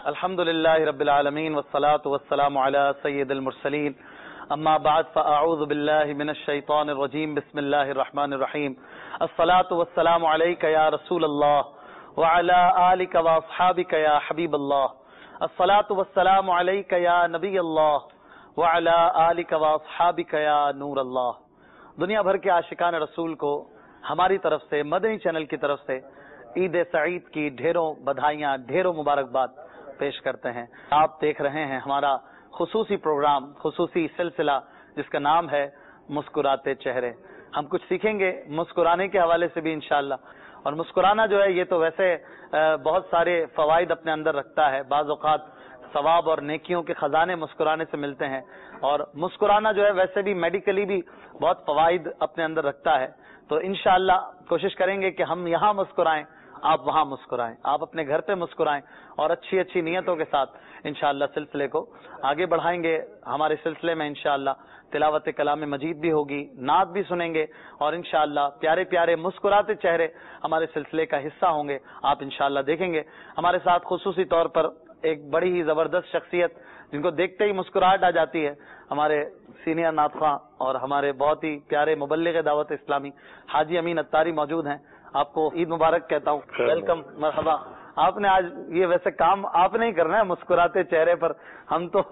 الحمدللہ رب العالمین والصلاة والسلام علی سید المرسلین اما بعد فاعوذ باللہ من الشیطان الرجیم بسم اللہ الرحمن الرحیم الصلاة والسلام علیک یا رسول اللہ وعلی آلک واصحابک یا حبیب اللہ الصلاة والسلام علیک یا نبی اللہ وعلی آلک واصحابک یا نور اللہ۔ دنیا بھر کے عاشقان رسول کو ہماری طرف سے، مدنی چینل کی طرف سے عید سعید کی ڈھیروں بدھائیاں، ڈھیروں مبارکباد پیش کرتے ہیں۔ آپ دیکھ رہے ہیں ہمارا خصوصی پروگرام، خصوصی سلسلہ جس کا نام ہے مسکراتے چہرے۔ ہم کچھ سیکھیں گے مسکرانے کے حوالے سے بھی انشاءاللہ، اور مسکرانا جو ہے یہ تو ویسے بہت سارے فوائد اپنے اندر رکھتا ہے۔ بعض اوقات ثواب اور نیکیوں کے خزانے مسکرانے سے ملتے ہیں، اور مسکرانا جو ہے ویسے بھی میڈیکلی بھی بہت فوائد اپنے اندر رکھتا ہے۔ تو انشاءاللہ کوشش کریں گے کہ ہم یہاں مسکرائیں، آپ وہاں مسکرائیں، آپ اپنے گھر پہ مسکرائیں، اور اچھی اچھی نیتوں کے ساتھ انشاءاللہ سلسلے کو آگے بڑھائیں گے۔ ہمارے سلسلے میں انشاءاللہ تلاوت کلام مجید بھی ہوگی، نعت بھی سنیں گے، اور انشاءاللہ پیارے پیارے مسکراتے چہرے ہمارے سلسلے کا حصہ ہوں گے۔ آپ انشاءاللہ دیکھیں گے ہمارے ساتھ خصوصی طور پر ایک بڑی ہی زبردست شخصیت جن کو دیکھتے ہی مسکراہٹ آ جاتی ہے، ہمارے سینئر نعت خواں اور ہمارے بہت ہی پیارے مبلغ دعوت اسلامی حاجی امین اتاری موجود ہیں۔ آپ کو عید مبارک کہتا ہوں، ویلکم، مرحبا۔ آپ نے آج یہ ویسے کام آپ نہیں کرنا ہے مسکراتے چہرے پر، ہم تو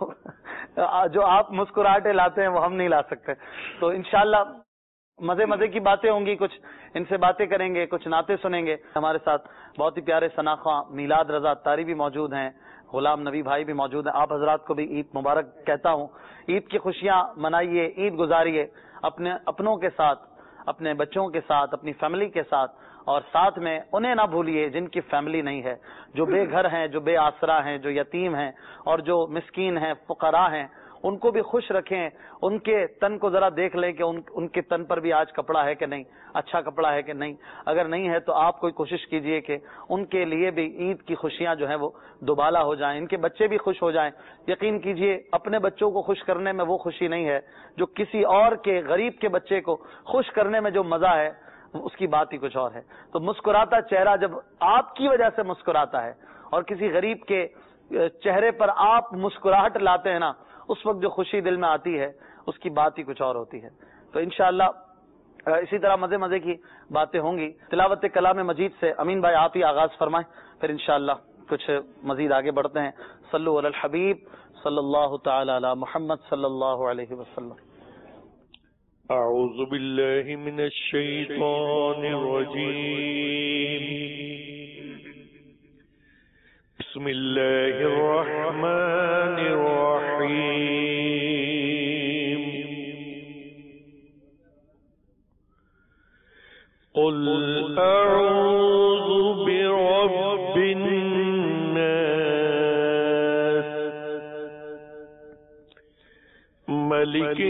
جو آپ مسکراہٹیں لاتے ہیں وہ ہم نہیں لا سکتے۔ تو انشاءاللہ مزے کی باتیں ہوں گی، کچھ ان سے باتیں کریں گے، کچھ نعتیں سنیں گے۔ ہمارے ساتھ بہت ہی پیارے ثنا خواں میلاد رضا اتاری بھی موجود ہیں، غلام نبی بھائی بھی موجود ہیں۔ آپ حضرات کو بھی عید مبارک کہتا ہوں۔ عید کی خوشیاں منائیے، عید گزاریے اپنے اپنوں کے ساتھ، اپنے بچوں کے ساتھ، اپنی فیملی کے ساتھ، اور ساتھ میں انہیں نہ بھولیے جن کی فیملی نہیں ہے، جو بے گھر ہیں، جو بے آسرا ہیں، جو یتیم ہیں، اور جو مسکین ہیں، فقراء ہیں، ان کو بھی خوش رکھیں۔ ان کے تن کو ذرا دیکھ لیں کہ ان کے تن پر بھی آج کپڑا ہے کہ نہیں، اچھا کپڑا ہے کہ نہیں۔ اگر نہیں ہے تو آپ کوئی کوشش کیجئے کہ ان کے لیے بھی عید کی خوشیاں جو ہیں وہ دوبالا ہو جائیں، ان کے بچے بھی خوش ہو جائیں۔ یقین کیجئے اپنے بچوں کو خوش کرنے میں وہ خوشی نہیں ہے جو کسی اور کے غریب کے بچے کو خوش کرنے میں جو مزہ ہے، اس کی بات ہی کچھ اور ہے۔ تو مسکراتا چہرہ جب آپ کی وجہ سے مسکراتا ہے اور کسی غریب کے چہرے پر آپ مسکراہٹ لاتے ہیں نا، اس وقت جو خوشی دل میں آتی ہے اس کی بات ہی کچھ اور ہوتی ہے۔ تو انشاءاللہ اسی طرح مزے کی باتیں ہوں گی۔ تلاوت کلام مجید سے امین بھائی آپ ہی آغاز فرمائیں، پھر انشاءاللہ کچھ مزید آگے بڑھتے ہیں۔ صلو علی الحبیب صلی اللہ تعالی علی محمد صلی اللہ علیہ وسلم۔ اعوذ باللہ من الشیطان الرجیم، بسم اللہ الرحمن الرحیم، قل اعوذ برب الناس ملک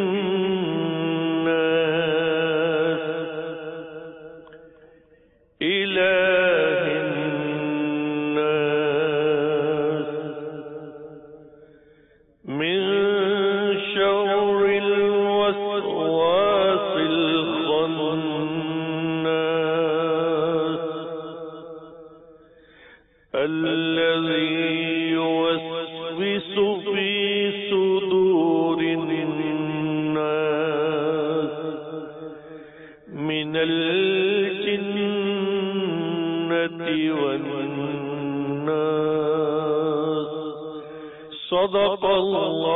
صدق اللہ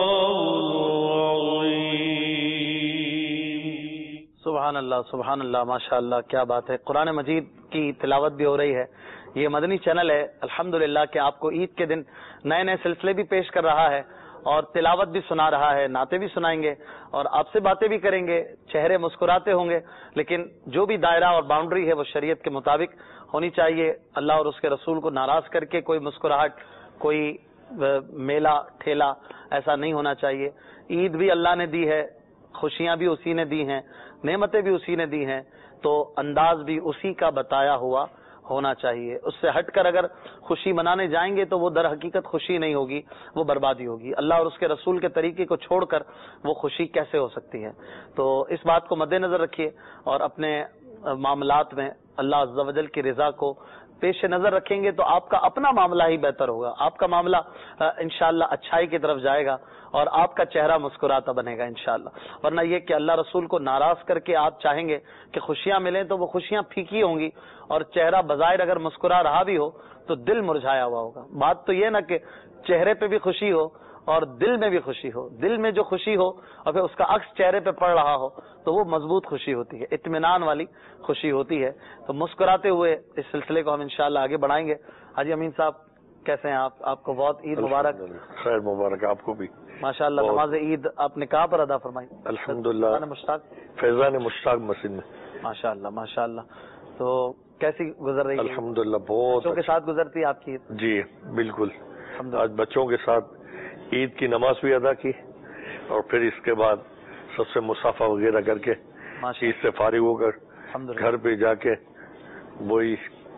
سبحان اللہ، سبحان اللہ، ماشاء اللہ، کیا بات ہے۔ قرآن مجید کی تلاوت بھی ہو رہی ہے۔ یہ مدنی چینل ہے الحمدللہ کہ آپ کو عید کے دن نئے نئے سلسلے بھی پیش کر رہا ہے، اور تلاوت بھی سنا رہا ہے، نعتیں بھی سنائیں گے، اور آپ سے باتیں بھی کریں گے، چہرے مسکراتے ہوں گے، لیکن جو بھی دائرہ اور باؤنڈری ہے وہ شریعت کے مطابق ہونی چاہیے۔ اللہ اور اس کے رسول کو ناراض کر کے کوئی مسکراہٹ، کوئی میلہ ٹھیلا ایسا نہیں ہونا چاہیے۔ عید بھی اللہ نے دی ہے، خوشیاں بھی اسی نے دی ہیں، نعمتیں بھی اسی نے دی ہیں، تو انداز بھی اسی کا بتایا ہوا ہونا چاہیے۔ اس سے ہٹ کر اگر خوشی منانے جائیں گے تو وہ در حقیقت خوشی نہیں ہوگی، وہ بربادی ہوگی۔ اللہ اور اس کے رسول کے طریقے کو چھوڑ کر وہ خوشی کیسے ہو سکتی ہے؟ تو اس بات کو مد نظر رکھیے، اور اپنے معاملات میں اللہ عز و جل کی رضا کو پیش نظر رکھیں گے تو آپ کا اپنا معاملہ ہی بہتر ہوگا، آپ کا معاملہ انشاءاللہ اچھائی کی طرف جائے گا اور آپ کا چہرہ مسکراتا بنے گا انشاءاللہ. ورنہ یہ کہ اللہ رسول کو ناراض کر کے آپ چاہیں گے کہ خوشیاں ملیں تو وہ خوشیاں پھیکی ہوں گی، اور چہرہ بظاہر اگر مسکرا رہا بھی ہو تو دل مرجھایا ہوا ہوگا. بات تو یہ نہ کہ چہرے پہ بھی خوشی ہو اور دل میں بھی خوشی ہو. دل میں جو خوشی ہو اور پھر اس کا عکس چہرے پہ پڑ رہا ہو تو وہ مضبوط خوشی ہوتی ہے، اطمینان والی خوشی ہوتی ہے. تو مسکراتے ہوئے اس سلسلے کو ہم انشاءاللہ آگے بڑھائیں گے. حاجی امین صاحب کیسے ہیں آپ کو بہت عید مبارک. خیر مبارک آپ کو بھی. ماشاءاللہ نماز عید آپ نے کہاں پر ادا فرمائی؟ الحمدللہ مشتاق فیضان مشتاق مسجد میں. ماشاءاللہ ماشاءاللہ. تو کیسی گزر رہی ہے؟ الحمدللہ بہت بچوں کے ساتھ گزرتی ہے آپ کی عید؟ جی بالکل. آج بچوں کے ساتھ عید کی نماز بھی ادا کی اور پھر اس کے بعد سب سے مصافحہ وغیرہ کر کے عید سے فارغ ہو کر گھر پہ جا کے وہی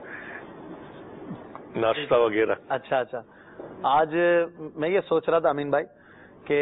ناشتہ وغیرہ. اچھا اچھا. آج میں یہ سوچ رہا تھا امین بھائی کہ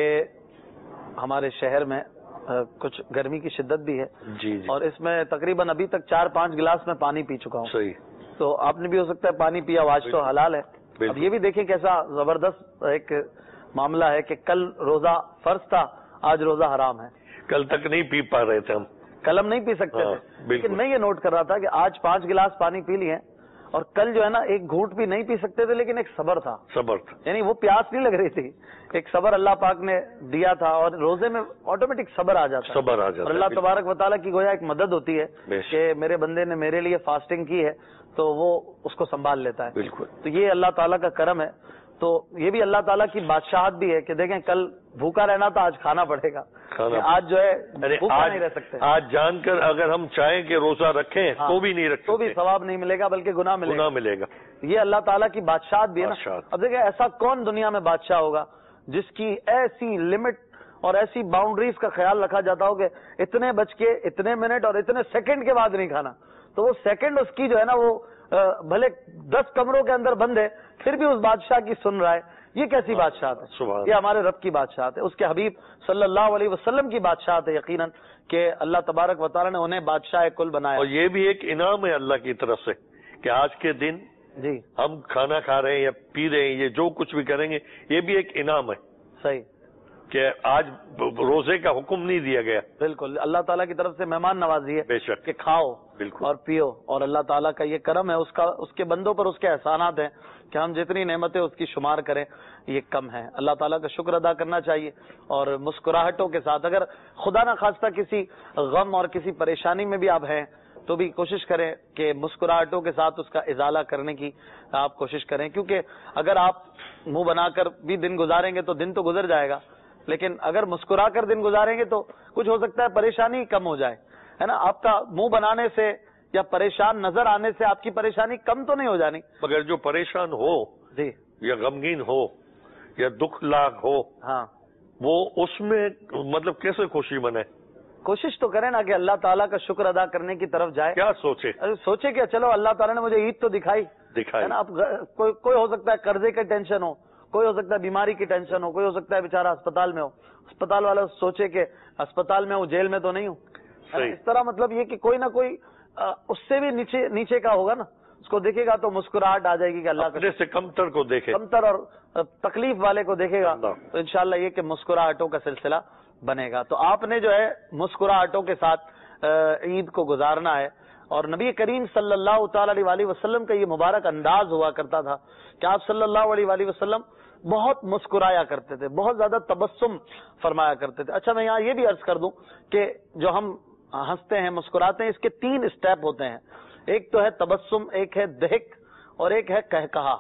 ہمارے شہر میں کچھ گرمی کی شدت بھی ہے جی اور اس میں تقریباً ابھی تک 4-5 گلاس میں پانی پی چکا ہوں. صحیح. تو آپ نے بھی ہو سکتا ہے پانی پیا، آج تو حلال ہے. اب یہ بھی دیکھیں کیسا زبردست ایک معاملہ ہے کہ کل روزہ فرض تھا، آج روزہ حرام ہے. کل تک نہیں پی پا رہے تھے کل ہم نہیں پی سکتے تھے، لیکن میں یہ نوٹ کر رہا تھا کہ آج 5 گلاس پانی پی لیے اور کل جو ہے نا ایک گھونٹ بھی نہیں پی سکتے تھے، لیکن ایک صبر تھا. یعنی وہ پیاس نہیں لگ رہی تھی، ایک صبر اللہ پاک نے دیا تھا. اور روزے میں آٹومیٹک صبر آ جاتا ہے اور اللہ تبارک و تعالیٰ کی گویا ایک مدد ہوتی ہے کہ میرے بندے نے میرے لیے فاسٹنگ کی ہے تو وہ اس کو سنبھال لیتا ہے. بالکل. تو یہ اللہ تعالیٰ کا کرم ہے. تو یہ بھی اللہ تعالیٰ کی بادشاہت بھی ہے کہ دیکھیں کل بھوکا رہنا تھا، آج کھانا پڑے گا. آج جو ہے بھوکا نہیں رہ سکتے. آج جان کر اگر ہم چاہیں کہ روزہ رکھیں تو بھی نہیں رکھ تو بھی ثواب نہیں ملے گا بلکہ گناہ ملے گا. یہ اللہ تعالیٰ کی بادشاہت بھی ہے نا. اب دیکھیں ایسا کون دنیا میں بادشاہ ہوگا جس کی ایسی لمٹ اور ایسی باؤنڈریز کا خیال رکھا جاتا ہو کہ اتنے بج کے اتنے منٹ اور اتنے سیکنڈ کے بعد نہیں کھانا. تو وہ سیکنڈ اس کی جو ہے نا وہ بھلے 10 کمروں کے اندر بند ہے پھر بھی اس بادشاہ کی سن رہا ہے. یہ کیسی بادشاہت ہے؟ یہ ہمارے رب کی بادشاہت ہے، اس کے حبیب صلی اللہ علیہ وسلم کی بادشاہت ہے یقیناً کہ اللہ تبارک و تعالیٰ نے انہیں بادشاہ کل بنایا. اور یہ بھی ایک انعام ہے اللہ کی طرف سے کہ آج کے دن جی ہم کھانا کھا رہے ہیں یا پی رہے ہیں، یہ جو کچھ بھی کریں گے یہ بھی ایک انعام ہے. صحیح کہ آج روزے کا حکم نہیں دیا گیا. بالکل اللہ تعالیٰ کی طرف سے مہمان نوازی ہے بے شک کہ کھاؤ بالکل اور پیو. اور اللہ تعالیٰ کا یہ کرم ہے، اس کے بندوں پر اس کے احسانات ہیں کہ ہم جتنی نعمتیں اس کی شمار کریں یہ کم ہے. اللہ تعالیٰ کا شکر ادا کرنا چاہیے اور مسکراہٹوں کے ساتھ. اگر خدا نہ خواستہ کسی غم اور کسی پریشانی میں بھی آپ ہیں تو بھی کوشش کریں کہ مسکراہٹوں کے ساتھ اس کا ازالہ کرنے کی آپ کوشش کریں، کیونکہ اگر آپ منہ بنا کر بھی دن گزاریں گے تو دن تو گزر جائے گا، لیکن اگر مسکرا کر دن گزاریں گے تو کچھ ہو سکتا ہے پریشانی کم ہو جائے، ہے نا. آپ کا منہ بنانے سے یا پریشان نظر آنے سے آپ کی پریشانی کم تو نہیں ہو جانی. مگر جو پریشان ہو جی یا غمگین ہو یا دکھ لاگ ہو ہاں وہ اس میں مطلب کیسے خوشی بنے؟ کوشش تو کریں نا کہ اللہ تعالیٰ کا شکر ادا کرنے کی طرف جائے. کیا سوچے کہ چلو اللہ تعالیٰ نے مجھے عید تو دکھائی ہے نا. اب کوئی ہو سکتا ہے قرضے کا ٹینشن ہو، کوئی ہو سکتا ہے بیماری کی ٹینشن ہو، کوئی ہو سکتا ہے بیچارہ اسپتال میں ہو، اسپتال والا سوچے کہ اسپتال میں ہوں جیل میں تو نہیں ہوں. اس طرح مطلب یہ کہ کوئی نہ کوئی اس سے بھی نیچے کا ہوگا نا، اس کو دیکھے گا تو مسکراہٹ آ جائے گی کہ اللہ سے کمتر کو دیکھے، کمتر اور تکلیف والے کو دیکھے گا تو انشاءاللہ یہ کہ مسکراہٹوں کا سلسلہ بنے گا. تو آپ نے جو ہے مسکراہٹوں کے ساتھ عید کو گزارنا ہے. اور نبی کریم صلی اللہ تعالی علیہ وسلم کا یہ مبارک انداز ہوا کرتا تھا کہ آپ صلی اللہ علیہ وسلم بہت مسکرایا کرتے تھے، بہت زیادہ تبسم فرمایا کرتے تھے. اچھا میں یہاں یہ بھی عرض کر دوں کہ جو ہم ہنستے ہیں مسکراتے ہیں اس کے 3 اسٹیپ ہوتے ہیں. ایک تو ہے تبسم، ایک ہے دہک اور ایک ہے کہکہا.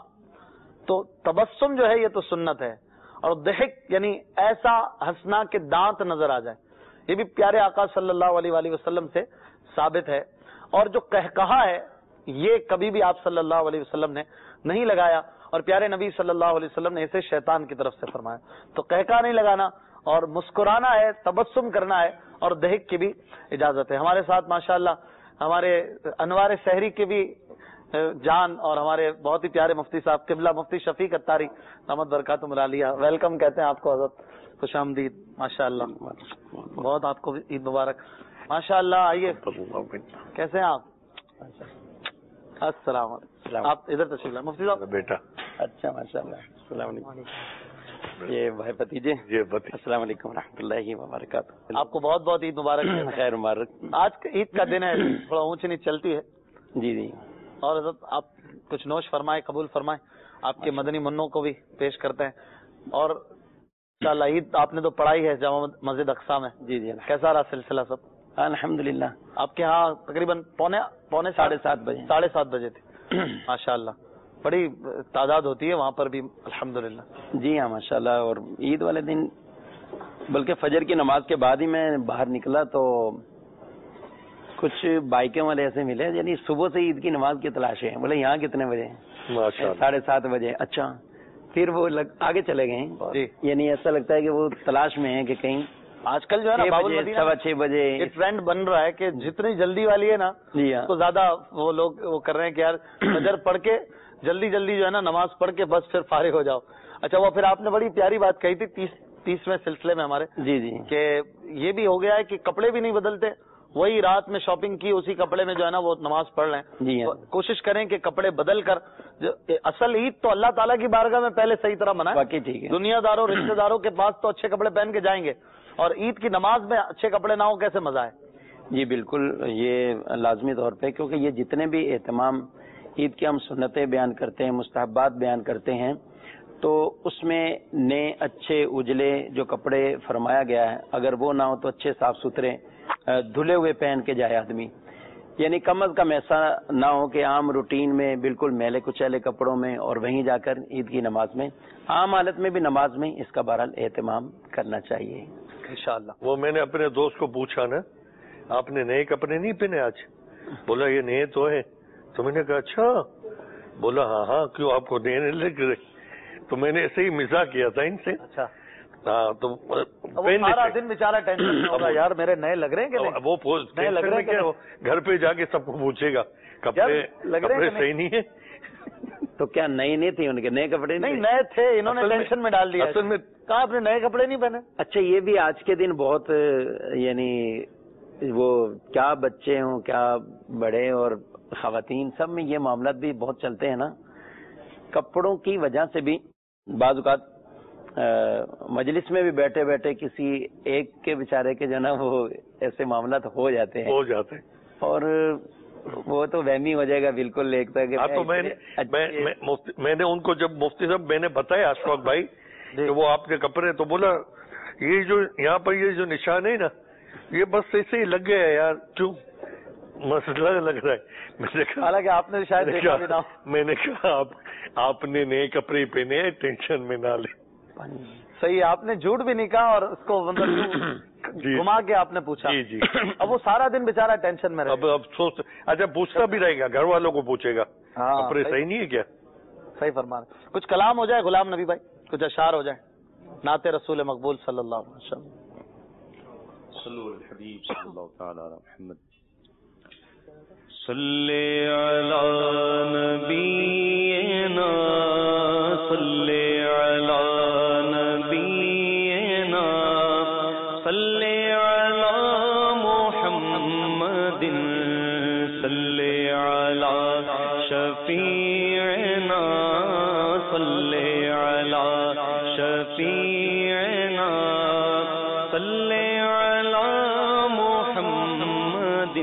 تو تبسم جو ہے یہ تو سنت ہے اور دہک یعنی ایسا ہنسنا کہ دانت نظر آ جائے، یہ بھی پیارے آقا صلی اللہ علیہ وسلم سے ثابت ہے. اور جو کہکہا ہے یہ کبھی بھی آپ صلی اللہ علیہ وسلم نے نہیں لگایا اور پیارے نبی صلی اللہ علیہ وسلم نے اسے شیطان کی طرف سے فرمایا. تو کہکہا نہیں لگانا اور مسکرانا ہے، تبسم کرنا ہے اور دہک کی بھی اجازت ہے. ہمارے ساتھ ماشاءاللہ ہمارے انوار سحری کے بھی جان اور ہمارے بہت ہی پیارے مفتی صاحب قبلہ مفتی شفیق اتاری رحمت برکاتہم العالیہ، ویلکم کہتے ہیں آپ کو حضرت، خوش آمدید. ماشاءاللہ بہت آپ کو عید مبارک. ماشاءاللہ آئیے، کیسے ہیں آپ؟ السلام علیکم. آپ ادھر تشریف لائیں مفتی صاحب. بیٹا اچھا ماشاء اللہ. السلام علیکم. یہ بھائی بھتیجے. السلام علیکم و رحمۃ اللہ وبرکاتہ. آپ کو بہت بہت عید مبارک. خیر مبارک. آج عید کا دن ہے, تھوڑا اونچ نیچ چلتی ہے. جی جی. اور حضرت آپ کچھ نوش فرمائیں, قبول فرمائیں. آپ کے مدنی منوں کو بھی پیش کرتے ہیں. اور انشاءاللہ عید آپ نے تو پڑھائی ہے جامع مسجد اقصی میں. جی جی. کیسا رہا سلسلہ سب؟ الحمدللہ. آپ کے ہاں تقریباً پونے 7:30 بجے. 7:30 بجے تھے. ماشاءاللہ بڑی تعداد ہوتی ہے وہاں پر بھی الحمدللہ. جی ہاں ماشاءاللہ. اور عید والے دن بلکہ فجر کی نماز کے بعد ہی میں باہر نکلا تو کچھ بائکیں والے ایسے ملے, یعنی صبح سے عید کی نماز کی تلاش ہے. بولے یہاں کتنے بجے؟ 7:30 بجے. اچھا, پھر وہ آگے چلے گئے. یعنی ایسا لگتا ہے کہ وہ تلاش میں ہے کہ کہیں آج کل جو ہے نا 6:15 بجے یہ ٹرینڈ بن رہا ہے کہ جتنی جلدی والی ہے نا تو زیادہ وہ لوگ وہ کر رہے ہیں کہ یار فجر پڑھ کے جلدی جلدی جو ہے نا نماز پڑھ کے بس پھر فارغ ہو جاؤ. اچھا, وہ پھر آپ نے بڑی پیاری بات کہی تھی 30ویں سلسلے میں ہمارے. جی جی. کہ یہ بھی ہو گیا ہے کہ کپڑے بھی نہیں بدلتے, وہی رات میں شاپنگ کی اسی کپڑے میں جو ہے نا وہ نماز پڑھ لیں. جی کوشش کریں کہ کپڑے بدل کر, اصل عید تو اللہ تعالیٰ کی بارگاہ میں پہلے صحیح طرح منائیں. باقی ٹھیک ہے. دنیا داروں رشتہ داروں کے پاس تو اچھے کپڑے پہن کے جائیں گے, اور عید کی نماز میں اچھے کپڑے نہ ہو کیسے مزہ ہے؟ جی بالکل, یہ لازمی طور پہ, کیونکہ یہ جتنے بھی اہتمام عید کی ہم سنتیں بیان کرتے ہیں, مستحبات بیان کرتے ہیں, تو اس میں نئے اچھے اجلے جو کپڑے فرمایا گیا ہے, اگر وہ نہ ہو تو اچھے صاف ستھرے دھلے ہوئے پہن کے جائے آدمی. یعنی کم از کم ایسا نہ ہو کہ عام روٹین میں بالکل میلے کچیلے کپڑوں میں اور وہیں جا کر عید کی نماز میں, عام حالت میں بھی نماز میں اس کا بہرحال اہتمام کرنا چاہیے انشاءاللہ. وہ میں نے اپنے دوست کو پوچھا نا, آپ نے نئے کپڑے نہیں پہنے آج؟ بولا یہ نئے تو ہے. تو میں نے کہا اچھا. بولا ہاں کیوں آپ کو نئے لگ رہے؟ تو میں نے ایسے ہی مزاح کیا تھا ان سے. اچھا ہاں, تو سارا دن بیچارہ ٹینشن ہوگا یار میرے نئے لگ رہے ہیں کہ وہ نئے لگ رہے ہیں, گھر پہ جا کے سب کو پوچھے گا کپڑے صحیح نہیں ہے. تو کیا نئے نہیں تھے ان کے نئے کپڑے؟ نہیں نئے تھے, انہوں نے ٹینشن میں ڈال دیا. اصل میں کہا آپ نے نئے کپڑے نہیں پہنے. اچھا, یہ بھی آج کے دن بہت, یعنی وہ کیا بچے ہوں کیا بڑے اور خواتین سب میں یہ معاملات بھی بہت چلتے ہیں نا. کپڑوں کی وجہ سے بھی بعض اوقات مجلس میں بھی بیٹھے بیٹھے کسی ایک کے بیچارے کے جو نا وہ ایسے معاملات ہو جاتے ہیں اور وہ تو وہمی ہو جائے گا بالکل. ایک طرح کے تو میں نے ان کو جب مفتی صاحب میں نے بتایا اشفاق بھائی کہ وہ آپ کے کپڑے, تو بولا یہ جو یہاں پر یہ جو نشان ہے نا یہ بس ایسے ہی لگ گیا ہے یار, کیوں مسئلہ لگ رہا ہے. حالانکہ آپ نے شاید میں نے کہا آپ نے نئے کپڑے پہنے ہیں, ٹینشن میں نہ لے. صحیح, آپ نے جھوٹ بھی نہیں کہا اور اس کو مطلب گھما کے آپ نے پوچھا. جی جی. اب وہ سارا دن بیچارہ ٹینشن میں اب افسوس. اچھا, پوچھتا بھی رہے گا, گھر والوں کو پوچھے گا کپڑے صحیح نہیں ہے کیا. صحیح فرما رہے. کچھ کلام ہو جائے غلام نبی بھائی, کچھ اشعار ہو جائے نعت رسول مقبول صلی اللہ علیہ وسلم. صلو علی الحبیب صلی اللہ تعالی علی محمد. صلی علی نبینا صلی علی نبینا صلی علی محمد صلی علی شفیعنا صلی علی شفیعنا صلی علی محمد.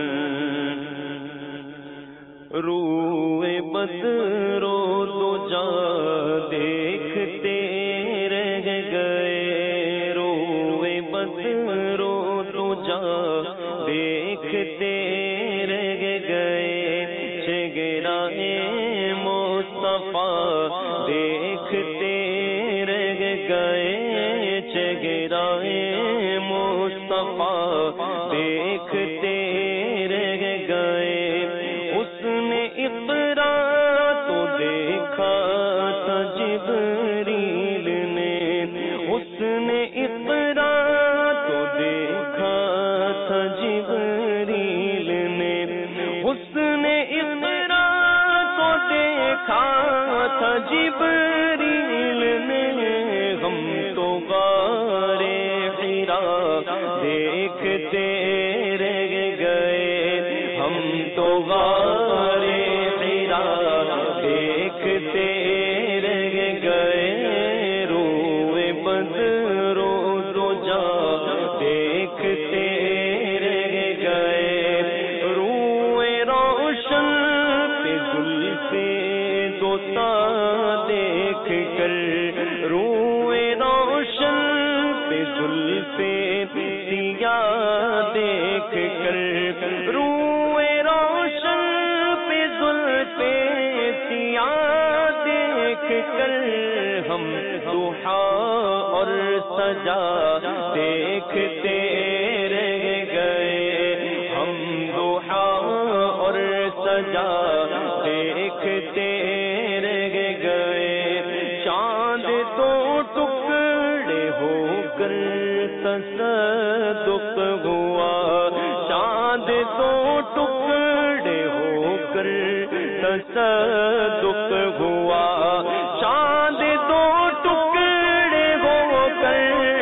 روئے بدرو دو جا دیکھتے رہ گئے, روئے بدرو دو جا دیکھتے رہ گئے, چہرہ مصطفیٰ دیکھتے رہ گئے, چہرہ مصطفیٰ دیکھتے رہ گئے. اس نے اقرا تو دیکھا تھا جبریل نے, اس نے اقرا تو دیکھا تھا جبریل نے, اس نے اقرا تو دیکھا تھا جبریل نے. ہم تو غار حرا دیکھتے رہ گئے, ہم تو غار دوتا دیکھ کر روئے روشن پہ زلفے سیاہ دیکھ کر روئے روشن پہ زلفے سیاہ دیکھ کر ہم دوحا اور سجا دیکھتے رہ گئے ہم دوحا اور سجا دیکھتے رہ گئے چاند دو ٹکڑے ہو کر تصدق ہوا چاند دو ٹکڑے ہو کر تصدق ہوا چاند دو ٹکڑے ہو کر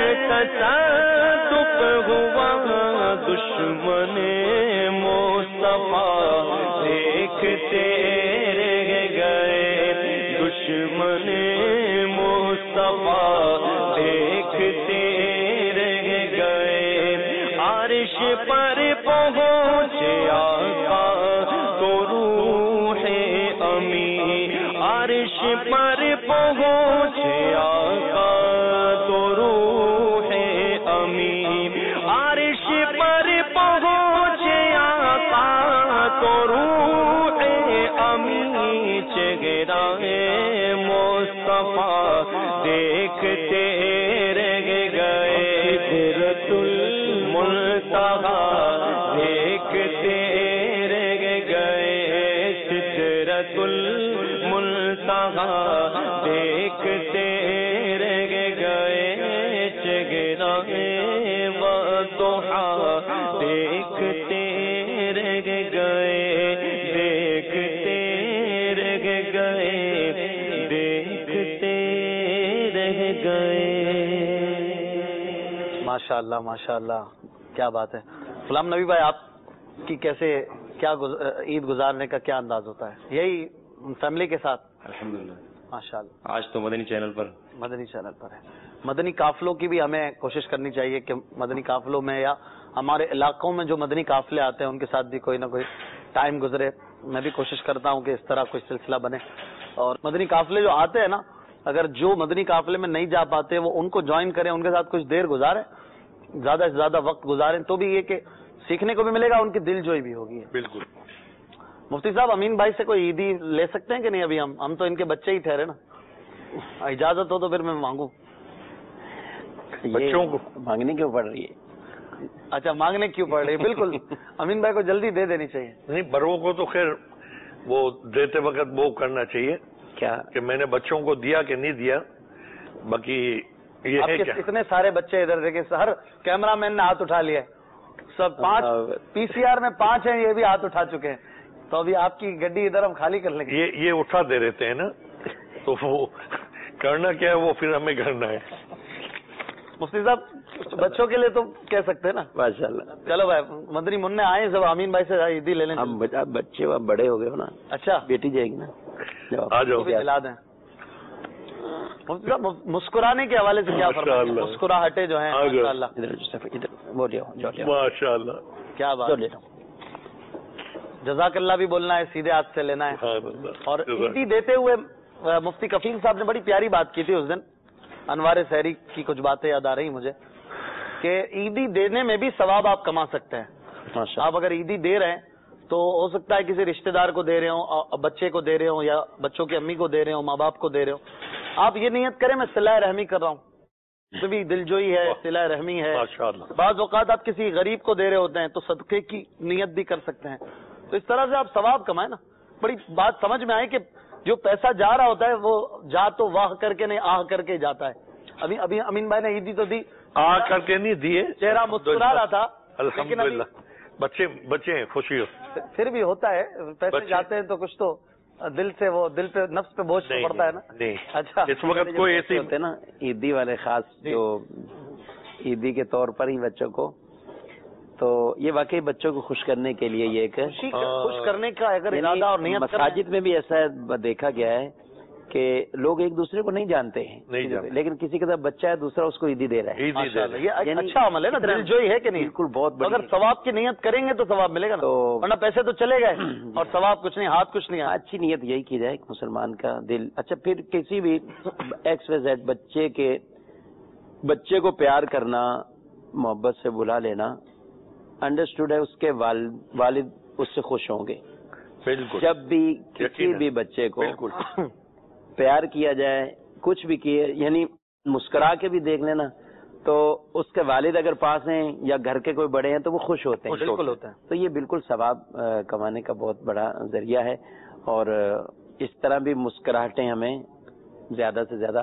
تصدق ہوا دشمن مصطفیٰ دیکھتے رہ گئے دشمن مصطفیٰ دیکھتے رہ گئے عرش پر پہنچے آقا تو روح امی عرش پر پہنچے آقا تو روح امی عرش پر پہنچے آقا تو روح امی چہرہ مصطفیٰ دیکھتے رہ گئے سدرۃ المنتہا دیکھتے رہ گئے سدرۃ المنتہا دیکھتے رہ گئے چہرہ والضحا دیکھتے رہ گئے دیکھتے رہ گئے دیکھتے رہ گئے. ماشاء اللہ ماشاء اللہ کیا بات ہے. غلام نبی بھائی آپ کی کیسے کیا عید گزارنے کا کیا انداز ہوتا ہے؟ یہی فیملی کے ساتھ؟ الحمدللہ ماشاء اللہ. آج تو مدنی چینل پر ہے. مدنی قافلوں کی بھی ہمیں کوشش کرنی چاہیے کہ مدنی قافلوں میں یا ہمارے علاقوں میں جو مدنی قافلے آتے ہیں ان کے ساتھ بھی کوئی نہ کوئی ٹائم گزرے. میں بھی کوشش کرتا ہوں کہ اس طرح کوئی سلسلہ بنے. اور مدنی قافلے جو آتے ہیں نا، اگر جو مدنی قافلے میں نہیں جا پاتے وہ ان کو جوائن کریں، ان کے ساتھ کچھ دیر گزاریں، زیادہ سے زیادہ وقت گزاریں، تو بھی یہ کہ سیکھنے کو بھی ملے گا، ان کی دل جوئی بھی ہوگی. بالکل. مفتی صاحب امین بھائی سے کوئی عیدی لے سکتے ہیں کہ نہیں؟ ابھی ہم تو ان کے بچے ہی ٹھہرے نا. اجازت ہو تو پھر میں مانگوں. بچوں کو مانگنے کیوں پڑ رہی ہے؟ اچھا مانگنے کیوں پڑ رہی ہے؟ بالکل امین بھائی کو جلدی دے دینی چاہیے. نہیں، بڑوں کو تو خیر وہ دیتے وقت وہ کرنا چاہیے کیا کہ میں نے بچوں کو دیا کہ نہیں دیا. باقی یہ ہے کہ اتنے سارے بچے ادھر دیکھیں، ہر کیمرہ مین نے ہاتھ اٹھا لیا ہے. سب 5 پی سی آر میں 5 ہیں، یہ بھی ہاتھ اٹھا چکے ہیں. تو ابھی آپ کی گڈی ادھر ہم خالی کر لیں گے. یہ اٹھا دے رہتے ہیں نا، تو وہ کرنا کیا ہے وہ پھر ہمیں کرنا ہے. مفتی صاحب بچوں کے لیے تو کہہ سکتے ہیں نا. ماشاء اللہ. چلو بھائی مدنی منع آئے سب امین بھائی سے عیدی لے لیں. بچے اب بڑے ہو گئے ہو نا. اچھا بیٹی جائے گی نا. آ جاؤ دلا دیں. مفتی صاحب مسکرانے کے حوالے سے کیا فرمائیں؟ مسکراہٹیں جو ہیں ماشاء اللہ. ماشاء اللہ کیا بات. جزاک اللہ بھی بولنا ہے، سیدھے ہاتھ سے لینا ہے. اور عیدی دیتے ہوئے مفتی کفیل صاحب نے بڑی پیاری بات کی تھی اس دن. انوار سحری کی کچھ باتیں یاد آ رہی مجھے کہ عیدی دینے میں بھی ثواب آپ کما سکتے ہیں. آپ اگر عیدی دے رہے ہیں تو ہو سکتا ہے کسی رشتہ دار کو دے رہے ہوں، بچے کو دے رہے ہوں، یا بچوں کی امی کو دے رہے ہوں، ماں باپ کو دے رہے ہوں. آپ یہ نیت کریں میں صلہ رحمی کر رہا ہوں، تو بھی دل جوئی ہے، صلہ رحمی ہے. بعض اوقات آپ کسی غریب کو دے رہے ہوتے ہیں تو صدقے کی نیت بھی کر سکتے ہیں. تو اس طرح سے آپ ثواب کمائیں نا. بڑی بات سمجھ میں آئی کہ جو پیسہ جا رہا ہوتا ہے وہ جا تو واہ کر کے نہیں، آہ کر کے جاتا ہے. ابھی امین بھائی نے عیدی تو دی، آ کر کے نہیں دیے، چہرہ مسکرا رہا تھا. الحمدللہ بچے ہیں، خوشی ہو. پھر بھی ہوتا ہے پیسے جاتے ہیں تو کچھ تو دل سے وہ دل پہ نفس پہ بوجھ پڑتا ہے نا. نہیں اچھا اس وقت کوئی ایسی ہوتے نا عیدی والے خاص جو عیدی کے طور پر ہی بچوں کو، تو یہ واقعی بچوں کو خوش کرنے کے لیے یہ ایک خوش کرنے کا اگر ارادہ اور نیت مساجد میں بھی ایسا دیکھا گیا ہے کہ لوگ ایک دوسرے کو نہیں جانتے ہیں، لیکن کسی کا بچہ ہے دوسرا اس کو عیدی دے رہا ہے. یہ اچھا عمل ہے نا، دل جوئی ہے کہ نہیں؟ بالکل، بہت بڑی. اگر ثواب کی نیت کریں گے تو ثواب ملے گا نا، ورنہ پیسے تو چلے گئے اور ثواب کچھ نہیں، ہاتھ کچھ نہیں. اچھی نیت یہی کی جائے کہ مسلمان کا دل. اچھا، پھر کسی بھی ایکس وائی زیڈ بچے کو پیار کرنا، محبت سے بلا لینا، انڈرسٹوڈ ہے، اس کے والد اس سے خوش ہوں گے. بالکل. جب بھی کسی بھی بچے کو پیار کیا جائے، کچھ بھی کیے، یعنی مسکرا کے بھی دیکھ لینا، تو اس کے والد اگر پاس ہیں یا گھر کے کوئی بڑے ہیں تو وہ خوش ہوتے ہیں. بالکل ہوتا ہے. تو یہ بالکل ثواب کمانے کا بہت بڑا ذریعہ ہے، اور اس طرح بھی مسکراہٹیں ہمیں زیادہ سے زیادہ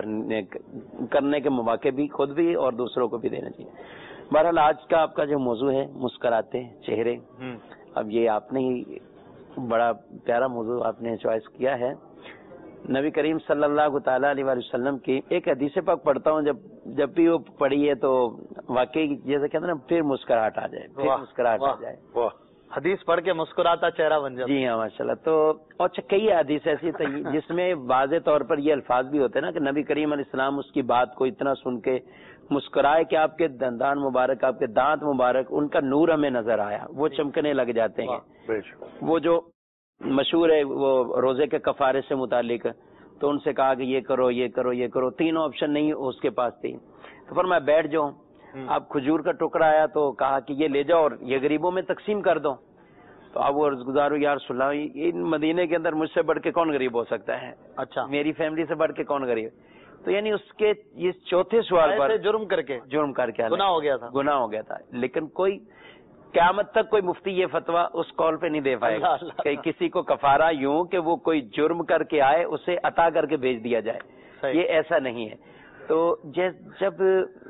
کرنے کے مواقع بھی خود بھی اور دوسروں کو بھی دینا چاہیے. بہرحال آج کا آپ کا جو موضوع ہے مسکراتے چہرے، اب یہ آپ نے ہی بڑا پیارا موضوع آپ نے چوائس کیا ہے. نبی کریم صلی اللہ تعالیٰ علیہ وسلم کی ایک حدیث پاک پڑھتا ہوں، جب بھی وہ پڑھی ہے تو واقعی جیسے کہتے ہیں نا، پھر مسکراہٹ آ جائے، پھر مسکراہٹ آ جائے. حدیث پڑھ کے مسکراتا چہرہ بن جاتا. جی ہاں، ماشاء اللہ. تو اور کئی حدیث ایسی تھی جس میں واضح طور پر یہ الفاظ بھی ہوتے ہیں نا کہ نبی کریم علیہ السلام اس کی بات کو اتنا سن کے مسکرائے کہ آپ کے دندان مبارک، آپ کے دانت مبارک، ان کا نور ہمیں نظر آیا، وہ چمکنے لگ جاتے ہیں. وہ جو مشہور ہے وہ روزے کے کفارے سے متعلق، تو ان سے کہا کہ یہ کرو یہ کرو یہ کرو، تینوں آپشن نہیں اس کے پاس تھی. تو فرمایا بیٹھ جاؤ. اب کھجور کا ٹکڑا آیا تو کہا کہ یہ لے جاؤ اور یہ غریبوں میں تقسیم کر دو. تو اب وہ عرض گزار یا رسول اللہ، ان مدینے کے اندر مجھ سے بڑھ کے کون غریب ہو سکتا ہے؟ اچھا، میری فیملی سے بڑھ کے کون غریب؟ تو یعنی اس کے اس چوتھے سوال پر جرم کر کے گناہ ہو گیا تھا. لیکن کوئی قیامت تک کوئی مفتی یہ فتویٰ اس کال پہ نہیں دے پائے گا کہ کسی کو کفارہ یوں کہ وہ کوئی جرم کر کے آئے اسے عطا کر کے بھیج دیا جائے. یہ ایسا نہیں ہے. تو جب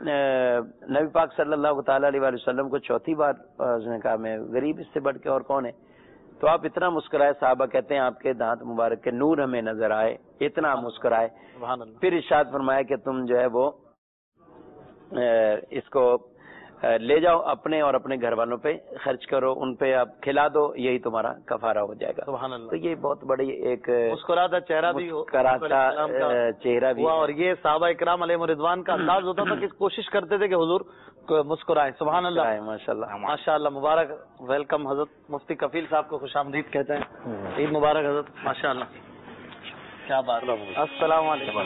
نبی پاک صلی اللہ تعالیٰ علیہ وسلم کو چوتھی بار اس نے کہا میں غریب اس سے بڑھ کے اور کون ہے، تو آپ اتنا مسکرائے. صحابہ کہتے ہیں آپ کے دانت مبارک کے نور ہمیں نظر آئے، اتنا مسکرائے. پھر ارشاد فرمایا کہ تم جو ہے وہ اس کو لے جاؤ اپنے اور اپنے گھر والوں پہ خرچ کرو، ان پہ آپ کھلا دو، یہی تمہارا کفارہ ہو جائے گا. سبحان اللہ. تو یہ بہت بڑی ایک مسکراتا چہرہ بھی چہرہ بھی، اور یہ صحابہ اکرام علیہ رضوان کا انداز ہوتا تھا کہ کوشش کرتے تھے کہ حضور مسکرائیں. سبحان اللہ، ماشاء اللہ ماشاء اللہ. مبارک، ویلکم. حضرت مفتی کفیل صاحب کو خوش آمدید کہتے ہیں. عید مبارک حضرت. ماشاء اللہ، کیا بات. السلام علیکم.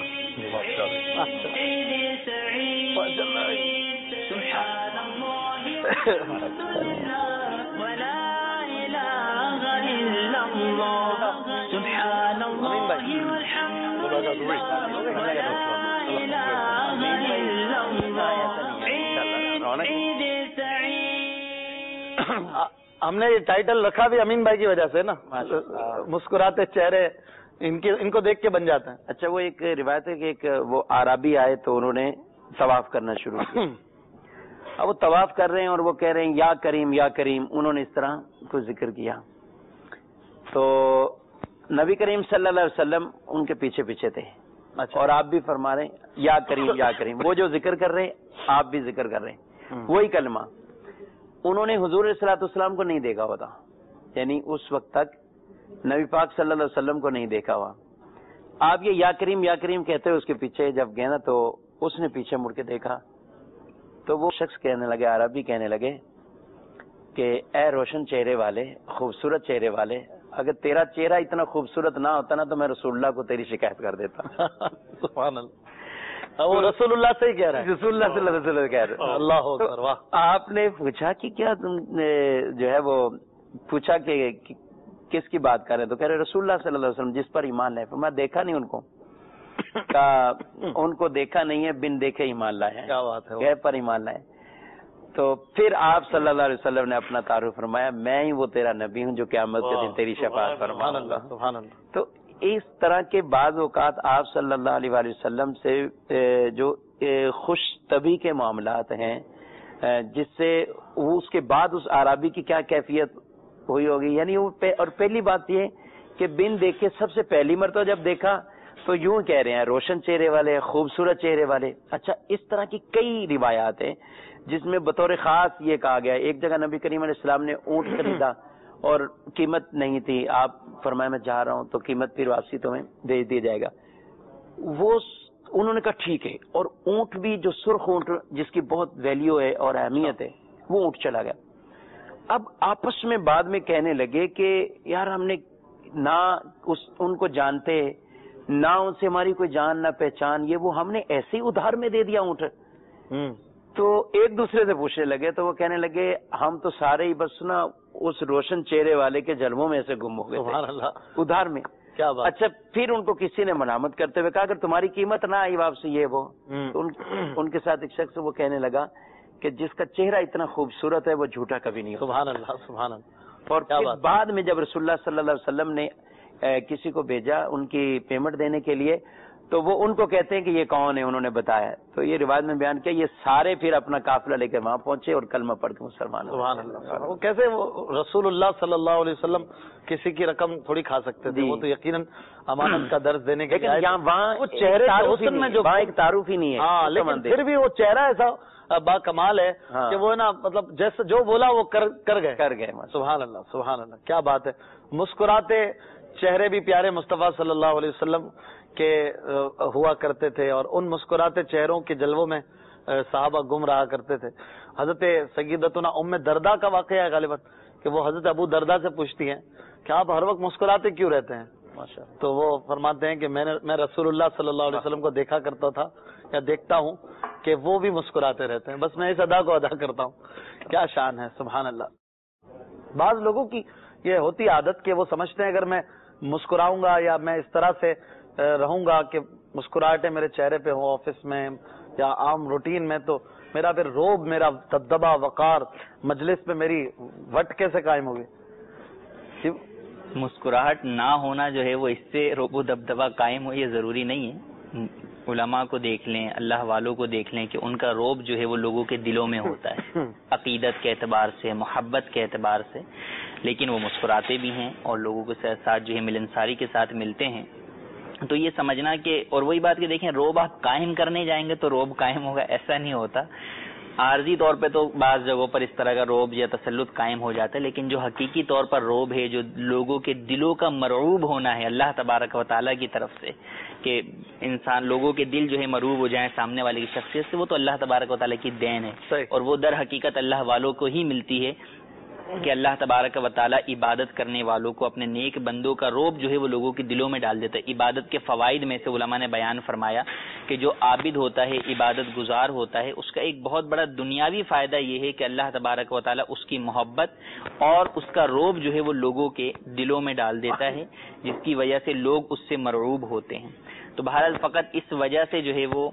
ہم نے یہ ٹائٹل رکھا بھی امین بھائی کی وجہ سے نا، مسکراتے چہرے ان کو دیکھ کے بن جاتے ہیں. اچھا، وہ ایک روایت ہے کہ ایک وہ عربی آئے تو انہوں نے طواف کرنا شروع کیا. اب وہ طواف کر رہے ہیں اور وہ کہہ رہے ہیں یا کریم یا کریم، انہوں نے اس طرح کو ذکر کیا. تو نبی کریم صلی اللہ علیہ وسلم ان کے پیچھے پیچھے تھے. اچھا. اور آپ بھی فرما رہے ہیں یا کریم یا کریم، وہ جو ذکر کر رہے ہیں آپ بھی ذکر کر رہے ہیں وہی کلمہ. انہوں نے حضور علیہ الصلوۃ والسلام کو نہیں دیکھا ہوتا، یعنی اس وقت تک نبی پاک صلی اللہ علیہ وسلم کو نہیں دیکھا ہوا. آپ یہ یا کریم کہتے ہوئے اس کے پیچھے جب گئے نا تو اس نے پیچھے مڑ کے دیکھا تو وہ شخص کہنے لگے، عربی کہنے لگے کہ اے روشن چہرے والے، خوبصورت چہرے والے، اگر تیرا چہرہ اتنا خوبصورت نہ ہوتا نا تو میں رسول اللہ کو تیری شکایت کر دیتا. سبحان اللہ. وہ رسول اللہ سے ہی کہہ رہا ہے، رسول اللہ صلی اللہ علیہ وسلم کہہ رہے. اللہ اکبر. واہ. آپ نے پوچھا کہ کیا تم جو ہے وہ پوچھا کہ کس کی بات کر رہے؟ تو کہہ رہے رسول اللہ صلی اللہ علیہ وسلم جس پر ایمان لائے. میں دیکھا نہیں ان کو، ان کو دیکھا نہیں ہے، بن دیکھے ایمان لائے ہیں. کیا بات ہے. غیب پر ایمان لائے. تو پھر آپ صلی اللہ علیہ وسلم نے اپنا تعارف فرمایا، میں ہی وہ تیرا نبی ہوں جو قیامت کے دن تیری شفاعت فرماؤں گا. سبحان اللہ. تو اس طرح کے بعض اوقات آپ صلی اللہ علیہ وسلم سے جو خوش طبی کے معاملات ہیں، جس سے اس کے بعد اس عربی کی کیا کیفیت ہوئی ہوگی. یعنی اور پہلی بات یہ کہ بن دیکھے سب سے پہلی مرتبہ جب دیکھا تو یوں کہہ رہے ہیں روشن چہرے والے، خوبصورت چہرے والے. اچھا، اس طرح کی کئی روایات ہیں جس میں بطور خاص یہ کہا گیا. ایک جگہ نبی کریم علیہ السلام نے اونٹ خریدا اور قیمت نہیں تھی، آپ فرمایا میں جا رہا ہوں تو قیمت پھر واپسی تمہیں دے دیا جائے گا. وہ انہوں نے کہا ٹھیک ہے، اور اونٹ بھی جو سرخ اونٹ جس کی بہت ویلیو ہے اور اہمیت ہے وہ اونٹ چلا گیا. اب آپس میں بعد میں کہنے لگے کہ یار ہم نے نہ ان کو جانتے، نہ ان سے ہماری کوئی جان نہ پہچان، یہ وہ ہم نے ایسے ہی ادھار میں دے دیا اونٹ. تو ایک دوسرے سے پوچھنے لگے تو وہ کہنے لگے ہم تو سارے ہی بس نا اس روشن چہرے والے کے جلووں میں سے گم ہو گئے ادھار میں. کیا بات. اچھا پھر ان کو کسی نے ملامت کرتے ہوئے کہا اگر تمہاری قیمت نہ آئی واپسی یہ وہ، تو ان کے ساتھ ایک شخص وہ کہنے لگا کہ جس کا چہرہ اتنا خوبصورت ہے وہ جھوٹا کبھی نہیں ہوتا. سبحان اللہ سبحان اللہ. اور پھر بعد میں جب رسول اللہ صلی اللہ علیہ وسلم نے کسی کو بھیجا ان کی پیمنٹ دینے کے لیے تو وہ ان کو کہتے ہیں کہ یہ کون ہے، انہوں نے بتایا. تو یہ روایت میں بیان کیا یہ سارے پھر اپنا قافلہ لے کر وہاں پہنچے اور کلمہ پڑھ کے مسلمان. سبحان اللہ. وہ کیسے وہ رسول اللہ صلی اللہ علیہ وسلم کسی کی رقم تھوڑی کھا سکتے تھے، وہ تو یقیناً امانت کا درس دینے کے لیے. وہاں وہ چہرے میں جو ایک تعارف ہی نہیں ہے. ہاں لیکن پھر بھی وہ چہرہ ایسا با کمال ہے کہ وہ نا مطلب جیسے جو بولا وہ کر گئے. سبحان اللہ سبحان اللہ. کیا بات ہے. مسکراتے چہرے بھی پیارے مصطفیٰ صلی اللہ علیہ وسلم کے ہوا کرتے تھے، اور ان مسکراتے چہروں کے جلووں میں صحابہ گم رہا کرتے تھے. حضرت سیدتنا ام دردہ کا واقعہ ہے غالباً کہ وہ حضرت ابو دردہ سے پوچھتی ہیں کہ آپ ہر وقت مسکراتے کیوں رہتے ہیں؟ تو وہ فرماتے ہیں کہ میں رسول اللہ صلی اللہ علیہ وسلم کو دیکھا کرتا تھا یا دیکھتا ہوں کہ وہ بھی مسکراتے رہتے ہیں، بس میں اس ادا کو ادا کرتا ہوں. کیا شان ہے. سبحان اللہ. بعض لوگوں کی یہ ہوتی عادت کہ وہ سمجھتے ہیں اگر میں مسکراؤں گا یا میں اس طرح سے رہوں گا کہ مسکراہٹیں میرے چہرے پہ ہوں آفس میں یا عام روٹین میں تو میرا پھر روب، میرا دبدبہ، وقار مجلس پہ میری وٹ کیسے قائم ہوگی. مسکراہٹ نہ ہونا جو ہے وہ اس سے روب و دبدبہ قائم ہو یہ ضروری نہیں ہے. علماء کو دیکھ لیں، اللہ والوں کو دیکھ لیں کہ ان کا روب جو ہے وہ لوگوں کے دلوں میں ہوتا ہے عقیدت کے اعتبار سے، محبت کے اعتبار سے، لیکن وہ مسکراتے بھی ہیں اور لوگوں کے ساتھ جو ہے ملنساری کے ساتھ ملتے ہیں. تو یہ سمجھنا کہ اور وہی بات کہ دیکھیں روب آپ قائم کرنے جائیں گے تو روب قائم ہوگا ایسا نہیں ہوتا. عارضی طور پہ تو بعض جگہوں پر اس طرح کا روب یا تسلط قائم ہو جاتا ہے، لیکن جو حقیقی طور پر روب ہے، جو لوگوں کے دلوں کا مرعوب ہونا ہے اللہ تبارک و تعالیٰ کی طرف سے کہ انسان لوگوں کے دل جو ہے مرعوب ہو جائیں سامنے والے کی شخصیت سے، وہ تو اللہ تبارک و تعالیٰ کی دین ہے، اور وہ در حقیقت اللہ والوں کو ہی ملتی ہے کہ اللہ تبارک و تعالیٰ عبادت کرنے والوں کو، اپنے نیک بندوں کا روب جو ہے وہ لوگوں کے دلوں میں ڈال دیتا ہے. عبادت کے فوائد میں سے علماء نے بیان فرمایا کہ جو عابد ہوتا ہے، عبادت گزار ہوتا ہے، اس کا ایک بہت بڑا دنیاوی فائدہ یہ ہے کہ اللہ تبارک و تعالیٰ اس کی محبت اور اس کا روب جو ہے وہ لوگوں کے دلوں میں ڈال دیتا ہے، جس کی وجہ سے لوگ اس سے مرعوب ہوتے ہیں. تو بہرحال فقط اس وجہ سے جو ہے وہ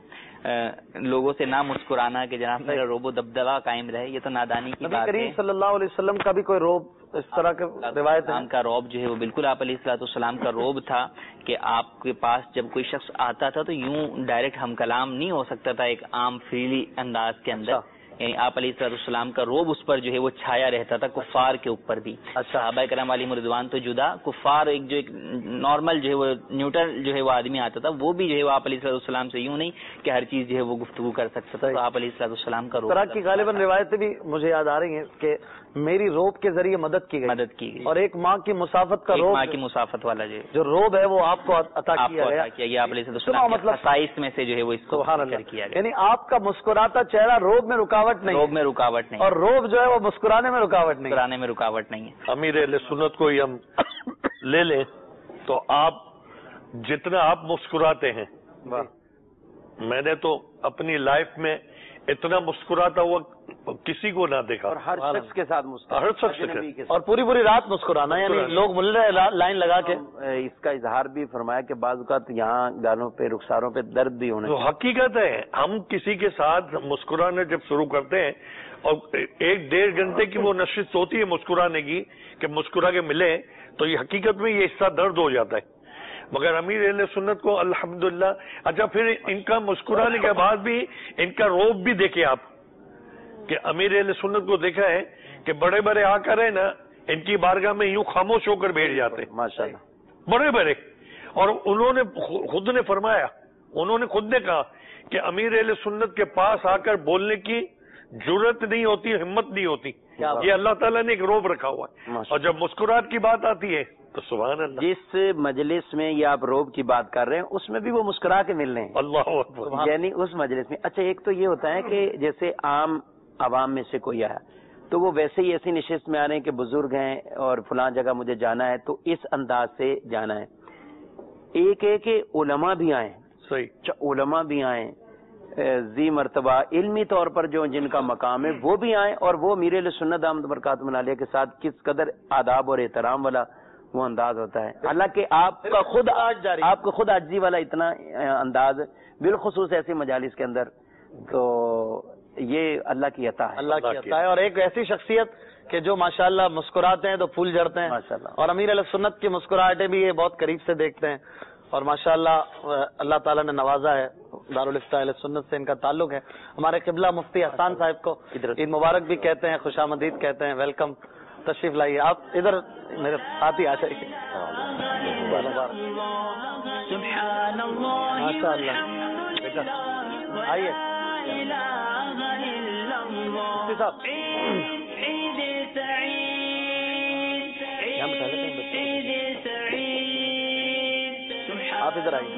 لوگوں سے نہ مسکرانا کہ جناب میرا روب و دبدبہ قائم رہے، یہ تو نادانی کی بات ہے. نبی کریم صلی اللہ علیہ وسلم کا بھی کوئی روب اس طرح کے روایت ہے کا روب جو ہے وہ بالکل آپ علیہ الصلوۃ والسلام کا روب تھا کہ آپ کے پاس جب کوئی شخص آتا تھا تو یوں ڈائریکٹ ہم کلام نہیں ہو سکتا تھا ایک عام فریلی انداز کے اندر، یعنی آپ علیہ الصلوۃ والسلام کا روب اس پر جو ہے وہ چھایا رہتا تھا کفار کے اوپر بھی. صحابہ کرام علیہم رضوان تو جدا، کفار ایک جو ایک نارمل جو ہے وہ نیوٹرل جو ہے وہ آدمی آتا تھا وہ بھی جو ہے وہ آپ علیہ الصلوۃ والسلام سے یوں نہیں کہ ہر چیز جو ہے وہ گفتگو کر سکتا تھا. تو آپ علیہ الصلوۃ والسلام کا روب طرح کی غالباً روایتیں بھی مجھے یاد آ رہی ہیں کہ میری روب کے ذریعے مدد کی گئی اور ایک ماں کی مسافت کا روب، ماں کی مسافت والا جو روب ہے وہ آپ کو عطا کیا گیا. آپ علیہ الصلوۃ والسلام کے خصائص میں سے جو ہے وہ اس کو ذکر کیا گیا. یعنی آپ کا مسکراتا چہرہ روب میں رکاوٹ نہیں، اور روب جو ہے وہ مسکرانے میں رکاوٹ نہیں ہے. امیر اہل سنت کو ہی ہم لے لیں تو آپ جتنا آپ مسکراتے ہیں، میں نے تو اپنی لائف میں اتنا مسکراتا ہوا کسی کو نہ دیکھا، اور ہر شخص کے ساتھ ہر شخص کے ساتھ، اور پوری رات مسکرانا، یعنی لوگ مل رہے لائن لگا کے. اس کا اظہار بھی فرمایا کہ بعض اوقات یہاں گالوں پہ رخساروں پہ درد بھی ہونا چاہیے. حقیقت ہے ہم کسی کے ساتھ مسکرانا جب شروع کرتے ہیں اور 1-1.5 گھنٹے کی وہ نشست ہوتی ہے مسکرانے کی کہ مسکرا کے ملے تو یہ حقیقت میں یہ حصہ درد ہو جاتا ہے. مگر امیر اہل سنت کو الحمدللہ. اچھا پھر ان کا مسکرانے کے بعد بھی ان کا روب بھی دیکھیں آپ کہ امیر اہل سنت کو دیکھا ہے کہ بڑے بڑے آ کر ہے نا ان کی بارگاہ میں یوں خاموش ہو کر بیٹھ جاتے ہیں ماشاءاللہ بڑے. اور انہوں نے خود نے فرمایا، انہوں نے خود نے کہا کہ امیر اہل سنت کے پاس آ کر بولنے کی جرت نہیں ہوتی، ہمت نہیں ہوتی. یہ اللہ تعالیٰ نے ایک روب رکھا ہوا ہے. اور جب مسکراہٹ کی بات آتی ہے تو سبحان اللہ, جس مجلس میں یہ آپ روب کی بات کر رہے ہیں اس میں بھی وہ مسکرا کے مل رہے ہیں. اللہ اکبر. یعنی اس مجلس میں. اچھا ایک تو یہ ہوتا ہے کہ جیسے عام عوام میں سے کوئی آیا تو وہ ویسے ہی ایسی نشست میں آ رہے ہیں کہ بزرگ ہیں اور فلاں جگہ مجھے جانا ہے تو اس انداز سے جانا ہے. ایک ہے کہ علماء بھی آئیں, صحیح, علماء بھی آئیں ذی مرتبہ علمی طور پر جو جن کا مقام ہے وہ بھی آئیں, اور وہ امیر اہل سنت دامت برکاتہم العالیہ کے ساتھ کس قدر آداب اور احترام والا وہ انداز ہوتا ہے. حالانکہ آپ کا خود عاجزی والا اتنا انداز بالخصوص ایسی مجالس کے اندر, تو یہ اللہ کی عطا ہے. اللہ کی عطا ہے. اور ایک ایسی شخصیت کہ جو ماشاءاللہ مسکراتے ہیں تو پھول جھڑتے ہیں ماشاءاللہ, اور امیر علیہ سنت کی مسکراہٹیں بھی یہ بہت قریب سے دیکھتے ہیں. اور ماشاءاللہ اللہ تعالیٰ نے نوازا ہے, دارالفتہ اہل سنت سے ان کا تعلق ہے. ہمارے قبلہ مفتی احسان صاحب کو عید مبارک بھی کہتے ہیں, خوش آمدید کہتے ہیں, ویلکم, تشریف لائیے. آپ ادھر میرے ساتھ ہی آ جائیے. ماشاء اللہ بیٹا آئیے صاحب. آپ ادھر آئیے.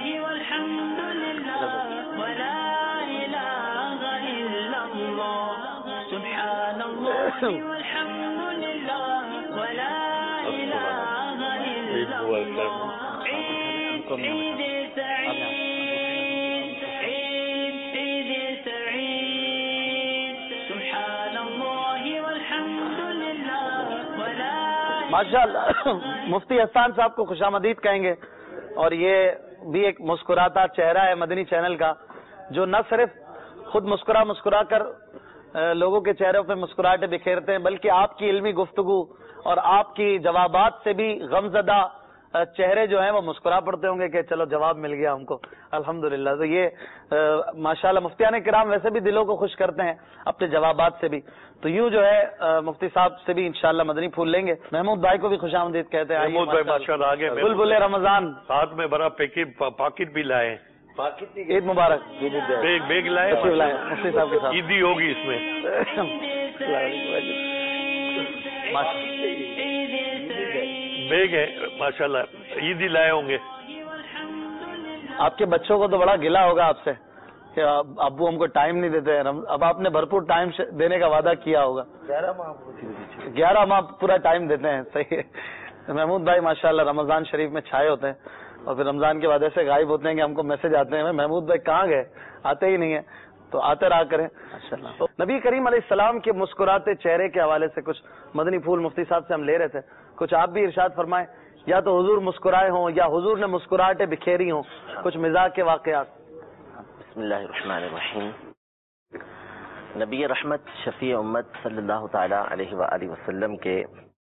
ماشاء اللہ مفتی احسان صاحب کو خوش آمدید کہیں گے. اور یہ بھی ایک مسکراتا چہرہ ہے مدنی چینل کا, جو نہ صرف خود مسکرا کر لوگوں کے چہروں پہ مسکراہٹیں بکھیرتے ہیں, بلکہ آپ کی علمی گفتگو اور آپ کی جوابات سے بھی غمزدہ چہرے جو ہیں وہ مسکرا پڑتے ہوں گے کہ چلو جواب مل گیا ہم کو الحمدللہ. تو یہ ماشاءاللہ مفتیان کرام ویسے بھی دلوں کو خوش کرتے ہیں اپنے جوابات سے بھی. تو یوں جو ہے مفتی صاحب سے بھی انشاءاللہ مدنی پھول لیں گے. محمود بھائی کو بھی خوش آمدید کہتے ہیں. محمود بھائی ماشاءاللہ آگے بلبل رمضان ساتھ میں بڑا پاکٹ بھی لائے. عید مبارک. بیگ لائے مفتی صاحب کے ساتھ. عیدی ہوگی اس میں. بیگ ہے ماشاءاللہ, عیدی لائے ہوں گے. آپ کے بچوں کو تو بڑا گلا ہوگا آپ سے کہ ابو ہم کو ٹائم نہیں دیتے ہیں. اب آپ نے بھرپور ٹائم دینے کا وعدہ کیا ہوگا. 11 ماہ پورا ٹائم دیتے ہیں. صحیح ہے. محمود بھائی ماشاءاللہ رمضان شریف میں چھائے ہوتے ہیں اور پھر رمضان کے بعد ایسے غائب ہوتے ہیں کہ ہم کو میسج آتے ہیں محمود بھائی کہاں گئے, آتے ہی نہیں ہیں. تو آتے رہا کریں. تو نبی کریم علیہ السلام کے مسکراتے چہرے کے حوالے سے کچھ مدنی پھول مفتی صاحب سے ہم لے رہے تھے. کچھ آپ بھی ارشاد فرمائیں, یا تو حضور مسکرائے ہوں یا حضور نے مسکراہٹیں بکھیری ہوں, کچھ مزاح کے واقعات. بسم اللہ الرحمن الرحیم. نبی رحمت شفیع امت صلی اللہ تعالی علیہ وآلہ وسلم کے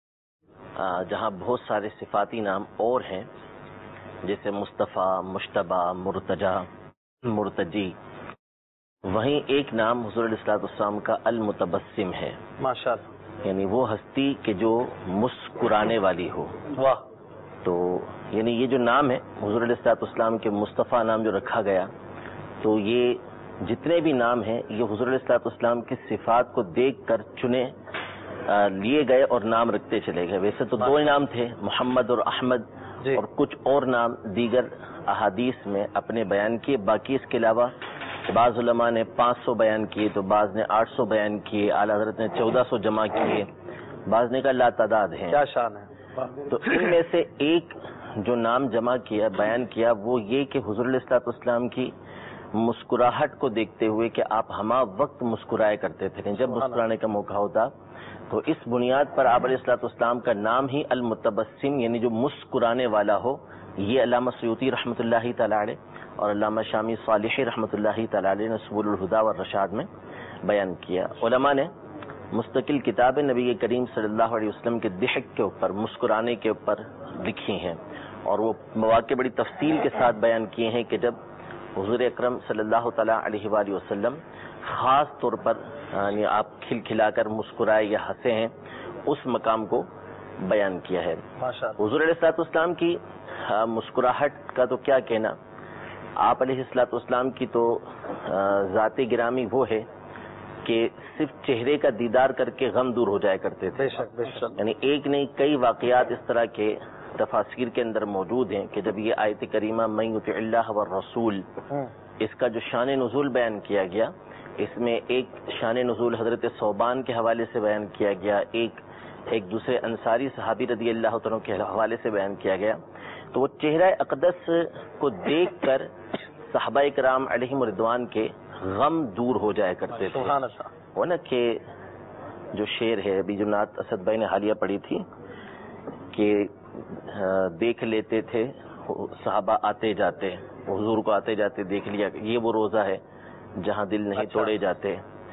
جہاں بہت سارے صفاتی نام اور ہیں جیسے مصطفیٰ, مشتبہ, مرتجا, مرتجی, وہیں ایک نام حضور علیہ الصلوۃ والسلام کا المتبسم ہے. ماشاءاللہ. یعنی وہ ہستی کہ جو مسکرانے والی ہو. واہ. تو یعنی یہ جو نام ہے حضور علیہ الصلوۃ والسلام کے مصطفیٰ نام جو رکھا گیا, تو یہ جتنے بھی نام ہیں یہ حضور علیہ الصلوۃ والسلام کی صفات کو دیکھ کر چنے لیے گئے اور نام رکھتے چلے گئے. ویسے تو 2 نام تھے, محمد اور احمد, اور کچھ اور نام دیگر احادیث میں اپنے بیان کیے. باقی اس کے علاوہ بعض علماء نے 500 بیان کیے, تو بعض نے 800 بیان کیے, اعلیٰ حضرت نے 1400 جمع کیے, بعض نے کہا لا تعداد ہے. کیا شان ہے. تو ان میں سے ایک جو نام جمع کیا, بیان کیا, وہ یہ کہ حضور علیہ الصلوۃ والسلام کی مسکراہٹ کو دیکھتے ہوئے کہ آپ ہمہ وقت مسکرائے کرتے تھے جب مسکرانے کا موقع ہوتا, تو اس بنیاد پر آپ علیہ الصلوۃ والسلام کا نام ہی المتبسم یعنی جو مسکرانے والا ہو, یہ علامہ سیوطی رحمۃ اللہ تعالی علیہ اور علامہ شامی صالحی رحمۃ اللہ تعالی علیہ نے سبل الہدیٰ والرشاد میں بیان کیا. علماء نے مستقل کتابیں نبی کریم صلی اللہ علیہ وسلم کے ضحک کے اوپر, مسکرانے کے اوپر لکھی ہیں, اور وہ مواقع بڑی تفصیل کے ساتھ بیان کیے ہیں کہ جب حضور اکرم صلی اللہ تعالی علیہ وآلہ وسلم خاص طور پر یعنی آپ کھلکھلا کر مسکرائے یا ہنسے ہیں, اس مقام کو بیان کیا ہے. حضور علیہ الصلوۃ والسلام کی مسکراہٹ کا تو کیا کہنا. آپ علیہ الصلوۃ والسلام کی تو ذات گرامی وہ ہے کہ صرف چہرے کا دیدار کر کے غم دور ہو جایا کرتے تھے. یعنی ایک نہیں کئی واقعات اس طرح کے تفاسیر کے اندر موجود ہیں کہ جب یہ آیت کریمہ من یطع اللہ والرسول اس کا جو شان نزول بیان کیا گیا، اس میں ایک شان نزول حضرت ثوبان کے حوالے سے بیان کیا گیا، ایک دوسرے انصاری صحابی رضی اللہ عنہ کے حوالے سے بیان کیا گیا. تو وہ چہرہ اقدس کو دیکھ کر صحابہ کرام علیہم رضوان کے غم دور ہو جایا کرتے تھے. وہ نا کہ جو شعر ہے ابھی جو نعت اسد بھائی نے حالیہ پڑھی تھی کہ دیکھ لیتے تھے صحابہ آتے جاتے، حضور کو آتے جاتے دیکھ لیا، یہ وہ روزہ ہے جہاں دل نہیں توڑے جاتے،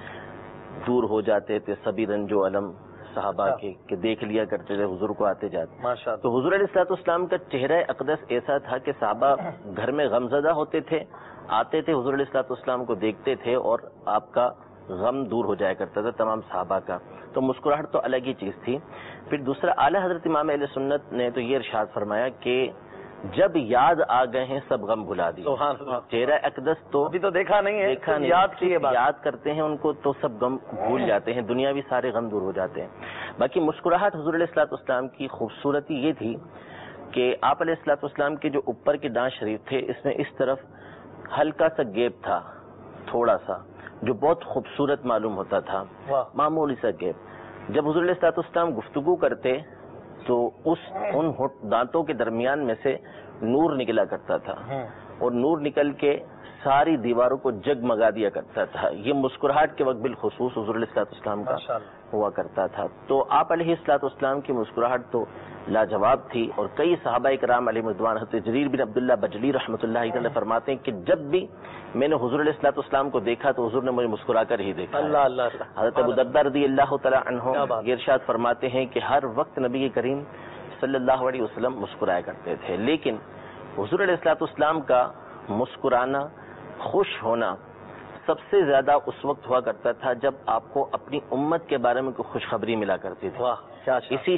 دور ہو جاتے تھے سبھی رنج و علم صحابہ کے کہ دیکھ لیا کرتے تھے حضور کو آتے جاتے. تو حضور علیہ الصلوۃ والسلام کا چہرہ اقدس ایسا تھا کہ صحابہ گھر میں غمزدہ ہوتے تھے، آتے تھے حضور علیہ الصلوۃ والسلام کو دیکھتے تھے اور آپ کا غم دور ہو جایا کرتا تھا تمام صحابہ کا. تو مسکراہٹ تو الگ ہی چیز تھی. پھر دوسرا اعلیٰ حضرت امام اہل سنت نے تو یہ ارشاد فرمایا کہ جب یاد آ گئے ہیں سب غم بھلا دیے. چہرہ اقدس تو ابھی تو دیکھا نہیں ہے، یاد کرتے ہیں ان کو تو سب غم بھول جاتے ہیں، دنیاوی سارے غم دور ہو جاتے ہیں. باقی مسکراہٹ حضور علیہ الصلوۃ والسلام کی خوبصورتی یہ تھی کہ آپ علیہ الصلوۃ والسلام کے جو اوپر کے دانت شریف تھے اس میں اس طرف ہلکا سا گیپ تھا، تھوڑا سا، جو بہت خوبصورت معلوم ہوتا تھا، معمولی سا گیپ. جب حضور علیہ الصلوۃ والسلام گفتگو کرتے تو ان دانتوں کے درمیان میں سے نور نکلا کرتا تھا اور نور نکل کے ساری دیواروں کو جگمگا دیا کرتا تھا. یہ مسکراہٹ کے وقت بالخصوص حضور علیہ الصلوۃ والسلام کا ہوا کرتا تھا. تو آپ علیہ الصلوۃ والسلام کی مسکراہٹ تو لاجواب تھی. اور کئی صحابہ کرام علیہ رضوان، حضرت جریر بن عبداللہ بجلی رحمۃ اللہ علیہ فرماتے ہیں کہ جب بھی میں نے حضور علیہ الصلوۃ والسلام کو دیکھا تو حضور نے مجھے مسکرا کر ہی دیکھا. حضرت ابو درداء رضی اللہ تعالی عنہ یہ ارشاد فرماتے ہیں کہ ہر وقت نبی کریم صلی اللہ علیہ وسلم مسکرایا کرتے تھے، لیکن حضور علیہ الصلوۃ والسلام کا مسکرانا، خوش ہونا سب سے زیادہ اس وقت ہوا کرتا تھا جب آپ کو اپنی امت کے بارے میں کوئی خوشخبری ملا کرتی تھی.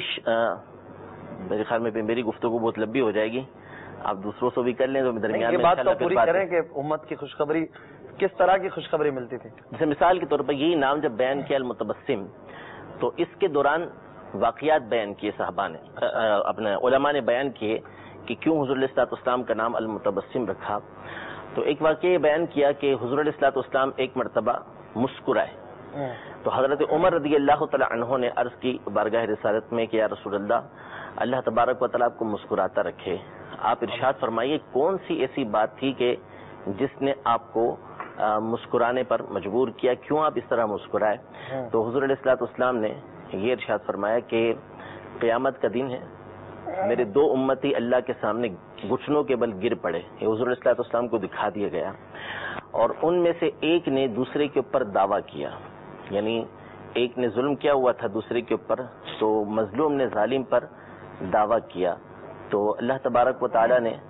میرے خیال میں میری گفتگو بہت لمبی ہو جائے گی، آپ دوسروں سے بھی کر لیں تو درمیان میں بات پوری کریں کہ امت کی خوشخبری کس طرح کی خوشخبری ملتی تھی. جیسے مثال کے طور پر یہی نام جب بیان کیا المتبسم، تو اس کے دوران واقعات بیان کیے صحابہ نے، اپنے علماء نے بیان کیے کہ کیوں حضور علیہ الصلوۃ والسلام کا نام المتبسم رکھا. تو ایک واقعہ بیان کیا کہ حضور علیہ الصلوۃ والسلام ایک مرتبہ مسکرائے تو حضرت عمر رضی اللہ تعالی عنہ نے عرض کی بارگاہ رسالت میں کہ یا رسول اللہ تبارک و تعالیٰ آپ کو مسکراتا رکھے. آپ ارشاد فرمائیے کون سی ایسی بات تھی کہ جس نے آپ کو مسکرانے پر مجبور کیا، کیوں آپ اس طرح مسکرائے. تو حضور علیہ الصلوۃ والسلام نے یہ ارشاد فرمایا کہ قیامت کا دن ہے، میرے دو امتی اللہ کے سامنے گھٹنوں کے بل گر پڑے. یہ حضور علیہ الصلوۃ والسلام کو دکھا دیا گیا اور ان میں سے ایک نے دوسرے کے اوپر دعویٰ کیا، یعنی ایک نے ظلم کیا ہوا تھا دوسرے کے اوپر، تو مظلوم نے ظالم پر دعویٰ کیا. تو اللہ تبارک و تعالیٰ نے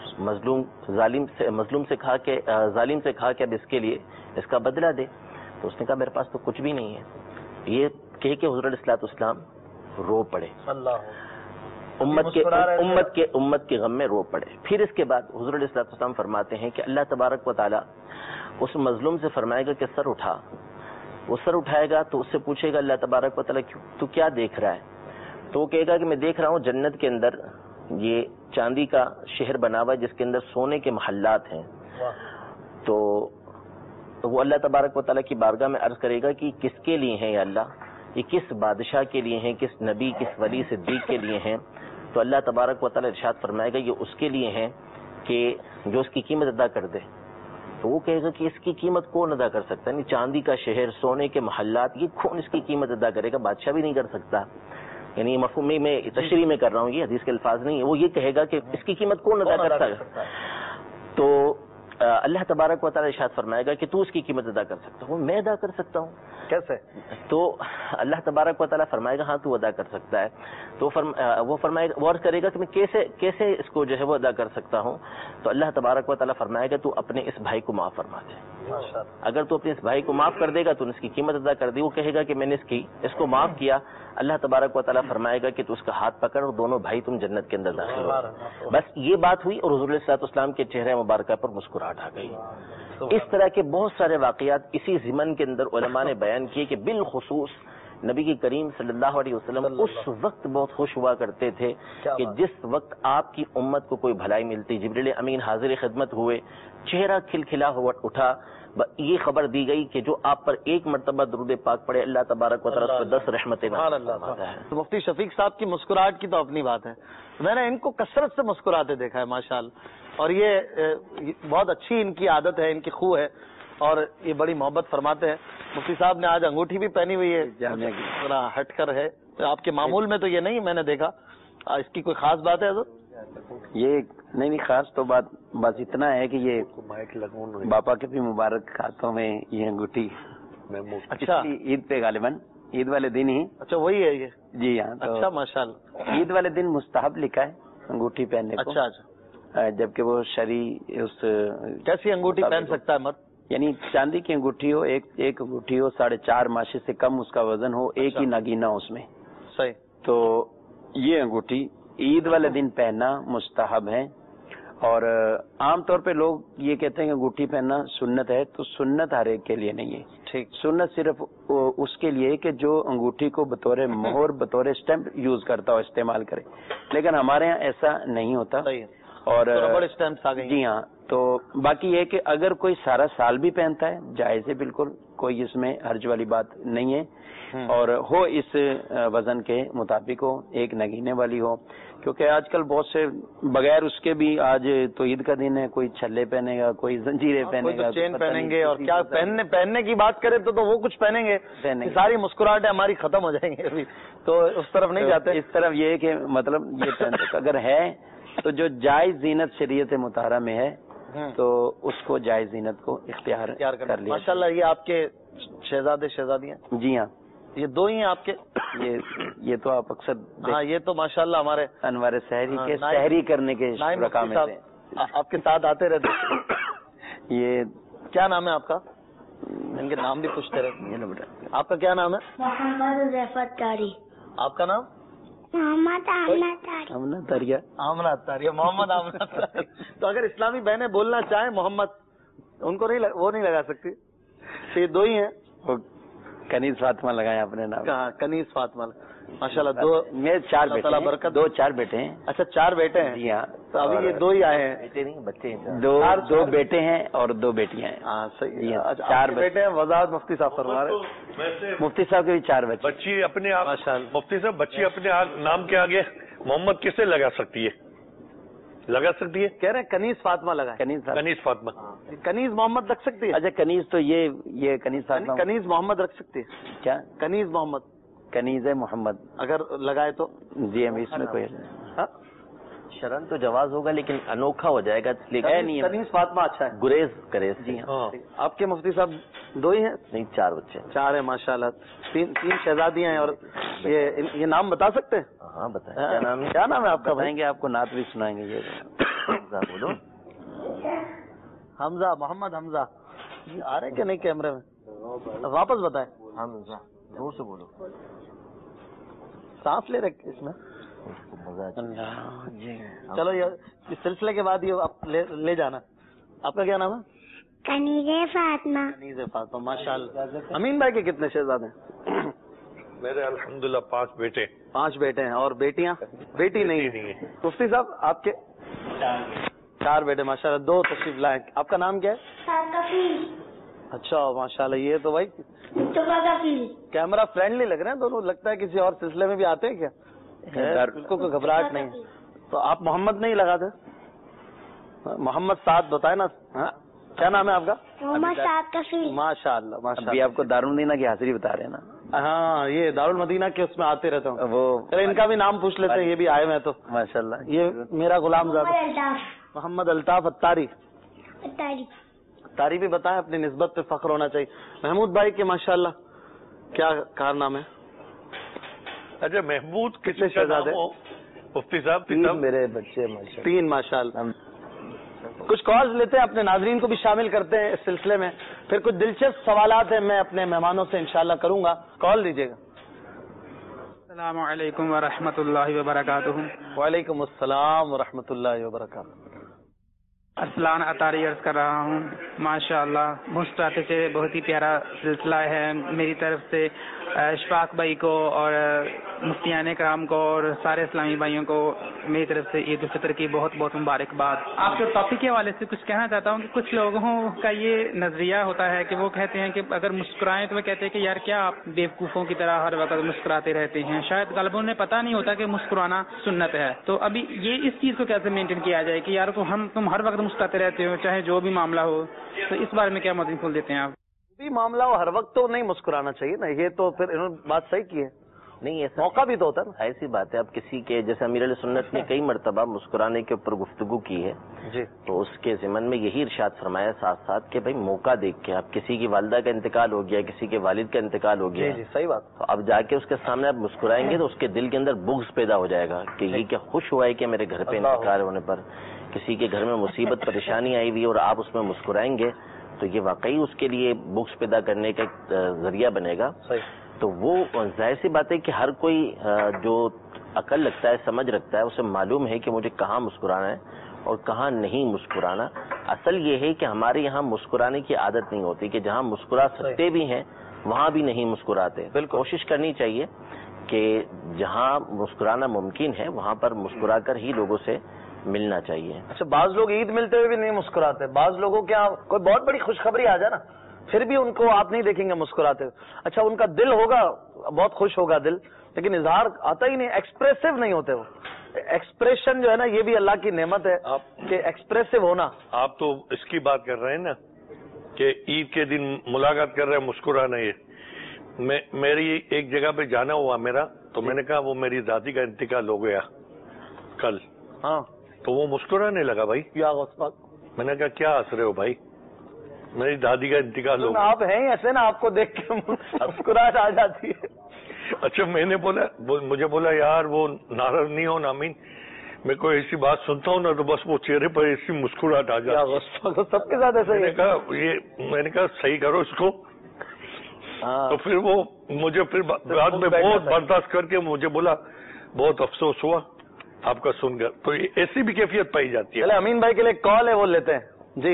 مظلوم سے کہا کہ ظالم سے کہا کہ اب اس کے لیے اس کا بدلہ دے. تو اس نے کہا میرے پاس تو کچھ بھی نہیں ہے. یہ کہہ کے حضور علیہ الصلوۃ والسلام رو پڑے، امت کے غم میں رو پڑے. پھر اس کے بعد حضور علیہ الصلوۃ والسلام فرماتے ہیں کہ اللہ تبارک و تعالیٰ اس مظلوم سے فرمائے گا کہ سر اٹھا. وہ سر اٹھائے گا تو اس سے پوچھے گا اللہ تبارک و تعالیٰ تو کیا دیکھ رہا ہے؟ تو وہ کہے گا کہ میں دیکھ رہا ہوں جنت کے اندر یہ چاندی کا شہر بنا ہوا ہے جس کے اندر سونے کے محلات ہیں. تو وہ اللہ تبارک و تعالیٰ کی بارگاہ میں عرض کرے گا کہ کس کے لیے ہیں یا اللہ، یہ کس بادشاہ کے لیے ہیں، کس نبی، کس ولی صدیق کے لیے ہیں؟ تو اللہ تبارک و تعالیٰ ارشاد فرمائے گا یہ اس کے لیے ہیں کہ جو اس کی قیمت ادا کر دے. تو وہ کہے گا کہ اس کی قیمت کون ادا کر سکتا ہے؟ یعنی چاندی کا شہر، سونے کے محلات، یہ کون اس کی قیمت ادا کرے گا؟ بادشاہ بھی نہیں کر سکتا. یعنی مفہومی میں تشریح میں کر رہا ہوں، یہ حدیث کے الفاظ نہیں ہے. وہ یہ کہے گا کہ اس کی قیمت کون ادا کر سکتا ہے؟ تو اللہ تبارک و تعالیٰ ارشاد فرمائے گا کہ تو اس کی قیمت ادا کر سکتا ہوں. میں ادا کر سکتا ہوں کیسے؟ تو اللہ تبارک و تعالیٰ فرمائے گا ہاں تو ادا کر سکتا ہے. تو وہ فرمائے گا، وہ عرض کرے گا کہ میں کیسے اس کو جو ہے وہ ادا کر سکتا ہوں. تو اللہ تبارک و تعالیٰ فرمائے گا تو اپنے اس بھائی کو معاف فرما دے. اگر تو اپنے اس بھائی کو معاف کر دے گا تو اس کی قیمت ادا کر دی. وہ کہے گا کہ میں نے اس کو معاف کیا, اللہ تبارک و تعالیٰ فرمائے گا کہ تو اس کا ہاتھ پکڑ اور دونوں بھائی تم جنت کے اندر داخل ہو. بس یہ بات ہوئی اور حضور علیہ الصلوۃ والسلام کے چہرے مبارکہ پر مسکراہٹ آ گئی. اس طرح کے بہت سارے واقعات اسی ضمن کے اندر علماء نے بیان کیے کہ بالخصوص نبی کی کریم صلی اللہ علیہ وسلم اس وقت بہت خوش ہوا کرتے تھے کہ جس وقت آپ کی امت کو کوئی بھلائی ملتی, جبریل امین حاضر خدمت ہوئے, چہرہ کھلکھلا ہوا اٹھا, یہ خبر دی گئی کہ جو آپ پر ایک مرتبہ درود پاک پڑے اللہ تبارک و تعالیٰ 10 رحمتیں فرماتا ہے. مفتی شفیق صاحب کی مسکراہٹ کی تو اپنی بات ہے, میں نے ان کو کثرت سے مسکراتے دیکھا ہے ماشاءاللہ, اور یہ بہت اچھی ان کی عادت ہے, ان کی خو ہے, اور یہ بڑی محبت فرماتے ہیں. مفتی صاحب نے آج انگوٹھی بھی پہنی ہوئی ہے, تھوڑا ہٹ کر ہے, آپ کے معمول میں تو یہ نہیں, میں نے دیکھا. اس کی کوئی خاص بات ہے حضرت؟ یہ نہیں خاص تو بات بس اتنا ہے کہ یہ باپا کے بھی مبارک ہاتھوں میں یہ انگوٹھی. اچھا, عید پہ غالباً عید والے دن ہی. اچھا وہی ہے یہ؟ جی ہاں. اچھا ماشاءاللہ. عید والے دن مستحب لکھا ہے انگوٹھی پہننے کو. اچھا, جبکہ وہ شرعی اس کیسی انگوٹھی پہن سکتا ہے مرد؟ یعنی چاندی کی انگوٹھی ہو, ایک انگوٹھی ہو 4.5 ماشے سے کم اس کا وزن ہو, ایک ہی نگینہ اس میں. صحیح. تو یہ انگوٹھی عید والے دن پہننا مستحب ہے. اور عام طور پہ لوگ یہ کہتے ہیں کہ انگوٹھی پہننا سنت ہے, تو سنت ہر ایک کے لیے نہیں ہے. ٹھیک. سنت صرف اس کے لیے کہ جو انگوٹھی کو بطور مہر بطور اسٹیمپ یوز کرتا ہو, استعمال کرے, لیکن ہمارے یہاں ایسا نہیں ہوتا. اور ربڑ اسٹیمپس آ گئی. جی ہاں. تو باقی یہ کہ اگر کوئی سارا سال بھی پہنتا ہے جائز ہے, بالکل کوئی اس میں حرج والی بات نہیں ہے. اور ہو اس وزن کے مطابق ہو, ایک نگینے والی ہو, کیونکہ آج کل بہت سے بغیر اس کے بھی, آج تو عید کا دن ہے, کوئی چھلے پہنے گا, کوئی زنجیریں پہنے گا, چین پہنیں گے, اور کیا پہننے کی بات کریں تو وہ کچھ پہنیں گے, ساری مسکراہٹیں ہماری ختم ہو جائیں گے ابھی, تو اس طرف نہیں جاتے. اس طرف یہ ہے کہ مطلب یہ اگر ہے تو جو جائز زینت شریعت مطہرہ میں ہے تو اس کو جائز زینت کو اختیار کر لیا. ماشاءاللہ. یہ آپ کے شہزادے شہزادیاں؟ جی ہاں, یہ دو ہی ہیں آپ کے؟ یہ تو آپ اکثر, ہاں یہ تو ماشاءاللہ ہمارے انوار سحری کے سحری کرنے کے رقم میں آپ کے ساتھ آتے رہتے. یہ کیا نام ہے آپ کا؟ ان کے نام بھی پوچھتے رہتے. آپ کا کیا نام ہے؟ محمد رفعت طاری. آپ کا نام؟ محمد آمنہ طاری. آمنہ طاری. محمد آمنہ طاری. تو اگر اسلامی بہنیں بولنا چاہیں محمد, ان کو نہیں, وہ نہیں لگا سکتی. تو یہ دو ہی ہیں. کنیز فاطمہ لگائیں اپنے نام. کنیز فاطمہ ماشاءاللہ. دو میرے 4 بیٹے ہیں. 4 بیٹے ہیں. اچھا 4 بیٹے ہیں. جی ہاں. تو ابھی یہ 2 ہی آئے ہیں. بیٹے نہیں بچے ہیں. 2 بیٹے ہیں اور 2 بیٹیاں ہیں. ہاں صحیح. 4 بیٹے ہیں. وضاحت مفتی صاحب فرما رہے. مفتی صاحب کے بھی 4 بچے. بچی اپنے آپ, مفتی صاحب بچی اپنے نام کے آگے محمد کسے لگا سکتی ہے؟ لگا سکتی ہے. کہہ رہے ہیں کنیز فاطمہ لگائیں. کنیز فاطمہ. کنیز محمد رکھ سکتی ہے. اچھا کنیز تو یہ کنیز فاطمہ. کنیز محمد رکھ سکتی ہے. کیا کنیز محمد؟ کنیز محمد اگر لگائے تو جی ہم اس میں کوئی شرن تو جواز ہوگا لیکن انوکھا ہو جائے گا, اس لیے کنیز فاطمہ اچھا ہے. گریز کرے. جی ہاں. آپ کے مفتی صاحب 2 ہی ہیں؟ نہیں 4 بچے. 4 ہیں ماشاءاللہ. 3 شہزادیاں ہیں. اور یہ نام بتا سکتے ہیں؟ ہاں بتائیں. کیا نام ہے؟ کیا نام ہے آپ کا؟ بتائیں گے, آپ کو نعت بھی سنائیں گے. یہ بولو. حمزہ, محمد حمزہ. آ رہے کہ نہیں کیمرے میں؟ واپس بتائیں. حمزہ. زور سے بولو. سانس لے رکھے اس میں. چلو یہ سلسلے کے بعد یہ آپ لے جانا. آپ کا کیا نام ہے؟ کنیز فاطمہ. کنیز فاطمہ ماشاءاللہ. امین بھائی کے کتنے شہزادے ہیں؟ میرے الحمدللہ 5 بیٹے. 5 بیٹے ہیں. اور بیٹیاں؟ بیٹی نہیں ہے. مفتی صاحب آپ کے 4 بیٹے ماشاءاللہ. 2 تشریف لائیں. آپ کا نام کیا ہے؟ اچھا ماشاءاللہ. یہ تو بھائی کیمرہ فرینڈلی لگ رہے ہیں دونوں. لگتا ہے کسی اور سلسلے میں بھی آتے ہیں کیا؟ بالکل کوئی گھبراہٹ نہیں. تو آپ محمد نہیں لگاتے؟ محمد سعد بتائے نا. کیا نام ہے آپ کا؟ محمد سعد کفیل. ماشاءاللہ ابھی آپ کو دارالمدینہ کی حاضری بتا رہے ہیں نا. ہاں یہ دارالمدینہ کے اس میں آتے رہتا ہوں. وہ ان کا بھی نام پوچھ لیتے ہیں. یہ بھی آئے ہوئے تو ماشاءاللہ. یہ میرا غلام زادہ محمد الطاف اتاری. اتاری بھی بتائیں, اپنی نسبت پہ فخر ہونا چاہیے. محمود بھائی کے ماشاءاللہ کیا کارنامے؟ اچھا محمود کتنے شہزادے؟ مفتی صاحب 3 میرے بچے. 3 ماشاءاللہ. کچھ کالز لیتے ہیں, اپنے ناظرین کو بھی شامل کرتے ہیں اس سلسلے میں. پھر کچھ دلچسپ سوالات ہیں میں اپنے مہمانوں سے انشاءاللہ کروں گا. کال دیجیے گا. السلام علیکم ورحمۃ اللہ وبرکاتہ. وعلیکم السلام ورحمۃ اللہ وبرکاتہ. ارسلان اطاری عرض کر رہا ہوں. ماشاء اللہ مسکراتے سے بہت ہی پیارا سلسلہ ہے. میری طرف سے اشفاق بھائی کو اور مفتیان کرام کو اور سارے اسلامی بھائیوں کو میری طرف سے عید الفطر کی بہت بہت مبارکباد. آپ کے ٹاپک کے حوالے سے کچھ کہنا چاہتا ہوں کہ کچھ لوگوں کا یہ نظریہ ہوتا ہے کہ وہ کہتے ہیں کہ اگر مسکرائیں تو وہ کہتے ہیں کہ یار کیا آپ بیوقوفوں کی طرح ہر وقت مسکراتے رہتے ہیں. شاید غالباً انہیں پتہ نہیں ہوتا کہ مسکرانا سنت ہے. تو ابھی یہ اس چیز کو کیسے مینٹین کیا جائے کہ یار کو تم ہر وقت مسکراتے رہتے ہو چاہے جو بھی معاملہ ہو. تو اس بارے میں کیا مدنی پھول دیتے ہیں آپ؟ بھی معاملہ ہو ہر وقت تو نہیں مسکرانا چاہیے نا. یہ تو پھر انہوں نے بات صحیح کی ہے. نہیں ایسا موقع بھی تو ہوتا ہے نا. ایسی بات ہے. اب کسی کے جیسے امیر علیہ سنت نے کئی مرتبہ مسکرانے کے اوپر گفتگو کی ہے جی, تو اس کے ضمن میں یہی ارشاد فرمایا ساتھ ساتھ کہ بھائی موقع دیکھ کے اب کسی کی والدہ کا انتقال ہو گیا, کسی کے والد کا انتقال ہو گیا, جی صحیح بات. تو اب جا کے اس کے سامنے آپ مسکرائیں گے تو اس کے دل کے اندر بغض پیدا ہو جائے گا کہ یہ کیا خوش ہوا ہے کہ میرے گھر پہ انتقال ہونے پر کسی کے گھر میں مصیبت پریشانی آئی ہوئی اور آپ اس میں مسکرائیں گے تو یہ واقعی اس کے لیے بغض پیدا کرنے کا ایک ذریعہ بنے گا. تو وہ ظاہر سی بات ہے کہ ہر کوئی جو عقل رکھتا ہے, سمجھ رکھتا ہے, اسے معلوم ہے کہ مجھے کہاں مسکرانا ہے اور کہاں نہیں مسکرانا. اصل یہ ہے کہ ہمارے یہاں مسکرانے کی عادت نہیں ہوتی کہ جہاں مسکرا سکتے بھی ہیں وہاں بھی نہیں مسکراتے. بالکل کوشش کرنی چاہیے کہ جہاں مسکرانا ممکن ہے وہاں پر مسکرا کر ہی لوگوں سے ملنا چاہیے. اچھا, بعض لوگ عید ملتے ہوئے بھی نہیں مسکراتے. بعض لوگوں کے یہاں کوئی بہت بڑی خوشخبری آ جائے نا پھر بھی ان کو آپ نہیں دیکھیں گے مسکراتے ہوئے. اچھا, ان کا دل ہوگا بہت خوش ہوگا دل, لیکن اظہار آتا ہی نہیں, ایکسپریسو نہیں ہوتے وہ. ایکسپریشن جو ہے نا یہ بھی اللہ کی نعمت ہے کہ ایکسپریسو ہونا. آپ تو اس کی بات کر رہے ہیں نا کہ عید کے دن ملاقات کر رہے ہیں مسکرانا. یہ میری ایک جگہ پہ جانا ہوا میرا, تو میں نے کہا وہ میری دادی کا انتقال ہو گیا کل. ہاں, تو وہ مسکرانے لگا. بھائی میں نے کہا کیا ہنس رہے ہو بھائی, میری دادی کا انتقال ہو گیا. آپ ہیں ایسے نا, آپ کو دیکھ کے مسکراہٹ آ جاتی ہے. اچھا, میں نے بولا, مجھے بولا یار وہ ناراض نہیں ہو نا امین, میں کوئی ایسی بات سنتا ہوں نا تو بس وہ چہرے پر ایسی مسکراہٹ آ جاتی ہے. سب کے ساتھ ایسا ہی. میں نے کہا صحیح کرو اس کو. تو پھر وہ مجھے پھر بعد میں بہت برداشت کر کے مجھے بولا بہت افسوس ہوا آپ کا سن کر. تو ایسی بھی کیفیت پائی جاتی ہے. چلے امین بھائی کے لیے کال ہے, وہ لیتے ہیں. جی,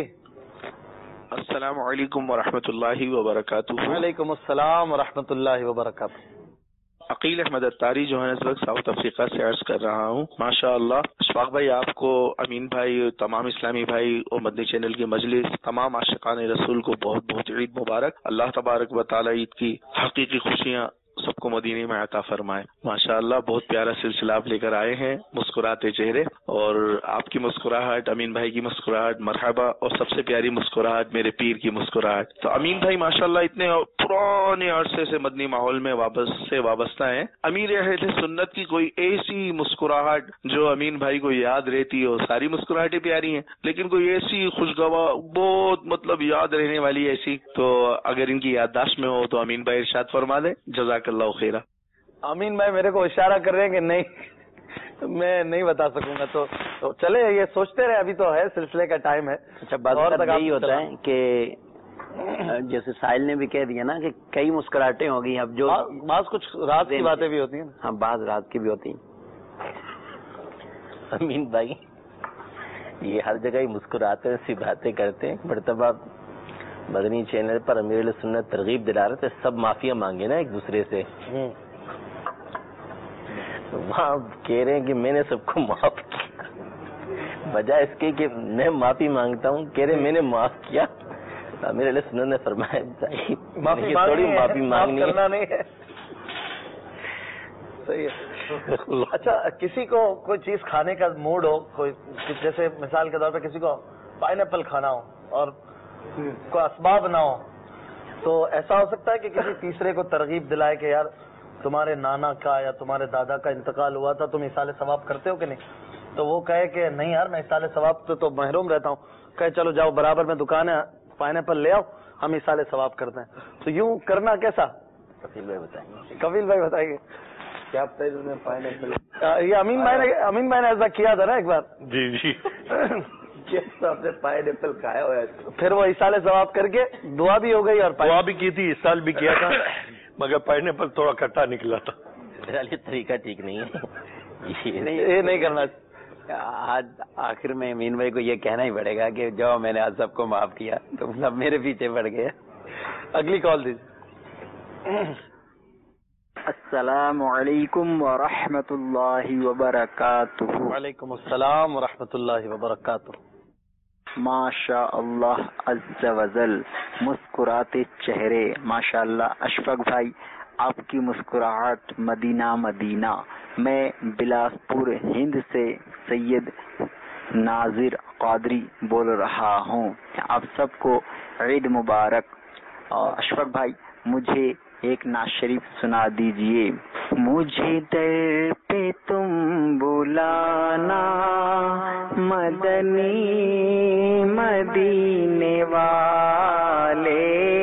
السلام علیکم ورحمۃ اللہ وبرکاتہ. وعلیکم السلام ورحمۃ اللہ وبرکاتہ. عقیل احمد اتاری جو ہے اس وقت ساؤتھ افریقہ سے عرض کر رہا ہوں. ماشاء اللہ اشفاق بھائی, آپ کو, امین بھائی, تمام اسلامی بھائی اور مدنی چینل کی مجلس, تمام عاشقان رسول کو بہت بہت عید مبارک. اللہ تبارک و تعالی عید کی حقیقی خوشیاں سب کو مدینے میں عطا فرمائے. ماشاء اللہ بہت پیارا سلسلہ آپ لے کر آئے ہیں, مسکراتے چہرے, اور آپ کی مسکراہٹ, امین بھائی کی مسکراہٹ مرحبا, اور سب سے پیاری مسکراہٹ میرے پیر کی مسکراہٹ. تو امین بھائی ماشاء اللہ اتنے پرانے عرصے سے مدنی ماحول میں وابستہ ہیں. امیر اہل سنت کی کوئی ایسی مسکراہٹ جو امین بھائی کو یاد رہتی ہو, ساری مسکراہٹیں پیاری ہیں, لیکن کوئی ایسی خوشگوار بہت مطلب یاد رہنے والی ایسی, تو اگر ان کی یادداشت میں ہو تو امین بھائی ارشاد فرما دیں. جزاک اللہ خیرہ. امین بھائی میرے کو اشارہ کر رہے ہیں کہ نہیں, میں نہیں بتا سکوں گا. تو چلے یہ سوچتے رہے, ابھی تو ہے سلسلے کا ٹائم ہے. اچھا, بات یہی ہوتا ہے کہ جیسے ساحل نے بھی کہہ دیا نا کہ کئی مسکراہٹیں ہو گئی. اب جو بعض کچھ رات کی باتیں بھی ہوتی ہیں. ہاں, بعض رات کی بھی ہوتی ہیں. امین بھائی یہ ہر جگہ ہی مسکراتے ہیں, ایسی باتیں کرتے ہیں. مرتبہ مدنی چینل پر امیر علیہ سنت ترغیب دلا رہے تھے, سب معافیا مانگے نا ایک دوسرے سے. وہاں کہہ رہے ہیں کہ میں نے سب کو معاف کیا, بجائے اس کے کہ میں معافی مانگتا ہوں کہہ رہے میں نے معاف کیا. امیر علیہ سنت نے فرمایا تھوڑی معافی مانگنی ہے. صحیح ہے. اچھا, کسی کو کوئی چیز کھانے کا موڈ ہو, کوئی جیسے مثال کے طور پہ کسی کو پائن ایپل کھانا ہو اور کوئی اسباب نہ ہو, تو ایسا ہو سکتا ہے کہ کسی تیسرے کو ترغیب دلائے کہ یار تمہارے نانا کا یا تمہارے دادا کا انتقال ہوا تھا, تم ایصال ثواب کرتے ہو کہ نہیں؟ تو وہ کہے کہ نہیں یار میں ایصال ثواب تو محروم رہتا ہوں. کہے چلو جاؤ برابر میں دکان ہے, پائن ایپل لے آؤ, ہم ایصال ثواب کرتے ہیں. تو یوں کرنا کیسا؟ کفیل بھائی بتائیں گے. کفیل بھائی بتائیں گے کیا پائن ایپل. یہ امین بھائی نے ایسا کیا تھا نا ایک بار. جی جی. آپ نے پائن ایپل کھایا ہوا ہے. پھر وہ ایصال ثواب کر کے دعا بھی ہو گئی اور دعا بھی کی تھی, اس سال بھی کیا تھا, مگر پائن ایپل تھوڑا کھٹا نکلا تھا. یہ طریقہ ٹھیک نہیں ہے, یہ نہیں کرنا. آج آخر میں امین بھائی کو یہ کہنا ہی پڑے گا کہ جو میں نے آج سب کو معاف کیا تو سب میرے پیچھے پڑ گئے. اگلی کال دیجیے. السلام علیکم ورحمۃ اللہ وبرکاتہ. وعلیکم السلام ورحمۃ اللہ وبرکاتہ. ماشاء اللہ عز وجل, مسکراتے چہرے ماشاء اللہ. اشفاق بھائی آپ کی مسکراہٹ مدینہ مدینہ. میں بلاسپور ہند سے سید ناظر قادری بول رہا ہوں. آپ سب کو عید مبارک. اور اشفاق بھائی مجھے ایک نعت شریف سنا دیجئے. مجھے در پہ تم بلانا مدنی مدینے والے.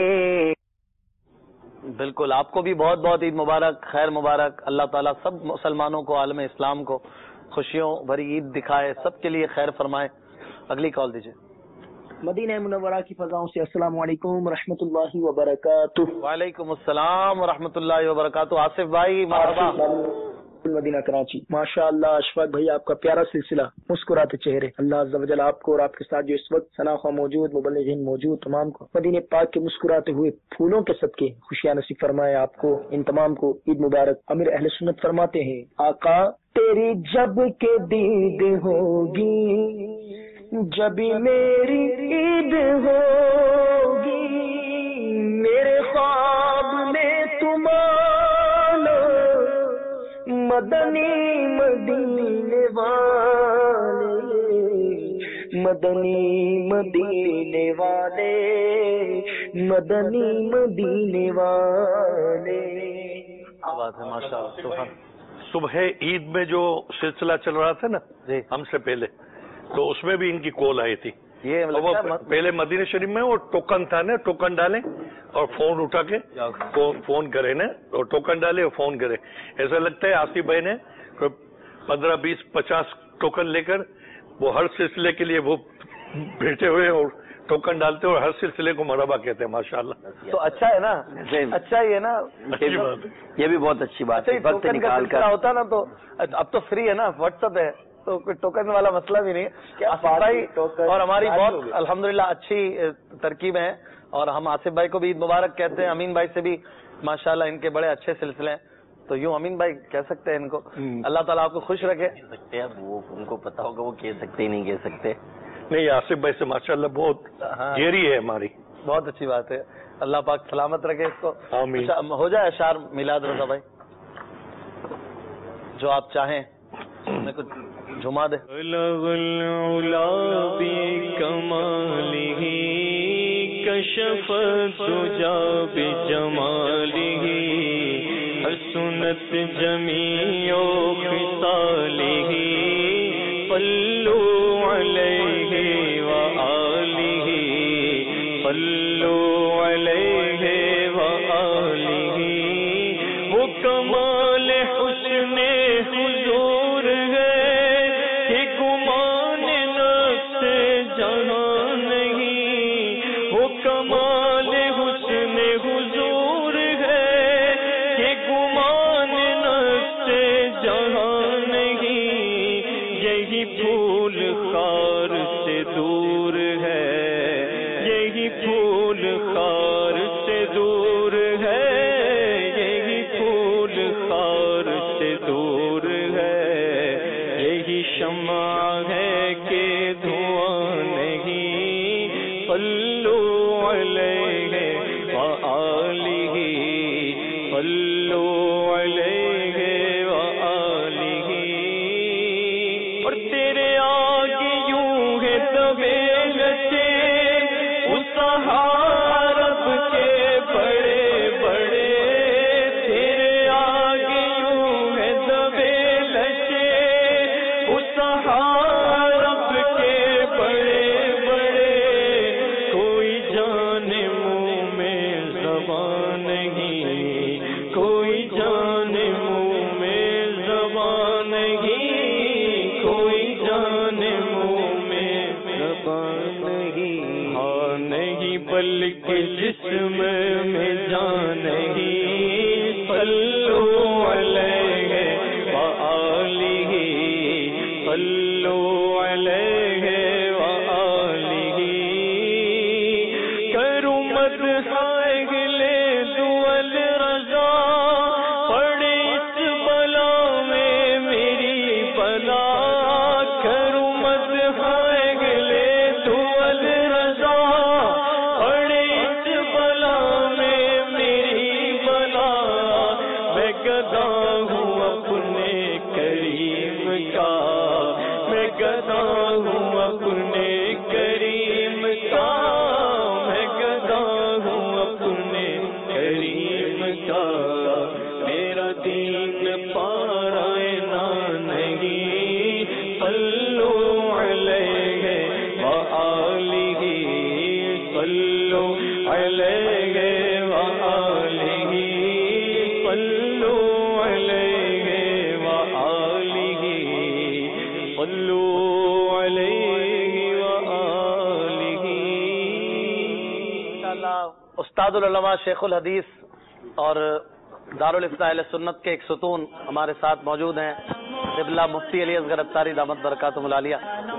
بالکل, آپ کو بھی بہت بہت عید مبارک, خیر مبارک. اللہ تعالیٰ سب مسلمانوں کو, عالم اسلام کو خوشیوں بھری عید دکھائے, سب کے لیے خیر فرمائے. اگلی کال دیجیے. مدینہ منورہ کی فضاؤں سے السلام علیکم ورحمۃ اللہ وبرکاتہ. وعلیکم السلام ورحمۃ اللہ وبرکاتہ. آصف بھائی مرحبا. مدینہ کراچی. ماشاء اللہ اشفاق بھائی آپ کا پیارا سلسلہ مسکراتے چہرے. اللہ عز و جل آپ کو اور آپ کے ساتھ جو اس وقت ثناء موجود, مبلغین موجود, تمام کو مدینہ پاک کے مسکراتے ہوئے پھولوں کے صدقے خوشیاں نصیب فرمائے. آپ کو ان تمام کو عید مبارک. امیر اہل سنت فرماتے ہیں آقا تیری جب کے دید ہوگی جب میری عید ہوگی, میرے خواب میں تم مدنی مدینے والے, مدنی مدینے والے, مدنی مدینے والے. بات ہے ماشاء اللہ. صبح عید میں جو سلسلہ چل رہا تھا نا ہم سے پہلے, تو اس میں بھی ان کی کال آئی تھی. وہ پہلے مدینہ شریف میں وہ ٹوکن تھا نا, ٹوکن ڈالیں اور فون اٹھا کے فون کرے نا, اور ٹوکن ڈالے اور فون کرے. ایسا لگتا ہے آصف بھائی نے 15, 20, 50 ٹوکن لے کر وہ ہر سلسلے کے لیے وہ بیٹھے ہوئے اور ٹوکن ڈالتے اور ہر سلسلے کو مرحبا کہتے ہیں. ماشاء اللہ. تو اچھا ہے نا, اچھا ہی ہے نا, یہ بھی بہت اچھی بات ہے. وقت نکال کر ہوتا نا, تو اب تو فری ہے نا, واٹس ایپ ہے, تو کوئی ٹوکن والا مسئلہ بھی نہیں ہے. آصف بھائی اور ہماری بہت الحمدللہ اچھی ترکیب ہے, اور ہم آصف بھائی کو بھی عید مبارک کہتے ہیں. امین بھائی سے بھی ماشاءاللہ ان کے بڑے اچھے سلسلے ہیں, تو یوں امین بھائی کہہ سکتے ہیں ان کو. اللہ تعالیٰ آپ کو خوش رکھے. وہ ان کو پتا ہوگا وہ کہہ سکتے ہی نہیں کہہ سکتے. نہیں, آصف بھائی سے ماشاءاللہ بہت گہری ہے ہماری. بہت اچھی بات ہے. اللہ پاک سلامت رکھے اس کو. آمین. ہو جائے اشعار میلاد رضا بھائی, جو آپ چاہیں میں کچھ جھما دے. کمالہ کشف الدجا بجمالہ حسنت جمیع خصالہ صلوا علیہ وآلہ صلوا علیہ وآلہ. وہ کمال حسن حضور ہے کہ گمان نفس جہاں نہیں. وہ کمال حسن حضور ہے کہ گمان نفس جہاں نہیں. یہی پھول خار سے دور ہے, یہی پھول خار سے دور ہے, یہی پھول خار سے دور ہے. یہی شمع ہے کہ دھواں نہیں. صلوا علیہ وآلہ صلوا علیہ وآلہ. اور تیرے آگے یوں ہے دبے لچے اس عرب کے بڑے بڑے. تیرے آگے یوں ہے دبے لچے اس عرب کے بڑے بڑے. کوئی جان پل کے جسم میں جان نہیں صلو علیہ وآلہ صلو علیہ وآلہ کروں مدح اہل دول رضا پڑے اس بلا میں میری بلا کروں مدح اہل دول رضا پڑے اس بلا میں میری بلا میں گدا ہوں اپنے کریم کا میں گدا ہوں اپنے کریم کا میں گدا ہوں اپنے کریم کا میرا دین پارائنا نہیں صلو علیہ وآلہ صلو علیہ وآلہ صلو علیہ وآلہ صلو علیہ وآلہ. انشاءاللہ استاد العلماء شیخ الحدیث اور دارالفتہ اہل سنت کے ایک ستون ہمارے ساتھ موجود ہیں قبلہ مفتی علی اصغر اتاری دامت برکاتہم العالیہ.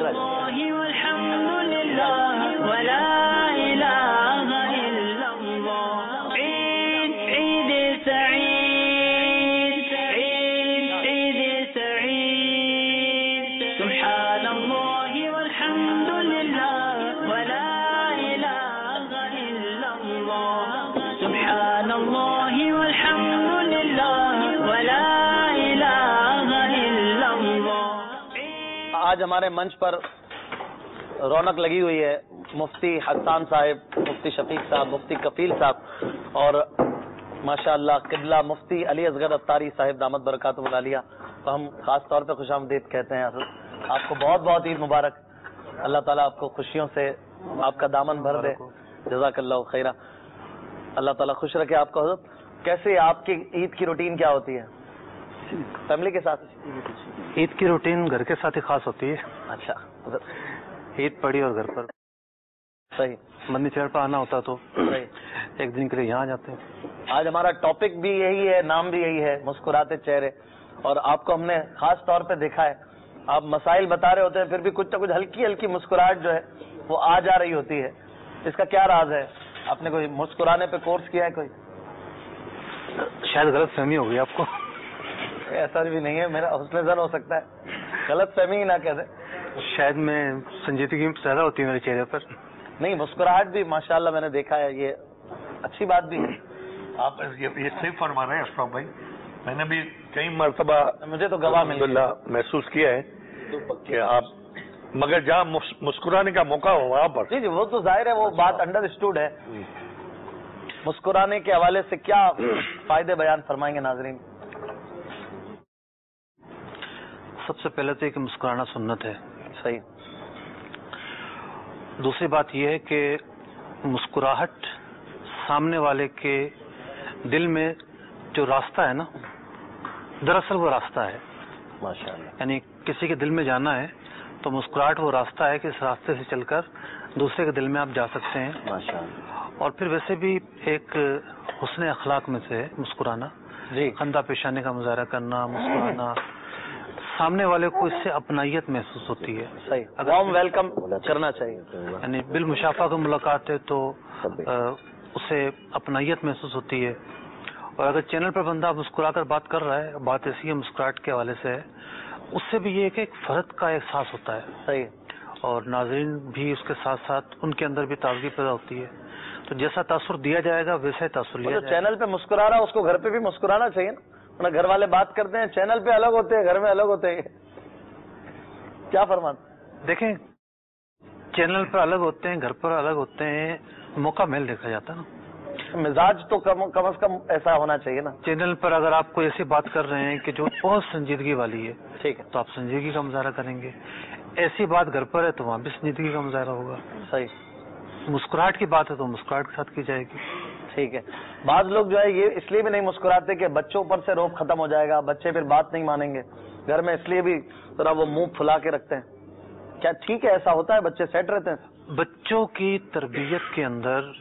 آج ہمارے منچ پر رونق لگی ہوئی ہے مفتی حسان صاحب، مفتی شفیق صاحب، مفتی کفیل صاحب اور ماشاءاللہ قبلہ مفتی علی اصغر اتاری صاحب دامت برکاتہم العالیہ. تو ہم خاص طور پہ خوش آمدید کہتے ہیں. آپ کو بہت بہت عید مبارک. اللہ تعالیٰ آپ کو خوشیوں سے آپ کا دامن بھر دے. جزاک اللہ خیرہ. اللہ تعالیٰ خوش رکھے آپ کو. حضرت کیسے آپ کی عید کی روٹین کیا ہوتی ہے؟ فیملی کے ساتھ عید کی روٹین گھر کے ساتھ ہی خاص ہوتی ہے. اچھا عید پڑی اور گھر پر صحیح مندی چڑھ پر آنا ہوتا تو ایک دن کے لیے یہاں جاتے ہیں. آج ہمارا ٹاپک بھی یہی ہے، نام بھی یہی ہے، مسکراتے چہرے. اور آپ کو ہم نے خاص طور پہ دیکھا ہے آپ مسائل بتا رہے ہوتے ہیں پھر بھی کچھ نہ کچھ ہلکی ہلکی مسکراہٹ جو ہے وہ آ جا رہی ہوتی ہے. اس کا کیا راز ہے؟ آپ نے کوئی مسکرانے پہ کورس کیا ہے کوئی؟ شاید غلط فہمی ہوگی آپ کو. ایسا بھی نہیں ہے، میرا حسن زن ہو سکتا ہے، غلط فہمی ہی نہ کہہ دیں. شاید میں سنجیدگی زیادہ ہوتی ہے میرے چہرے پر. نہیں، مسکراہٹ بھی ماشاءاللہ میں نے دیکھا ہے، یہ اچھی بات بھی ہے. آپ یہ صحیح فرما رہے ہیں اشرف بھائی. میں نے بھی کئی مرتبہ مجھے تو گواہ الحمدللہ محسوس کیا ہے کہ آپ مگر جہاں مسکرانے کا موقع ہو وہاں پر جی وہ تو ظاہر ہے، وہ بات انڈر اسٹوڈ ہے. مسکرانے کے حوالے سے کیا فائدے بیان فرمائیں گے ناظرین؟ سب سے پہلے تو یہ کہ مسکرانا سنت ہے. صحیح. دوسری بات یہ ہے کہ مسکراہٹ سامنے والے کے دل میں جو راستہ ہے نا، دراصل وہ راستہ ہے. ماشاءاللہ. یعنی کسی کے دل میں جانا ہے تو مسکراہٹ وہ راستہ ہے کہ اس راستے سے چل کر دوسرے کے دل میں آپ جا سکتے ہیں. ماشاءاللہ. اور پھر ویسے بھی ایک حسن اخلاق میں سے مسکرانا، جی خندہ پیشانی کا مظاہرہ کرنا، مسکرانا، سامنے والے کو اس سے اپنائیت محسوس ہوتی ہے. صحیح. وارم ویلکم کرنا چاہیے. یعنی بالمشافہ کو ملاقات ہے تو اسے اپنائیت محسوس ہوتی ہے. اور اگر چینل پر بندہ مسکرا کر بات کر رہا ہے، بات ایسی ہے مسکراہٹ کے حوالے سے ہے، اس سے بھی یہ کہ ایک فرد کا احساس ہوتا ہے. صحیح. اور ناظرین بھی اس کے ساتھ ساتھ ان کے اندر بھی تازگی پیدا ہوتی ہے. تو جیسا تاثر دیا جائے گا ویسا ہی تاثر لیا جائے گا. چینل پہ مسکرا رہا اس کو گھر پہ بھی مسکرانا چاہیے نا. گھر والے بات کرتے ہیں چینل پہ الگ ہوتے ہیں، گھر میں الگ ہوتے ہیں. کیا فرماتے؟ دیکھیں چینل پر الگ ہوتے ہیں، گھر پر الگ ہوتے ہیں، موقع میل دیکھا جاتا ہے نا. مزاج تو کم از کم ایسا ہونا چاہیے نا. چینل پر اگر آپ کوئی ایسی بات کر رہے ہیں کہ جو بہت سنجیدگی والی ہے، ٹھیک ہے، تو آپ سنجیدگی کا مظاہرہ کریں گے. ایسی بات گھر پر ہے تو وہاں بھی سنجیدگی کا مظاہرہ ہوگا. صحیح. مسکراہٹ کی بات ہے تو مسکراہٹ کے ساتھ کی جائے گی. ٹھیک ہے. بعض لوگ جو ہے یہ اس لیے بھی نہیں مسکراتے کہ بچوں پر سے روب ختم ہو جائے گا، بچے پھر بات نہیں مانیں گے گھر میں، اس لیے بھی ذرا وہ منہ پھلا کے رکھتے ہیں. کیا ٹھیک ہے ایسا ہوتا ہے؟ بچے سیٹ رہتے ہیں؟ بچوں کی تربیت کے اندر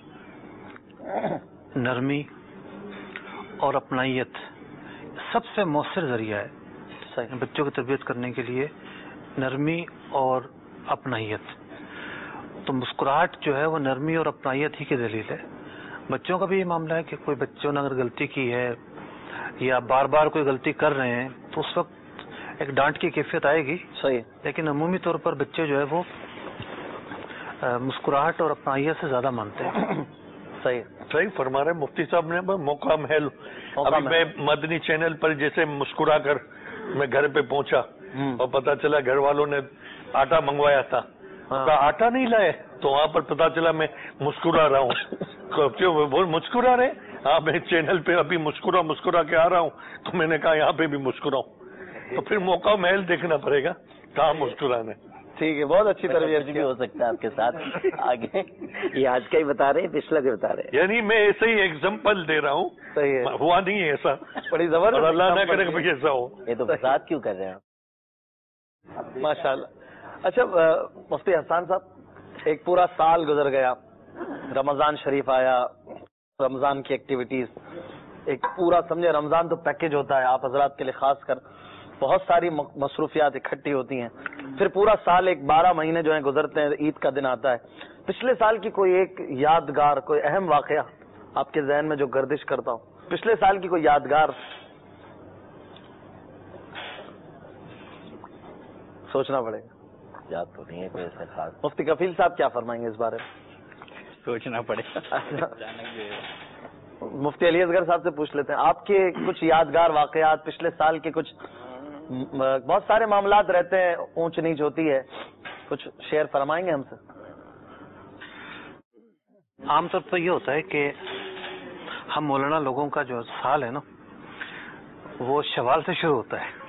نرمی اور اپنائیت سب سے مؤثر ذریعہ ہے بچوں کی تربیت کرنے کے لیے، نرمی اور اپنائیت. تو مسکراہٹ جو ہے وہ نرمی اور اپنائیت ہی کی دلیل ہے. بچوں کا بھی یہ معاملہ ہے کہ کوئی بچوں نے اگر غلطی کی ہے یا بار بار کوئی غلطی کر رہے ہیں تو اس وقت ایک ڈانٹ کی کیفیت آئے گی، صحیح، لیکن عمومی طور پر بچے جو ہے وہ مسکراہٹ اور اپنائیت سے زیادہ مانتے ہیں. صحیح فرما رہے مفتی صاحب نے. موقع محل ابھی میں مدنی چینل پر جیسے مسکرا کر میں گھر پہ پہنچا اور پتا چلا گھر والوں نے آٹا منگوایا تھا، آٹا نہیں لائے، تو وہاں پر پتا چلا میں مسکرا رہا ہوں. کیوں مسکرا رہے؟ ہاں میں چینل پہ ابھی مسکرا کے آ رہا ہوں، تو میں نے کہا یہاں پہ بھی مسکراؤں. تو پھر موقع محل دیکھنا پڑے گا کہاں مسکرانے. ٹھیک ہے، بہت اچھی تربیت بھی ہو سکتا ہے آپ کے ساتھ. آگے یہ آج کا ہی بتا رہے ہیں، پچھلا بھی بتا رہے ہیں، یعنی میں ایسے ہی ایگزامپل دے رہا ہوں. صحیح ہے، ہوا نہیں ہے ایسا، بڑی زبردست، اور اللہ نہ کرے کہ ایسا ہو. یہ تو فساد کیوں کر رہے ہیں؟ ماشاء اللہ. اچھا مفتی حسان صاحب، ایک پورا سال گزر گیا، رمضان شریف آیا، رمضان کی ایکٹیویٹیز، ایک پورا سمجھے رمضان تو پیکج ہوتا ہے آپ حضرات کے لیے، خاص کر بہت ساری مصروفیات اکٹھی ہوتی ہیں. پھر پورا سال ایک 12 مہینے جو ہیں گزرتے ہیں، عید کا دن آتا ہے. پچھلے سال کی کوئی ایک یادگار، کوئی اہم واقعہ آپ کے ذہن میں جو گردش کرتا ہوں، پچھلے سال کی کوئی یادگار؟ سوچنا پڑے گا، یاد تو نہیں ہے کوئی ایسا خاص. مفتی کفیل صاحب کیا فرمائیں گے اس بارے میں؟ سوچنا پڑے گا. مفتی علی اصغر صاحب سے پوچھ لیتے ہیں، آپ کے کچھ یادگار واقعات پچھلے سال کے. کچھ بہت سارے معاملات رہتے ہیں، اونچ نیچ ہوتی ہے، کچھ شیئر فرمائیں گے ہم سے؟ عام طور پر یہ ہوتا ہے کہ ہم مولانا لوگوں کا جو سال ہے نا وہ شوال سے شروع ہوتا ہے.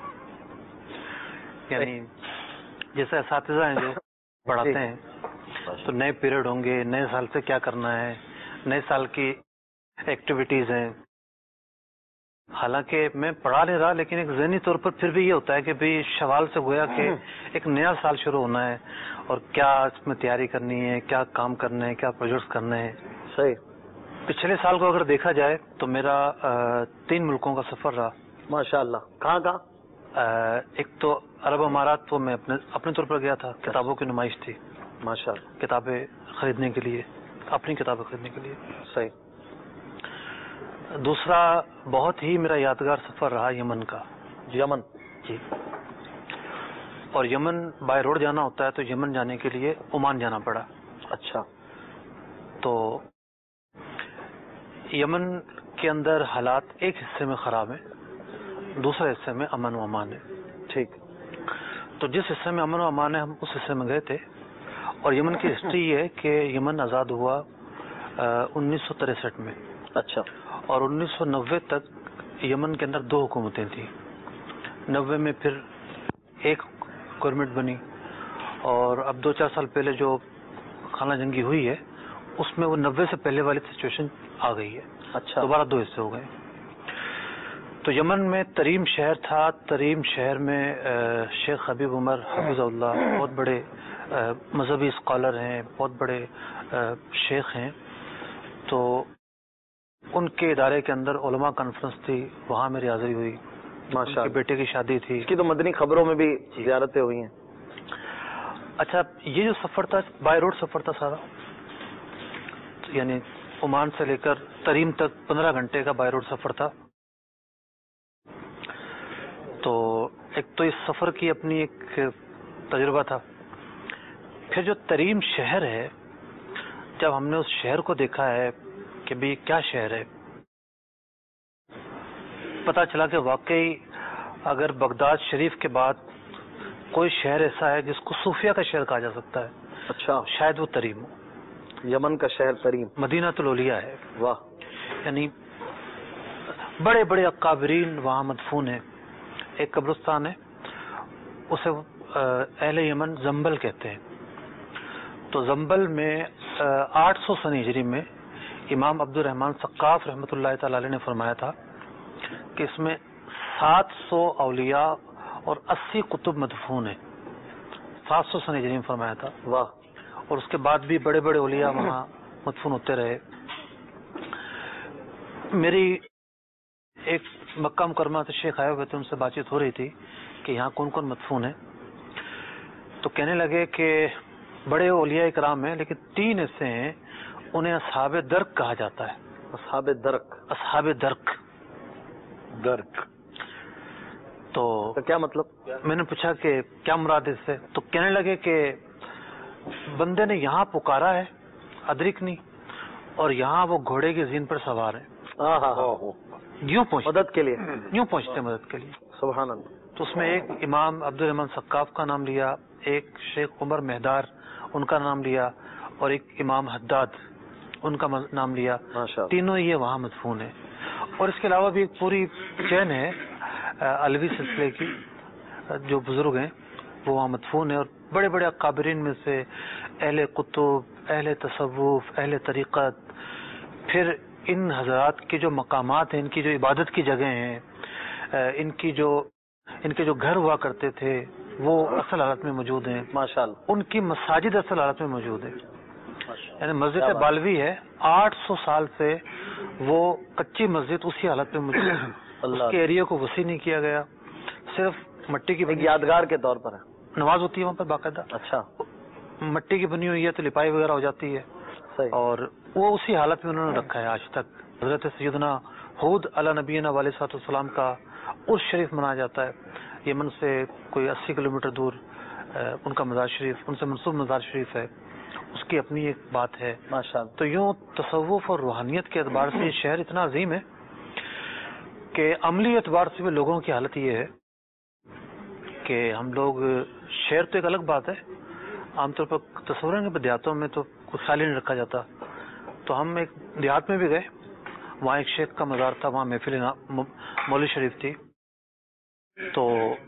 یعنی جیسے اساتذہ ہیں جو پڑھاتے ہیں تو نئے پیریڈ ہوں گے، نئے سال سے کیا کرنا ہے، نئے سال کی ایکٹیویٹیز ہیں. حالانکہ میں پڑھا نہیں رہا، لیکن ایک ذہنی طور پر پھر بھی یہ ہوتا ہے کہ بھی شوال سے گویا کہ ایک نیا سال شروع ہونا ہے اور کیا اس میں تیاری کرنی ہے، کیا کام کرنے ہیں، کیا پروجیکٹس کرنے ہیں. صحیح. پچھلے سال کو اگر دیکھا جائے تو میرا 3 ملکوں کا سفر رہا. ماشاء اللہ. کہاں کہاں؟ ایک تو عرب امارات، وہ میں اپنے طور پر گیا تھا، کتابوں کی نمائش تھی. ماشاء اللہ. کتابیں خریدنے کے لیے، اپنی کتابیں خریدنے کے لیے. صحیح. دوسرا بہت ہی میرا یادگار سفر رہا یمن کا. یمن؟ جی. اور یمن بائی روڈ جانا ہوتا ہے تو یمن جانے کے لیے عمان جانا پڑا. اچھا. تو یمن کے اندر حالات ایک حصے میں خراب ہیں، دوسرے حصے میں امن و امان ہے. ٹھیک. تو جس حصے میں امن و امان ہے ہم اس حصے میں گئے تھے. اور یمن کی ہسٹری یہ ہے کہ یمن آزاد ہوا 1963 میں. اچھا. اور 1990 تک یمن کے اندر 2 حکومتیں تھیں. 90 میں پھر ایک گورنمنٹ بنی، اور اب 2-4 سال پہلے جو خانہ جنگی ہوئی ہے اس میں وہ 90 سے پہلے والی سچویشن آ گئی ہے. اچھا. دوبارہ 2 حصے ہو گئے. تو یمن میں تریم شہر تھا. تریم شہر میں شیخ حبیب عمر حفظ اللہ بہت بڑے مذہبی اسکالر ہیں، بہت بڑے شیخ ہیں. تو ان کے ادارے کے اندر علماء کانفرنس تھی، وہاں میری حاضری ہوئی. ماشاء اللہ. بیٹے کی شادی تھی. اس کی تو مدنی خبروں میں بھی زیارتیں ہوئی ہیں. اچھا، یہ جو سفر تھا بائی روڈ سفر تھا سارا، یعنی عمان سے لے کر تریم تک 15 گھنٹے کا بائی روڈ سفر تھا. تو ایک تو اس سفر کی اپنی ایک تجربہ تھا. پھر جو تریم شہر ہے، جب ہم نے اس شہر کو دیکھا ہے کہ بھی کیا شہر ہے، پتا چلا کہ واقعی اگر بغداد شریف کے بعد کوئی شہر ایسا ہے جس کو صوفیہ کا شہر کہا جا سکتا ہے، اچھا، شاید وہ تریم ہو. یمن کا شہر تریم مدینہ الاولیاء ہے. واہ. یعنی بڑے بڑے اکابرین وہاں مدفون ہیں. ایک قبرستان ہے، اسے اہل یمن زنبل کہتے ہیں. تو زنبل میں 800 سن ہجری میں امام عبد الرحمن سقاف رحمۃ اللہ تعالی علیہ نے فرمایا تھا کہ اس میں 700 اولیاء اور 80 کتب مدفون ہیں. 700 سن ہجری میں فرمایا تھا. واہ. اور اس کے بعد بھی بڑے بڑے اولیاء وہاں مدفون ہوتے رہے. میری ایک مکہ مکرمہ سے شیخ آئے ہوئے تھے, ان سے بات چیت ہو رہی تھی کہ یہاں کون کون مدفون ہیں. تو کہنے لگے کہ بڑے اولیاء اکرام ہیں لیکن 3 ایسے ہیں انہیں اصحاب درک کہا جاتا ہے. اصحاب درک, اصحاب درک. درک تو کیا مطلب؟ میں نے پوچھا کہ کیا مراد اس سے, تو کہنے لگے کہ بندے نے یہاں پکارا ہے ادرک نہیں, اور یہاں وہ گھوڑے کی زین پر سوار ہے, یوں پہنچتے مدد کے لیے, یوں پہنچتے مدد کے لیے. سبحان اللہ. تو اس میں ایک امام عبدالرحمن سقاف کا نام لیا, ایک شیخ عمر مہدار ان کا نام لیا, اور ایک امام حداد ان کا نام لیا. تینوں یہ وہاں مدفون ہیں. اور اس کے علاوہ بھی ایک پوری چین ہے علوی سلسلے کی, جو بزرگ ہیں وہ وہاں مدفون ہیں. اور بڑے بڑے اکابرین میں سے اہل قطب, اہل تصوف, اہل طریقت, پھر ان حضرات کے جو مقامات ہیں, ان کی جو عبادت کی جگہیں ہیں, ان کے جو گھر ہوا کرتے تھے وہ اصل حالت میں موجود ہیں. ماشاءاللہ. ان کی مساجد اصل حالت میں موجود ہیں. یعنی مسجد بالوی ہے 800 سال سے وہ کچی مسجد اسی حالت میں موجود ہے. اس کے ایریا کو وسیع نہیں کیا گیا, صرف مٹی کی یادگار کے طور پر ہے. نماز ہوتی ہے وہاں پر باقاعدہ. اچھا. مٹی کی بنی ہوئی ہے تو لپائی وغیرہ ہو جاتی ہے, اور وہ اسی حالت میں انہوں نے رکھا ہے آج تک. حضرت سیدنا حود علی نبینا علیہ الصلوۃ والسلام کا عرس شریف منایا جاتا ہے. یمن سے کوئی 80 کلومیٹر دور ان کا مزار شریف, ان سے منسوب مزار شریف ہے. اس کی اپنی ایک بات ہے ماشاءاللہ. تو یوں تصوف اور روحانیت کے اعتبار سے یہ شہر اتنا عظیم ہے کہ عملی اعتبار سے بھی لوگوں کی حالت یہ ہے کہ ہم لوگ, شہر تو ایک الگ بات ہے, عام طور پر تصور کے دیہاتوں میں تو کوئی خیال ہی نہیں رکھا جاتا. تو ہم ایک دیہات میں بھی گئے, وہاں ایک شیخ کا مزار تھا, وہاں محفل مولوی شریف تھی. تو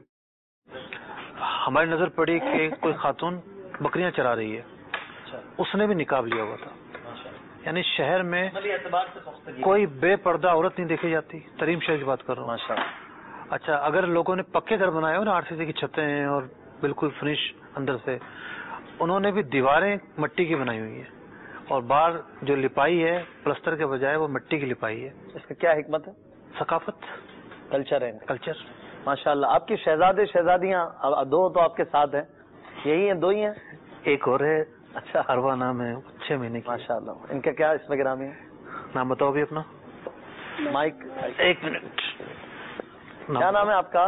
ہماری نظر پڑی کہ کوئی خاتون بکریاں چرا رہی ہے, اس نے بھی نقاب لیا ہوا تھا. یعنی شہر میں کوئی بے پردہ عورت نہیں دیکھی جاتی. تریم شہر کی بات کر رہا ہوں. اچھا, اگر لوگوں نے پکے گھر بنائے ہو نا, RCC کی چھتیں ہیں اور بالکل فنش اندر سے, انہوں نے بھی دیواریں مٹی کی بنائی ہوئی ہیں, اور باہر جو لپائی ہے پلستر کے بجائے وہ مٹی کی لپائی ہے. اس کا کیا حکمت ہے؟ ثقافت, کلچر ہے. کلچر. ماشاءاللہ. آپ کی شہزادے شہزادیاں 2 تو آپ کے ساتھ ہیں, یہی ہیں 2 ہی ہیں؟ ایک اور ہے. اچھا. اروا نام ہے, 6 مہینے کی. ماشاءاللہ. ان کا کیا اسم گرامی ہے؟ نام بتاؤ بھی اپنا. Mic 1 minute. کیا نام ہے آپ کا؟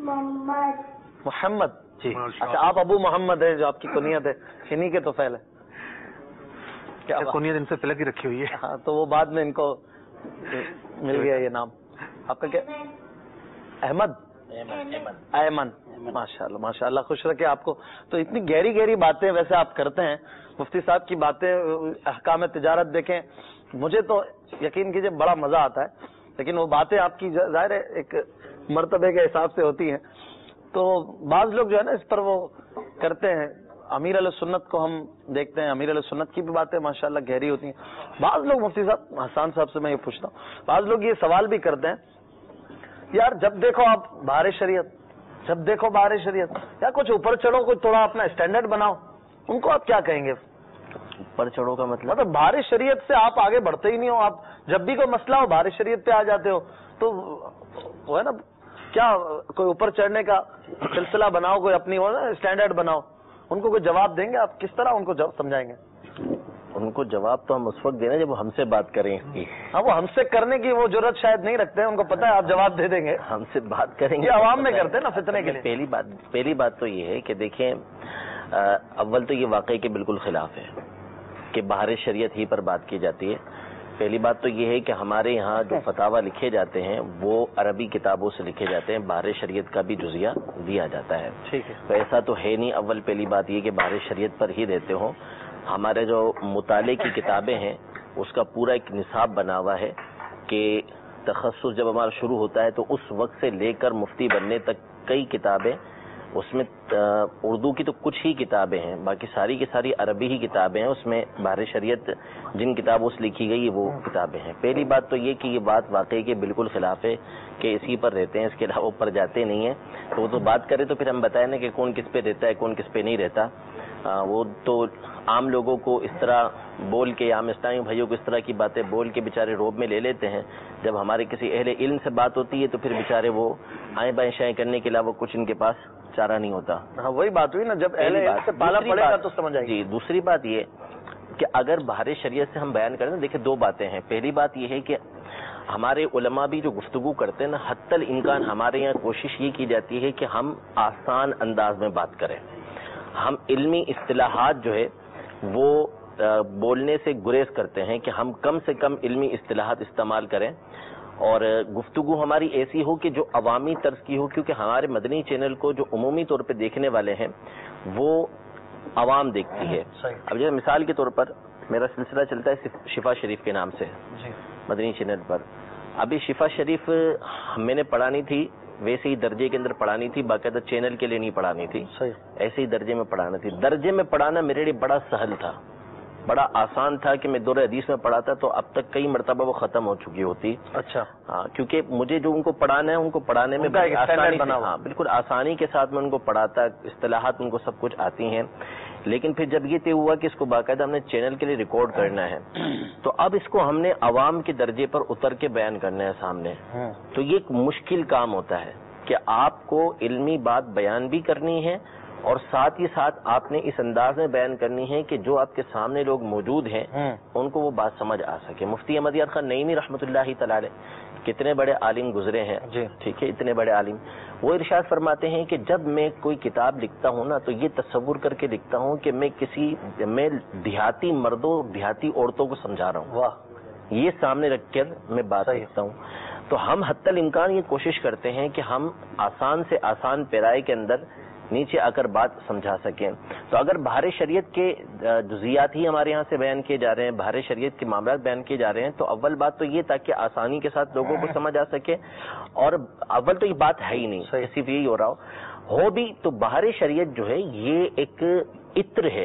محمد. جی. اچھا, آپ ابو محمد ہیں جو آپ کی کنیت ہے, انہی کے تو فعل ہے. کیا کنیت ان سے پہلے کی رکھی ہوئی ہے؟ ہاں, تو وہ بعد میں ان کو مل گیا یہ نام. آپ کا کیا؟ احمد. ایمن. ماشاءاللہ ماشاءاللہ, خوش رکھے آپ کو. تو اتنی گہری گہری باتیں ویسے آپ کرتے ہیں. مفتی صاحب کی باتیں, احکام تجارت دیکھیں, مجھے تو یقین کیجئے بڑا مزہ آتا ہے, لیکن وہ باتیں آپ کی ظاہر ہے ایک مرتبے کے حساب سے ہوتی ہیں. تو بعض لوگ جو ہے نا اس پر وہ کرتے ہیں. امیر علیہ سنت کو ہم دیکھتے ہیں, امیر علیہ سنت کی بھی باتیں ماشاءاللہ گہری ہوتی ہیں. بعض لوگ, مفتی صاحب حسان صاحب سے میں یہ پوچھتا ہوں, بعض لوگ یہ سوال بھی کرتے ہیں, یار جب دیکھو آپ بہار شریعت, جب دیکھو بہار شریعت, یا کچھ اوپر چڑھو, کچھ تھوڑا اپنا اسٹینڈرڈ بناؤ. ان کو آپ کیا کہیں گے؟ اوپر چڑھو کا مطلب بہار شریعت سے آپ آگے بڑھتے ہی نہیں ہو. آپ جب بھی کوئی مسئلہ ہو بہار شریعت پہ آ جاتے ہو. تو وہ ہے نا, کیا کوئی اوپر چڑھنے کا سلسلہ بناؤ, کوئی اپنی وہ نا اسٹینڈرڈ بناؤ. ان کو کوئی جواب دیں گے آپ؟ کس طرح ان کو سمجھائیں گے؟ ان کو جواب تو ہم اس وقت دینا جب وہ ہم سے بات کریں. ہاں, وہ ہم سے کرنے کی وہ ضرورت شاید نہیں رکھتے ہیں. ان کو پتہ ہے آپ جواب دے دیں گے. ہم سے بات کریں گے, یہ عوام میں کرتے ہیں نا فتنے کے لیے. پہلی بات تو یہ ہے کہ دیکھیں, اول تو یہ واقعے کے بالکل خلاف ہے کہ بہار شریعت ہی پر بات کی جاتی ہے. پہلی بات تو یہ ہے کہ ہمارے یہاں جو فتاوی لکھے جاتے ہیں وہ عربی کتابوں سے لکھے جاتے ہیں, بہار شریعت کا بھی جزیہ دیا جاتا ہے. ٹھیک ہے. تو ایسا تو ہے نہیں. اول پہلی بات یہ کہ بہار شریعت پر ہی دیتے ہوں. ہمارے جو مطالعے کی کتابیں ہیں اس کا پورا ایک نصاب بنا ہوا ہے کہ تخصص جب ہمارا شروع ہوتا ہے تو اس وقت سے لے کر مفتی بننے تک کئی کتابیں اس میں اردو کی تو کچھ ہی کتابیں ہیں، باقی ساری کی ساری عربی ہی کتابیں ہیں. اس میں بحر شریعت جن کتابوں سے لکھی گئی وہ کتابیں ہیں. پہلی بات تو یہ کہ یہ بات واقعی کے بالکل خلاف ہے کہ اسی پر رہتے ہیں، اس کے علاوہ اوپر جاتے نہیں ہیں. تو وہ تو بات کرے تو پھر ہم بتائیں نا کہ کون کس پہ رہتا ہے کون کس پہ نہیں رہتا. وہ تو عام لوگوں کو اس طرح بول کے، عام اسلامی بھائیوں کو اس طرح کی باتیں بول کے بیچارے روب میں لے لیتے ہیں. جب ہمارے کسی اہل علم سے بات ہوتی ہے تو پھر بیچارے وہ آئیں بائیں شائیں کرنے کے علاوہ کچھ ان کے پاس چارہ نہیں ہوتا. ہاں وہی بات ہوئی نا، جب اہل علم سے پالا پڑے گا تو سمجھ آئے گی. جی دوسری بات یہ کہ اگر بحر شریعت سے ہم بیان کریں تو دیکھیں دو باتیں ہیں. پہلی بات یہ ہے کہ ہمارے علماء بھی جو گفتگو کرتے ہیں نا، حتی الامکان ہمارے یہاں کوشش یہ کی جاتی ہے کہ ہم آسان انداز میں بات کریں. ہم علمی اصطلاحات جو ہے وہ بولنے سے گریز کرتے ہیں کہ ہم کم سے کم علمی اصطلاحات استعمال کریں اور گفتگو ہماری ایسی ہو کہ جو عوامی طرز کی ہو، کیونکہ ہمارے مدنی چینل کو جو عمومی طور پہ دیکھنے والے ہیں وہ عوام دیکھتی ہے. اب جیسے مثال کے طور پر میرا سلسلہ چلتا ہے شفا شریف کے نام سے مدنی چینل پر. ابھی شفا شریف میں نے پڑھانی تھی، ویسے ہی درجے کے اندر پڑھانی تھی، باقاعدہ چینل کے لیے نہیں پڑھانی تھی، ایسے ہی درجے میں پڑھانا تھی. درجے میں پڑھانا میرے لیے بڑا سہل تھا، بڑا آسان تھا کہ میں دور حدیث میں پڑھاتا تو اب تک کئی مرتبہ وہ ختم ہو چکی ہوتی. اچھا ہاں، کیونکہ مجھے جو ان کو پڑھانا ہے ان کو پڑھانے میں بالکل آسانی کے ساتھ میں ان کو پڑھاتا، اصطلاحات ان کو سب کچھ آتی ہیں. لیکن پھر جب یہ طے ہوا کہ اس کو باقاعدہ ہم نے چینل کے لیے ریکارڈ کرنا ہے تو اب اس کو ہم نے عوام کے درجے پر اتر کے بیان کرنا ہے سامنے. تو یہ ایک مشکل کام ہوتا ہے کہ آپ کو علمی بات بیان بھی کرنی ہے اور ساتھ ہی ساتھ آپ نے اس انداز میں بیان کرنی ہے کہ جو آپ کے سامنے لوگ موجود ہیں ان کو وہ بات سمجھ آ سکے. مفتی احمد یار خان نعیمی رحمۃ اللہ تعالی علیہ کتنے بڑے عالم گزرے ہیں، ٹھیک ہے، اتنے بڑے عالم. وہ ارشاد فرماتے ہیں کہ جب میں کوئی کتاب لکھتا ہوں نا تو یہ تصور کر کے لکھتا ہوں کہ میں دیہاتی مردوں دیہاتی عورتوں کو سمجھا رہا ہوں. واہ، یہ سامنے رکھ کر میں بات لکھتا ہوں. تو ہم حتی الامکان یہ کوشش کرتے ہیں کہ ہم آسان سے آسان پیرائے کے اندر نیچے آ کر بات سمجھا سکیں. تو اگر بحر شریعت کے جزیات ہی ہمارے یہاں سے بیان کیے جا رہے ہیں، بحر شریعت کے معاملات بیان کیے جا رہے ہیں، تو اول بات تو یہ تاکہ آسانی کے ساتھ لوگوں کو سمجھ آ سکے. اور اول تو یہ بات ہے ہی نہیں، صرف یہی ہو رہا ہو بھی تو بحر شریعت جو ہے یہ ایک عطر ہے،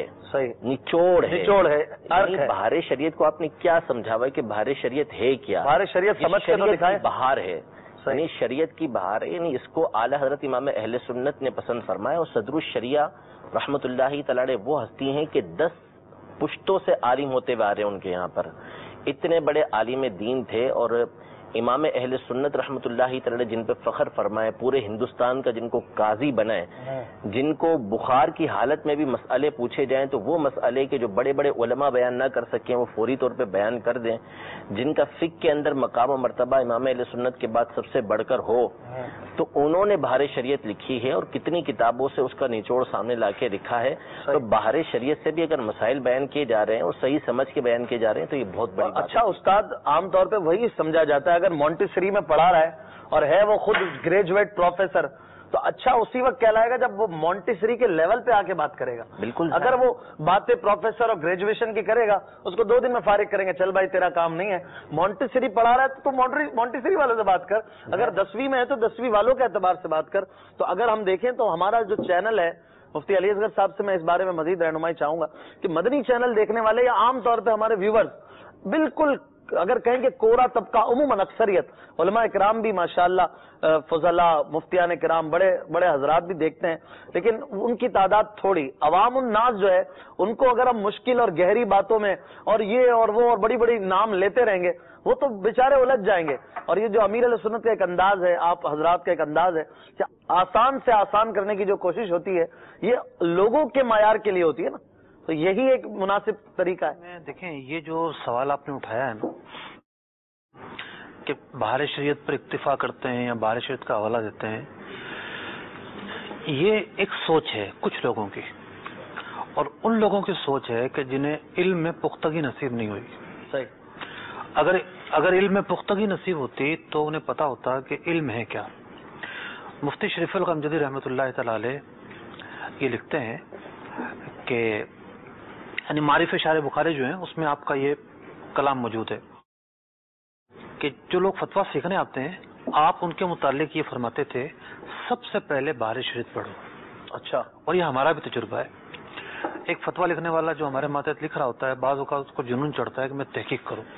نچوڑ ہے. بحر شریعت کو آپ نے کیا سمجھا ہوا ہے کہ بحر شریعت ہے کیا؟ بحر شریعت سمجھ کے تو دکھائیں. بہار ہے، یعنی شریعت کی بہار ہے. یعنی اس کو اعلی حضرت امام اہل سنت نے پسند فرمایا. اور صدر الشریعہ رحمۃ اللہ تعالی وہ ہستی ہیں کہ 10 پشتوں سے عالم ہوتے ہوئے آ رہے ہیں ان کے یہاں پر. اتنے بڑے عالم دین تھے اور امام اہل سنت رحمۃ اللہ تعالی جن پہ فخر فرمائے، پورے ہندوستان کا جن کو قاضی بنائے، جن کو بخار کی حالت میں بھی مسئلے پوچھے جائیں تو وہ مسئلے کے جو بڑے بڑے علماء بیان نہ کر سکیں وہ فوری طور پہ بیان کر دیں، جن کا فقہ کے اندر مقام و مرتبہ امام اہل سنت کے بعد سب سے بڑھ کر ہو، تو انہوں نے بحر شریعت لکھی ہے اور کتنی کتابوں سے اس کا نچوڑ سامنے لا کے لکھا ہے. تو بحر شریعت سے بھی اگر مسائل بیان کیے جا رہے ہیں اور صحیح سمجھ کے بیان کیے جا رہے ہیں تو یہ بہت بڑی بات. اچھا استاد، عام طور پہ وہی سمجھا جاتا ہے اگر مونٹیسری میں پڑھا رہا ہے اور ہے وہ خود گریجویٹ پروفیسر تو اچھا اسی وقت کہلائے گا جب وہ مونٹیسری کے لیول پہ آ کے بات کرے گا. بالکل. اگر وہ باتیں پروفیسر اور گریجویشن کی کرے گا اس کو 2 دن میں فارغ کریں گے، چل بھائی تیرا کام نہیں ہے. مونٹیسری پڑھا رہا ہے تو مونٹیسری والوں سے بات کر، اگر 10ویں میں ہے تو 10ویں والوں کے اعتبار سے بات کر. تو اگر ہم دیکھیں تو ہمارا جو چینل ہے، مفتی علی اصغر صاحب سے میں اس بارے میں مزید رہنمائی چاہوں گا کہ مدنی چینل دیکھنے والے یا عام طور پہ ہمارے ویورز بالکل اگر کہیں کہ کوڑا طبقہ عموماً اکثریت علماء کرام بھی ماشاءاللہ فضلاء مفتیان کرام بڑے بڑے حضرات بھی دیکھتے ہیں، لیکن ان کی تعداد تھوڑی. عوام الناس جو ہے ان کو اگر ہم مشکل اور گہری باتوں میں اور یہ اور وہ اور بڑی بڑی نام لیتے رہیں گے وہ تو بیچارے الجھ جائیں گے. اور یہ جو امیر علیہ سنت کا ایک انداز ہے، آپ حضرات کا ایک انداز ہے کہ آسان سے آسان کرنے کی جو کوشش ہوتی ہے یہ لوگوں کے معیار کے لیے ہوتی ہے نا، تو یہی ایک مناسب طریقہ ہے. دیکھیں یہ جو سوال آپ نے اٹھایا ہے نا کہ بحر شریعت پر اکتفا کرتے ہیں یا بحر شریعت کا حوالہ دیتے ہیں، یہ ایک سوچ ہے کچھ لوگوں کی، اور ان لوگوں کی سوچ ہے کہ جنہیں علم میں پختگی نصیب نہیں ہوئی. صحیح. اگر علم میں پختگی نصیب ہوتی تو انہیں پتا ہوتا کہ علم ہے کیا. مفتی شریف الغمجدی رحمۃ اللہ تعالی علیہ یہ لکھتے ہیں کہ یعنی معرف شارح بخاری جو ہیں اس میں آپ کا یہ کلام موجود ہے کہ جو لوگ فتویٰ سیکھنے آتے ہیں آپ ان کے متعلق یہ فرماتے تھے سب سے پہلے بحر شریعت پڑھو. اچھا. اور یہ ہمارا بھی تجربہ ہے. ایک فتویٰ لکھنے والا جو ہمارے ماتحت لکھ رہا ہوتا ہے، بعض اوقات اس کو جنون چڑھتا ہے کہ میں تحقیق کروں.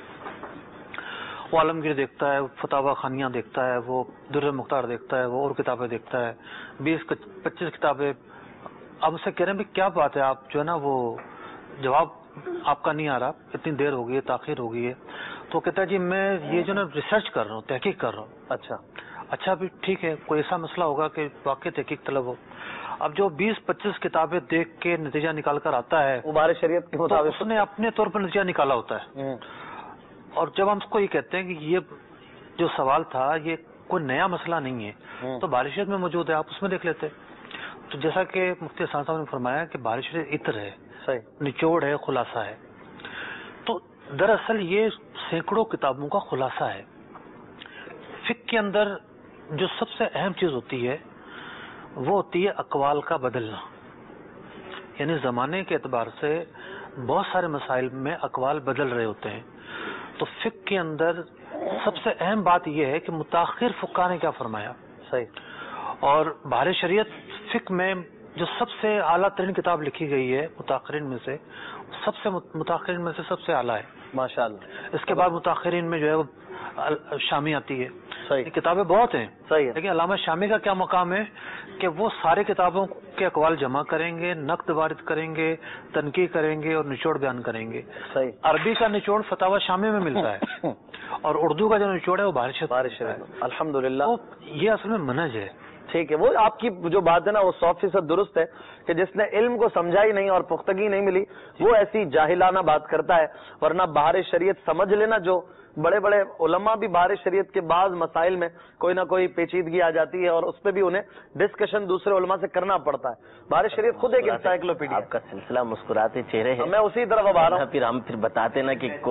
وہ عالمگیر دیکھتا ہے، فتاوی خانیاں دیکھتا ہے، وہ در مختار دیکھتا ہے، وہ اور کتابیں دیکھتا ہے، 20-25 کتابیں. اب اسے کہہ رہے ہیں کیا بات ہے، آپ جو ہے نا وہ جواب آپ کا نہیں آ رہا، اتنی دیر ہو گئی ہے، تاخیر ہو گئی ہے. تو کہتا ہے جی میں یہ جو نا ریسرچ کر رہا ہوں، تحقیق کر رہا ہوں. اچھا بھی ٹھیک ہے، کوئی ایسا مسئلہ ہوگا کہ واقعی تحقیق طلب ہو. اب جو 20-25 کتابیں دیکھ کے نتیجہ نکال کر آتا ہے وہ بارے شریعت کے مطابق اس نے اپنے طور پر نتیجہ نکالا ہوتا ہے. اور جب ہم اس کو یہ کہتے ہیں کہ یہ جو سوال تھا یہ کوئی نیا مسئلہ نہیں ہے، تو بارے شریعت میں موجود ہے، آپ اس میں دیکھ لیتے. تو جیسا کہ مفتی احسان صاحب نے فرمایا کہ بارے شریعت عطر ہے، نچوڑ ہے، خلاصہ ہے. تو دراصل یہ سینکڑوں کتابوں کا خلاصہ ہے. فقہ کے اندر جو سب سے اہم چیز ہوتی ہے وہ ہوتی ہے اقوال کا بدلنا. یعنی زمانے کے اعتبار سے بہت سارے مسائل میں اقوال بدل رہے ہوتے ہیں. تو فقہ کے اندر سب سے اہم بات یہ ہے کہ متاخر فقہا نے کیا فرمایا. اور بحر شریعت فقہ میں جو سب سے اعلیٰ ترین کتاب لکھی گئی ہے متاخرین میں سے، متاخرین میں سے سب سے اعلیٰ ہے ماشاءاللہ. اس کے بعد متاخرین میں جو ہے وہ شامی آتی ہے. کتابیں بہت ہیں لیکن علامہ شامی کا کیا مقام ہے کہ وہ سارے کتابوں کے اقوال جمع کریں گے، نقد وارد کریں گے، تنقید کریں گے اور نچوڑ بیان کریں گے. عربی کا نچوڑ فتاوی شامی میں ملتا ہے اور اردو کا جو نچوڑ ہے وہ بارش ہے. الحمدللہ یہ اصل میں منہج ہے. ٹھیک ہے، وہ آپ کی جو بات ہے نا وہ 100% درست ہے کہ جس نے علم کو سمجھا ہی نہیں اور پختگی نہیں ملی وہ ایسی جاہلانہ بات کرتا ہے. ورنہ بحر شریعت سمجھ لینا، جو بڑے بڑے علماء بھی بحر شریعت کے بعض مسائل میں کوئی نہ کوئی پیچیدگی آ جاتی ہے اور اس پہ بھی انہیں ڈسکشن دوسرے علماء سے کرنا پڑتا ہے. بحر شریعت خود ایک انسائکلوپیڈیا. آپ کا سلسلہ مسکراتے چہرے ہے، میں اسی طرف اب آ رہا ہوں. پھر ہم بتاتے نا کہ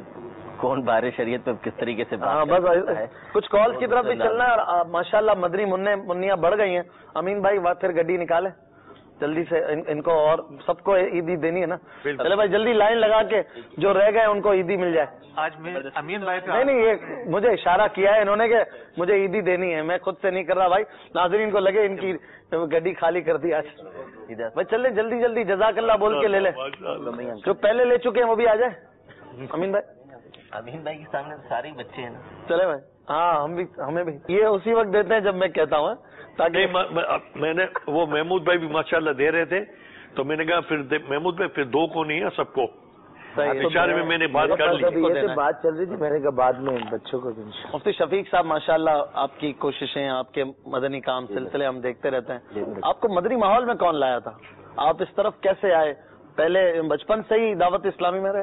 کون بحر شریعت پہ کس طریقے سے بس کچھ کالز کی طرف بھی چلنا ہے. اور ماشاءاللہ مدنی منیاں بڑھ گئی ہیں. امین بھائی پھر گڈی نکالے جلدی سے، ان کو اور سب کو عیدی دینی ہے نا. چلے بھائی جلدی لائن لگا کے جو رہ گئے ان کو عیدی مل جائے. آج میں امین بھائی نہیں یہ مجھے اشارہ کیا ہے انہوں نے کہ مجھے عیدی دینی ہے، میں خود سے نہیں کر رہا بھائی. ناظرین کو لگے ان کی گڈی خالی کر دی آج. بھائی چلے جلدی جلدی جزاک اللہ بول کے لے لیں. جو پہلے لے چکے ہیں وہ بھی آ جائے. امین بھائی کے سامنے سارے بچے ہیں نا. چلے بھائی ہاں ہمیں بھی یہ اسی وقت دیتے ہیں جب میں کہتا ہوں، تاکہ میں نے وہ محمود بھائی بھی ماشاءاللہ دے رہے تھے تو میں نے کہا پھر محمود بھائی پھر دو کو نہیں ہے سب کو. اشارے میں میں نے بات کر لی، بات چل رہی تھی میں نے کہا بعد میں بچوں کو. مفتی شفیق صاحب ماشاءاللہ آپ کی کوششیں، آپ کے مدنی کام سلسلے ہم دیکھتے رہتے ہیں. آپ کو مدنی ماحول میں کون لایا تھا؟ آپ اس طرف کیسے آئے؟ پہلے بچپن سے ہی دعوت اسلامی میں رہے؟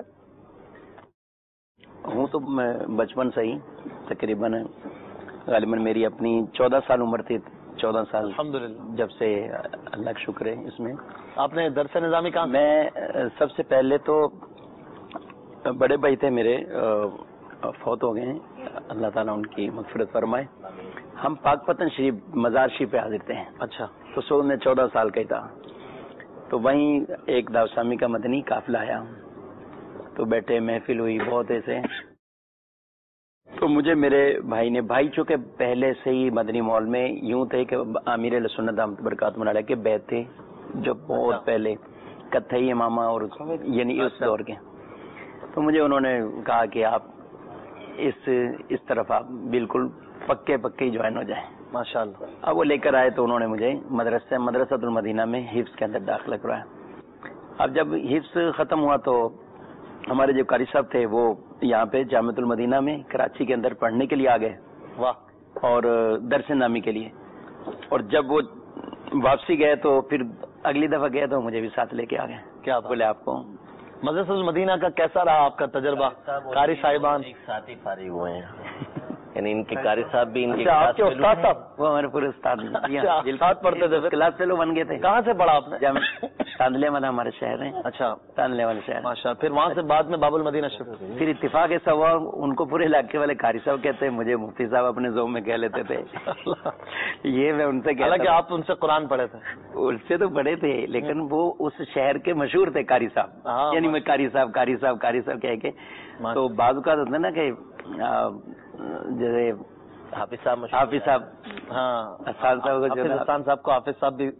ہوں تو میں بچپن سے ہی تقریباً غالباً میری اپنی 14 سال عمر تھی. 14 سال الحمدللہ جب سے اللہ کا شکر ہے. اس میں آپ نے درس نظامی کہاں؟ میں سب سے پہلے تو بڑے بھائی تھے میرے، فوت ہو گئے ہیں، اللہ تعالیٰ ان کی مغفرت فرمائے. ہم پاک پتن شریف مزار شریف پہ حاضر تھے. اچھا. تو سو میں 14 سال کا ہی تھا. تو وہیں ایک دعوت اسلامی کا مدنی قافلہ آیا، تو بیٹھے محفل ہوئی بہت ایسے. تو مجھے میرے بھائی چونکہ پہلے سے ہی مدنی ماحول میں یوں تھے کہ امیر علیہ سنت دامت برکاتہم علیہ کے بیت تھے جو بہت پہلے کتھئی امامہ اور یعنی اس دور کے. تو مجھے انہوں نے کہا کہ آپ اس طرف آپ بالکل پکے جوائن ہو جائیں. ماشاءاللہ. اب وہ لے کر آئے تو انہوں نے مجھے مدرسۃ المدینہ میں حفظ کے اندر داخلہ کرایا. اب جب حفظ ختم ہوا تو ہمارے جو قاری صاحب تھے وہ یہاں پہ جامعۃ المدینہ میں کراچی کے اندر پڑھنے کے لیے آ گئے. واہ. اور درس نامی کے لیے. اور جب وہ واپسی گئے تو پھر اگلی دفعہ گئے تو مجھے بھی ساتھ لے کے آ گئے. کیا بولے آپ کو مدرسۃ المدینہ کا کیسا رہا آپ کا تجربہ؟ قاری صاحبان ایک ساتھ ہی فارغ ہوئے ہیں، یعنی ان کے قاری صاحب بھی آپ کے استاد صاحب وہ ہمارے پورے استاد ساتھ پڑھتے تھے، کلاس فیلو بن گئے تھے. کہاں سے پڑھا آپ نے؟ تاندلے والا ہمارے شہر ہے. اچھا. تاندلے والے شہر. ماشاء. پھر وہاں سے بعد میں باب المدینہ شروع. پھر اتفاق ایسا ہوا ان کو پورے علاقے والے قاری صاحب کہتے ہیں، مجھے مفتی صاحب اپنے ذوق میں کہہ لیتے تھے. یہ میں ان سے کہتا کہ آپ ان سے قرآن پڑھے تھے. ان سے تو پڑھے تھے لیکن وہ اس شہر کے مشہور تھے قاری صاحب. یعنی میں قاری صاحب کہہ کے. تو بعض اوقات ہوتا ہے نا کہ جیسے حافظ صاحب، ہاں حسان صاحب کو حافظ صاحب بھی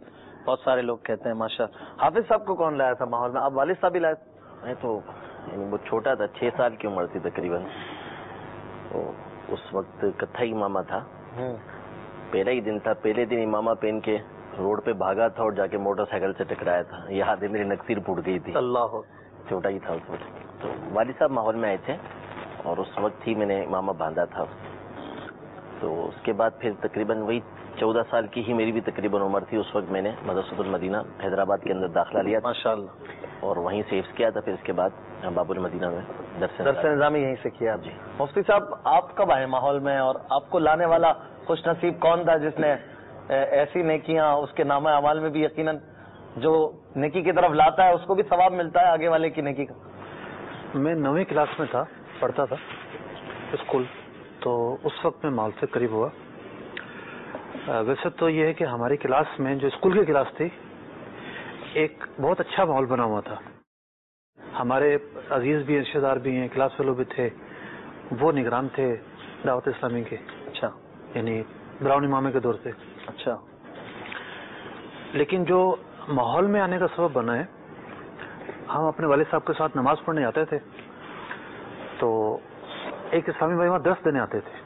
بہت سارے لوگ کہتے ہیں ماشاء. حافظ صاحب کو کون لایا تھا ماحول میں؟ آپ والد صاحب ہی لائے تھے؟ میں تو وہ چھوٹا تھا، 6 سال کی عمر تھی تقریباً. تو اس وقت کتھائی امامہ تھا، پہلا ہی دن تھا. پہلے دن امامہ پہن کے روڈ پہ بھاگا تھا اور جا کے موٹر سائیکل سے ٹکرایا تھا. یاد ہے میری نکسیر پھوٹ گئی تھی. اللہ، چھوٹا ہی تھا اس وقت. تو والد صاحب ماحول میں آئے تھے اور اس وقت ہی میں نے امامہ باندھا تھا. تو اس کے بعد پھر تقریباً وہی 14 سال کی ہی میری بھی تقریباً عمر تھی. اس وقت میں نے مدرسۃ المدینہ حیدرآباد کے اندر داخلہ لیا ماشاءاللہ، اور وہیں سے حفظ کیا تھا. پھر اس کے بعد باب المدینہ میں درس نظامی یہیں سے کیا. جی. مفتی صاحب آپ کب آئے ماحول میں، اور آپ کو لانے والا خوش نصیب کون تھا جس نے ایسی نیکیاں، اس کے نامہ اعمال میں بھی یقیناً جو نیکی کی طرف لاتا ہے اس کو بھی ثواب ملتا ہے آگے والے کی نیکی کا؟ میں 9ویں کلاس میں تھا، پڑھتا تھا اسکول، تو اس وقت میں ماحول سے قریب ہوا. ویسے تو یہ ہے کہ ہماری کلاس میں، جو اسکول کی کلاس تھی، ایک بہت اچھا ماحول بنا ہوا تھا. ہمارے عزیز بھی ہیں، رشتہ دار بھی ہیں، کلاس فیلو بھی تھے. وہ نگران تھے دعوت اسلامی کے. اچھا. یعنی براؤن امامے کے دور سے. اچھا. لیکن جو ماحول میں آنے کا سبب بنا ہے، ہم اپنے والد صاحب کے ساتھ نماز پڑھنے آتے تھے، تو ایک اسلامی بھائی وہاں درس دینے آتے تھے.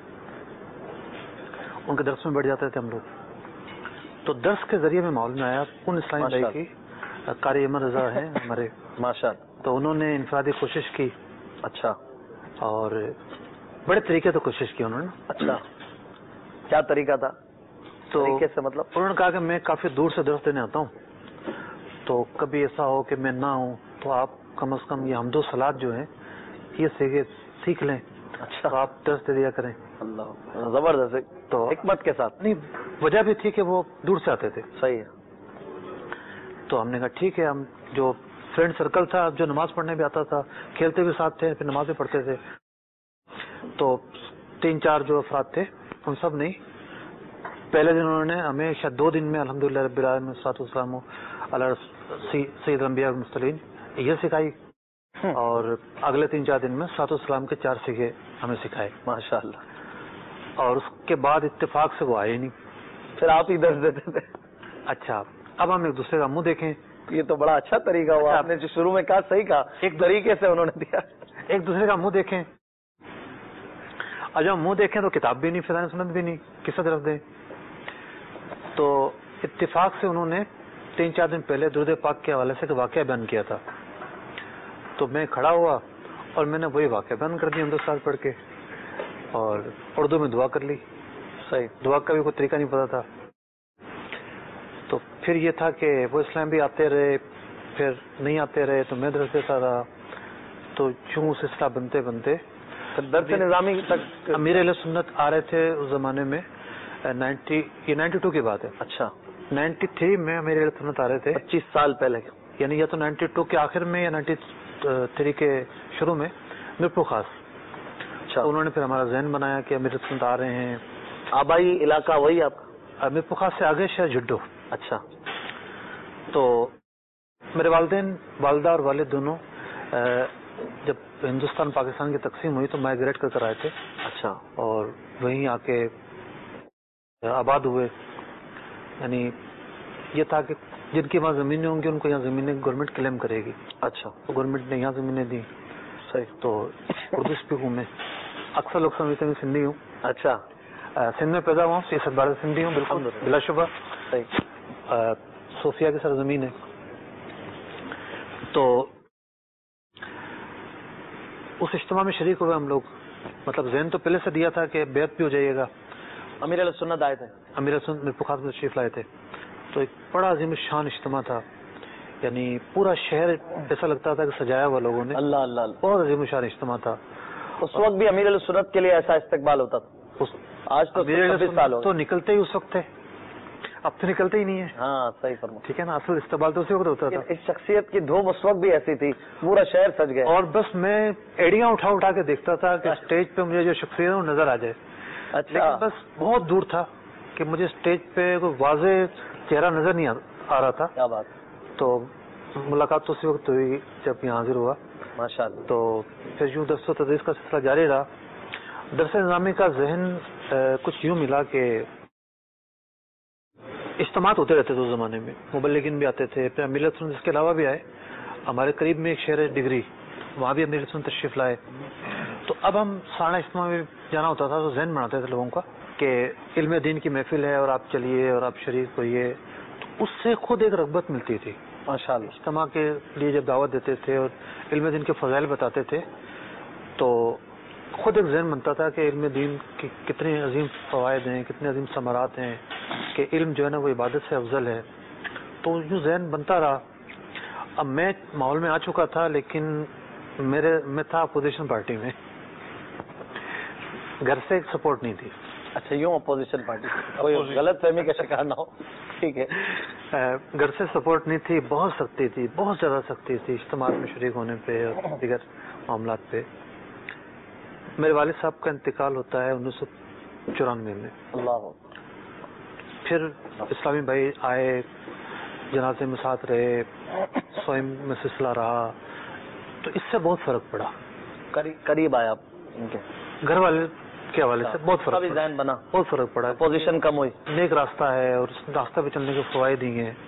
ان کے درس میں بیٹھ جاتے تھے ہم لوگ. تو درس کے ذریعے میں ماحول میں آیا. ان اسلامی بھائی کی قاری احمد رضا ہیں ہمارے، ماشاء. تو انہوں نے انفرادی کوشش کی. اچھا. اور بڑے طریقے سے کوشش کی انہوں نے. اچھا، کیا طریقہ تھا؟ تو طریقے سے مطلب انہوں نے کہا کہ میں کافی دور سے درس دینے آتا ہوں، تو کبھی ایسا ہو کہ میں نہ ہوں تو آپ کم از کم یہ حمد و صلات جو ہیں یہ سیکھ لیں. اچھا. تو آپ درس دے دیا کریں. اللہ، زبردست. تو حکمت کے ساتھ. نہیں، وجہ بھی تھی کہ وہ دور سے آتے تھے. صحیح ہے. تو ہم نے کہا ٹھیک ہے. ہم جو فرینڈ سرکل تھا، جو نماز پڑھنے بھی آتا تھا، کھیلتے بھی ساتھ تھے، پھر نماز بھی پڑھتے تھے. تو 3-4 جو افراد تھے ان سب نے پہلے دن انہوں نے ہمیں شاید 2 دن میں الحمدللہ رب العالمین والصلاۃ والسلام علی سید الانبیاء والمرسلین یہ سکھائی، اور اگلے 3-4 دن میں صلاۃ والسلام کے 4 سیکھے ہمیں سکھائے. ماشاءاللہ. اور اس کے بعد اتفاق سے وہ آئے نہیں. پھر آپ ہی درس دیتے تھے. اچھا، اب ہم ایک دوسرے کا منہ دیکھیں. یہ تو بڑا اچھا طریقہ ہوا. آپ نے جو شروع میں کہا صحیح کہا، ایک طریقے سے انہوں نے دیا. ایک دوسرے کا منہ دیکھیں. اور جب منہ دیکھیں تو کتاب بھی نہیں، فضائل سنت بھی نہیں، کس طرف دیں. تو اتفاق سے انہوں نے 3-4 دن پہلے درود پاک کے حوالے سے ایک واقعہ بیان کیا تھا. تو میں کھڑا ہوا اور میں نے وہی واقعہ بیان کر دیا 2 سال پڑھ کے، اور اردو میں دعا کر لی. صحیح. دعا کا بھی کوئی طریقہ نہیں پتا تھا. تو پھر یہ تھا کہ وہ اسلام بھی آتے رہے، پھر نہیں آتے رہے، تو میں درس دیتا رہا. تو یوں سلسلہ بنتے بنتے درس نظامی تک امیر اہل سنت آ رہے تھے اس زمانے میں. 92 کی بات ہے. اچھا. 93 میں امیر اہل سنت آ رہے تھے. 25 سال پہلے، یعنی یا تو 92 کے آخر میں یا 93 کے شروع میں میرپور خاص. اچھا. انہوں نے پھر ہمارا ذہن بنایا کہ امیر اہل سنت آ رہے ہیں. آبائی علاقہ وہی آپ کا؟ میرپور خاص سے آگے شہر جھڈو. اچھا. تو میرے والدین، والدہ اور والد دونوں جب ہندوستان پاکستان کی تقسیم ہوئی تو مائیگریٹ کر آئے تھے. اچھا. اور وہیں آ کے آباد ہوئے. یعنی یہ تھا کہ جن کی وہاں زمینیں ہوں گی ان کو یہاں زمینیں گورنمنٹ کلیم کرے گی. اچھا. تو گورنمنٹ نے یہاں زمینیں دی. صحیح. تو اردو اسپیک ہوں میں. اکثر لوگ سمجھتے ہیں سندھی ہوں. اچھا. سندھ میں پیدا ہوا ہوں، 612 سندھی ہوں بالکل بلا شبہ. صحیح. صوفیہ کی سرزمین ہے. تو اس اجتماع میں شریک ہوئے ہم لوگ. مطلب ذہن تو پہلے سے دیا تھا کہ بیعت بھی ہو جائیے گا. امیر اہل سنت آئے تھے. امیر اہل سنت میرپور خاص میں تشریف لائے تھے. تو ایک بڑا عظیم الشان اجتماع تھا. یعنی پورا شہر ایسا لگتا تھا کہ سجایا ہوا لوگوں نے. اللہ اللہ. بہت عظیم الشان اجتماع تھا. اس وقت بھی امیر اہل سنت کے لیے ایسا استقبال ہوتا تھا. آج تو 26 سال ہو تو نکلتے ہی اس وقت تھے، اب تو نکلتے ہی نہیں ہے. ہاں صحیح فرما. ٹھیک ہے نا. اصل استقبال تو اسی وقت ہوتا تھا. اس شخصیت کی دھوم اس وقت بھی ایسی تھی، پورا شہر سج گیا. اور بس میں ایڑیاں اٹھا اٹھا کے دیکھتا تھا کہ اسٹیج پہ مجھے جو شخصیت ہے وہ نظر آ جائے. اچھا. لیکن بس بہت دور تھا کہ مجھے اسٹیج پہ کوئی واضح چہرہ نظر نہیں آ رہا تھا. کیا بات. تو ملاقات تو اسی وقت ہوئی جب یہاں حاضر ہوا. ماشاءاللہ. تو پھر یوں درس و تدریس کا سلسلہ جاری رہا. درس نظامی کا ذہن کچھ یوں ملا کہ اجتماعات ہوتے رہتے تھے اس زمانے میں، مبلغین بھی آتے تھے، پھر امیر سنت اس کے علاوہ بھی آئے. ہمارے قریب میں ایک شہر ہے ڈگری، وہاں بھی امیر سنت تشریف لائے. تو اب ہم سالانہ اجتماع میں جانا ہوتا تھا تو ذہن بناتے تھے لوگوں کا کہ علم دین کی محفل ہے اور آپ چلیے اور آپ شریک ہوئیے. تو اس سے خود ایک رغبت ملتی تھی. ماشاء اللہ. اجتماع کے لیے جب دعوت دیتے تھے اور علم دین کے فضائل بتاتے تھے تو خود ایک ذہن بنتا تھا کہ علم دین کی کتنے عظیم فوائد ہیں، کتنے عظیم ثمرات ہیں، کہ علم جو ہے نا وہ عبادت سے افضل ہے. تو یوں ذہن بنتا رہا. اب میں ماحول میں آ چکا تھا لیکن میں تھا اپوزیشن پارٹی میں، گھر سے سپورٹ نہیں تھی. اچھا، یوں اپوزیشن پارٹی، کوئی غلط فہمی کا شکار نہ ہو. ٹھیک ہے. گھر سے سپورٹ نہیں تھی، بہت سختی تھی، بہت زیادہ سختی تھی اجتماع میں شریک ہونے پہ اور دیگر معاملات پہ. میرے والد صاحب کا انتقال ہوتا ہے 1994 میں. اللہ. پھر اسلامی بھائی آئے، جنازے میں ساتھ رہے، سوئم میں سلسلہ رہا. تو اس سے بہت فرق پڑا. قریب آیا آپ ان کے گھر والے کے حوالے سے بہت فرق پڑا. ذہن بنا، بہت فرق پڑا. پوزیشن کم ہوئی. نیک راستہ ہے اور اس راستہ پہ چلنے کے فوائد ہی ہیں.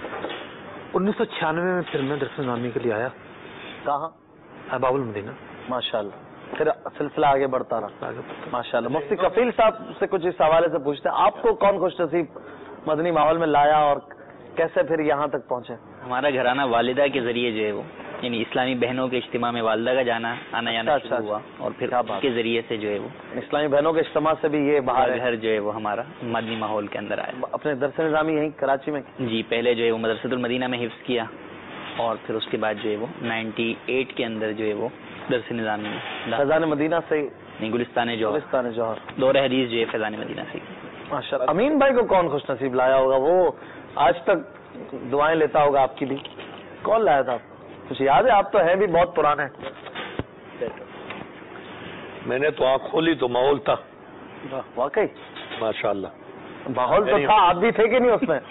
1996 میں پھر میں درس نظامی کے لیے آیا. کہاں؟ باب المدینہ. ماشاء اللہ. پھر سلسلہ آگے بڑھتا رہا. ماشاء اللہ. مفتی کفیل صاحب سے کچھ اس حوالے سے پوچھتے ہیں، آپ کو کون خوش نصیب مدنی ماحول میں لایا اور کیسے پھر یہاں تک پہنچے؟ ہمارا گھرانہ والدہ کے ذریعے جو ہے وہ، یعنی اسلامی بہنوں کے اجتماع میں والدہ کا جانا آنا جانا شروع ہوا اور پھر اس کے ذریعے سے جو ہے وہ اسلامی بہنوں کے اجتماع سے بھی یہ باہر گھر جو ہے وہ ہمارا مدنی ماحول کے اندر آیا. اپنے درس نظامی یہیں کراچی میں؟ جی، پہلے جو ہے وہ مدرسۃ المدینہ میں حفظ کیا اور پھر اس کے بعد جو ہے وہ 98 کے اندر جو ہے وہ درس نظامی میں فیضان مدینہ سے نہیں، گلستان جوہر دور حدیث جو ہے فیضان مدینہ سے. ماشاء اللہ. امین بھائی کو کون خوش نصیب لایا ہوگا؟ وہ آج تک دعائیں لیتا ہوگا آپ کی بھی. کون لایا تھا؟ کچھ یاد ہے؟ آپ تو ہیں بھی بہت پرانے. میں نے تو آنکھ کھولی تو ماحول تھا. واقعی ماشاء اللہ ماحول تو تھا. آپ بھی تھے کہ نہیں اس میں؟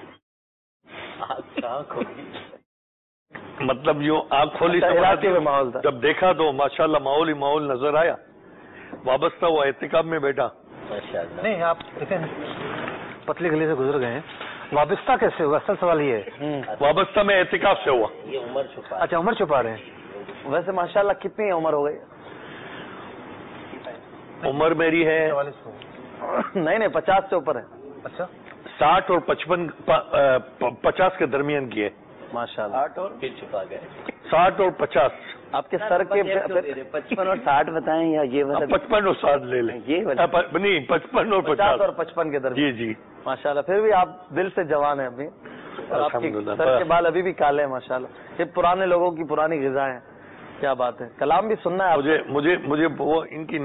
مطلب یوں آنکھ کھولی ماحول تھا. جب دیکھا تو ماشاء اللہ ماحول ہی ماحول نظر آیا. وابستہ ہوا اعتکاف میں بیٹھا. نہیں، آپ دیکھیں پتلی گلی سے گزر گئے ہیں. وابستہ کیسے ہوا؟ اصل سوال یہ ہے. وابستہ میں اعتکاف سے ہوا. اچھا، عمر چھپا رہے ہیں. ویسے ماشاءاللہ کتنی عمر ہو گئی؟ عمر میری ہے نہیں 50 سے اوپر ہے. اچھا، 60 اور 50 کے درمیان کی ہے. ماشاءاللہ. 60 اور پھر چھپا گئے. 60 اور 50. آپ کے سر کے 55 اور 60 بتائیں یا یہ 55 اور 60 لے لیں. نہیں 55 اور 50 اور 55 کے درمیان. جی. ماشاءاللہ. پھر بھی آپ دل سے جوان ہیں ابھی. آپ کے سر کے بال ابھی بھی کالے ہیں ماشاءاللہ. یہ پرانے لوگوں کی پرانی غذا ہے. کیا بات ہے. کلام بھی سننا ہے مجھے وہ ان کی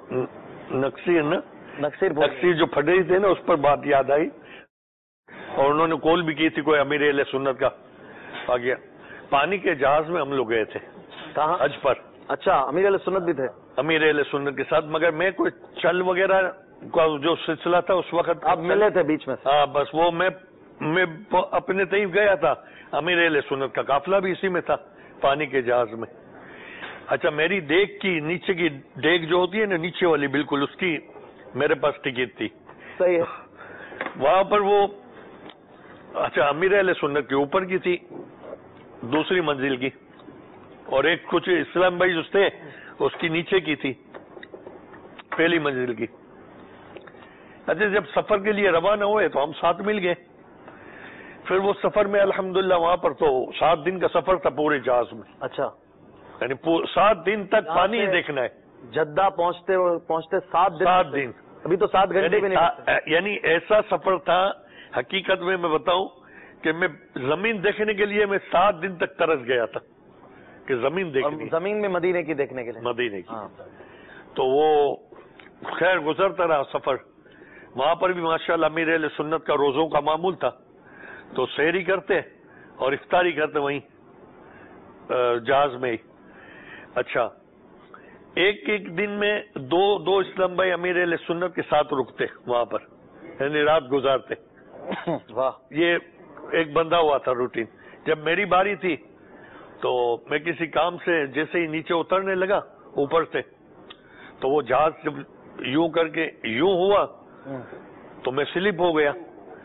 نقصیر جو پھٹ رہی تھے نا اس پر بات یاد آئی اور انہوں نے کال بھی کی تھی کوئی امیر اہل سنت کا آ گیا. پانی کے جہاز میں ہم لوگ گئے تھے. کہاں؟ حج پر. اچھا، امیر اہل سنت بھی تھے؟ امیر اہل سنت کے ساتھ، مگر میں کوئی چل وغیرہ کا جو سلسلہ تھا اس وقت آپ ملے تھے بیچ میں؟ ہاں، بس وہ میں اپنے طیب گیا تھا. امیر اہل سنت کا قافلہ بھی اسی میں تھا پانی کے جہاز میں. اچھا، میری دیگ کی نیچے کی دیگ جو ہوتی ہے نا نیچے والی بالکل، اس کی میرے پاس ٹکٹ تھی. صحیح ہے. وہاں پر وہ اچھا امیر اہل سنت کے اوپر کی تھی دوسری منزل کی، اور ایک کچھ اسلام بھائی جو تھے اس کی نیچے کی تھی پہلی منزل کی. اچھا، جب سفر کے لیے روانہ ہوئے تو ہم ساتھ مل گئے. پھر وہ سفر میں الحمدللہ وہاں پر تو 7 دن کا سفر تھا پورے جہاز میں. اچھا، یعنی 7 دن تک پانی ہی دیکھنا ہے. جدہ پہنچتے 7 دن. ابھی تو 7 گھنٹے بھی نہیں. یعنی ایسا سفر تھا حقیقت میں بتاؤں کہ میں زمین دیکھنے کے لیے میں 7 دن تک ترس گیا تھا کہ زمین دیکھنی. زمین میں مدینے کی دیکھنے کے لیے. مدینے کی. تو وہ خیر گزرتا رہا سفر. وہاں پر بھی ماشاءاللہ امیر اہل سنت کا روزوں کا معمول تھا تو سحری کرتے اور افطاری کرتے وہیں جہاز میں ہی. اچھا، ایک دن میں دو اسلام بھائی امیر اہل سنت کے ساتھ رکتے وہاں پر، یعنی رات گزارتے. واہ. یہ ایک بندہ ہوا تھا روٹین. جب میری باری تھی تو میں کسی کام سے جیسے ہی نیچے اترنے لگا اوپر سے تو وہ جہاز جب یوں کر کے یوں ہوا تو میں سلپ ہو گیا.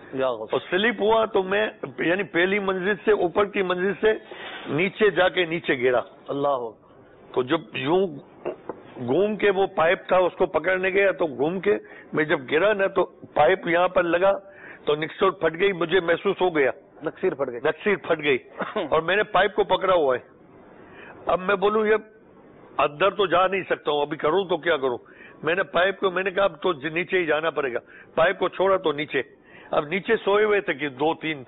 اور سلپ ہوا تو میں یعنی پہلی منزل سے اوپر کی منزل سے نیچے جا کے نیچے گرا. اللہ. تو جب یوں گھوم کے وہ پائپ تھا اس کو پکڑنے گیا تو گھوم کے میں جب گرا نا تو پائپ یہاں پر لگا تو نکسوٹ پھٹ گئی. مجھے محسوس ہو گیا نکسیر پھٹ گئی اور میں نے پائپ کو پکڑا ہوا ہے. اب میں بولوں یہ اندر تو جا نہیں سکتا ہوں, ابھی کروں تو کیا کروں. میں نے پائپ کو میں نے کہا اب تو نیچے ہی جانا پڑے گا. پائپ کو چھوڑا تو نیچے. اب نیچے سوئے ہوئے تھے کہ 2-3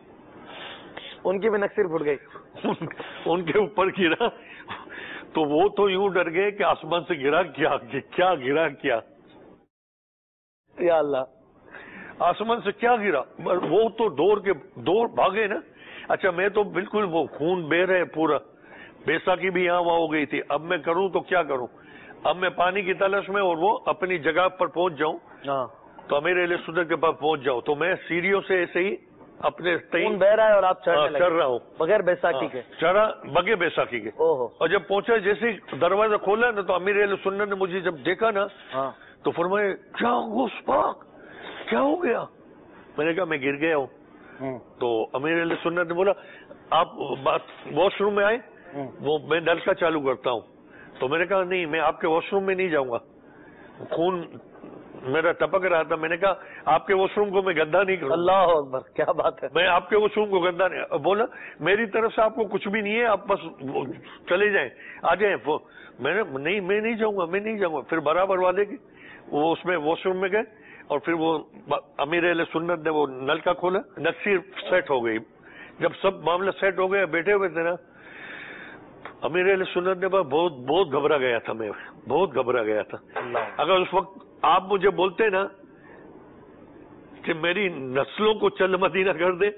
ان کی بھی نکسیر پھٹ گئی. ان کے اوپر گرا تو وہ تو یوں ڈر گئے کہ آسمان سے گرا کیا گرا کیا. یا اللہ, آسمان سے کیا گرا. وہ تو دوڑ بھاگے نا. اچھا میں تو بالکل وہ خون بہ رہے پورا, بیساکھی بھی یہاں وہاں ہو گئی تھی. اب میں کروں تو کیا کروں. اب میں پانی کی تلاش میں اور وہ اپنی جگہ پر پہنچ جاؤں تو امیر اہل سنت کے پاس پہنچ جاؤں تو میں سیڑھیوں سے ایسے ہی اپنے خون بہ رہا ہے اور آپ چڑھ رہا ہوں بغیر بیساکھی کے. چڑھا بغیر بیساکھی کے. اور جب پہنچا جیسے دروازہ کھولا نا تو امیر اہل سنت نے مجھے جب دیکھا نا تو فرمائے کیا غوث پاک کیا ہو گیا. میں نے کہا میں گر گیا ہوں. تو امیر اہل سنت نے بولا آپ واش روم میں آئے, وہ میں نل کا چالو کرتا ہوں. تو میں نے کہا نہیں میں آپ کے واش روم میں نہیں جاؤں گا, خون میرا ٹپک رہا تھا. میں نے کہا آپ کے واش روم کو میں گندا نہیں کروں. اللہ اکبر, کیا بات ہے. میں آپ کے واش روم کو گندا نہیں. بولا میری طرف سے آپ کو کچھ بھی نہیں ہے, آپ بس چلے جائیں آ جائیں. میں نہیں جاؤں گا. پھر برابر والے کی وہ اس میں واش روم میں گئے اور پھر وہ امیر اہل سنت نے وہ نل کا کھولا, نکسیر سیٹ ہو گئی. جب سب معاملہ سیٹ ہو گیا بیٹھے ہوئے تھے نا, امیر اہل سنت نے بہت گھبرا گیا تھا. میں بہت گھبرا گیا تھا. اگر اس وقت آپ مجھے بولتے نا کہ میری نسلوں کو چل مدینہ کر دے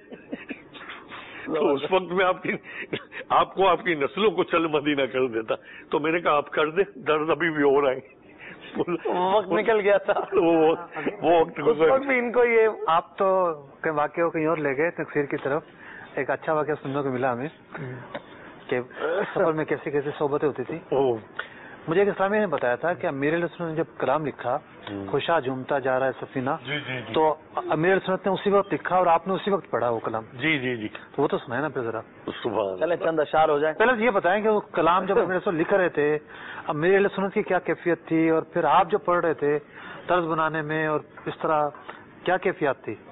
تو اس وقت میں آپ کو آپ کی نسلوں کو چل مدینہ کر دیتا. تو میں نے کہا آپ کر دے, درد ابھی بھی ہو رہا ہے. وقت نکل گیا تھا. وہ وقت بھی ان کو یہ آپ تو واقعہ کہیں اور لے گئے تکفیر کی طرف. ایک اچھا واقعہ سننے کو ملا ہمیں کہ سفر میں کیسی کیسی صحبتیں ہوتی تھی. مجھے ایک اسلامی نے بتایا تھا کہ امیر علیہ سنت نے جب کلام لکھا خوشا جھومتا جا رہا ہے سفینہ, تو امیر علیہ سنت نے اسی وقت لکھا اور آپ نے اسی وقت پڑھا وہ کلام. جی تو وہ تو سنائے نا پھر ذرا. چلے چند اشعار ہو جائیں. پہلے یہ بتائیں کہ وہ کلام جب امیر علیہ لکھ رہے تھے امیر علیہ سنت کی کیا کیفیت تھی, اور پھر آپ جو پڑھ رہے تھے طرز بنانے میں اور اس طرح کیا کیفیت تھی.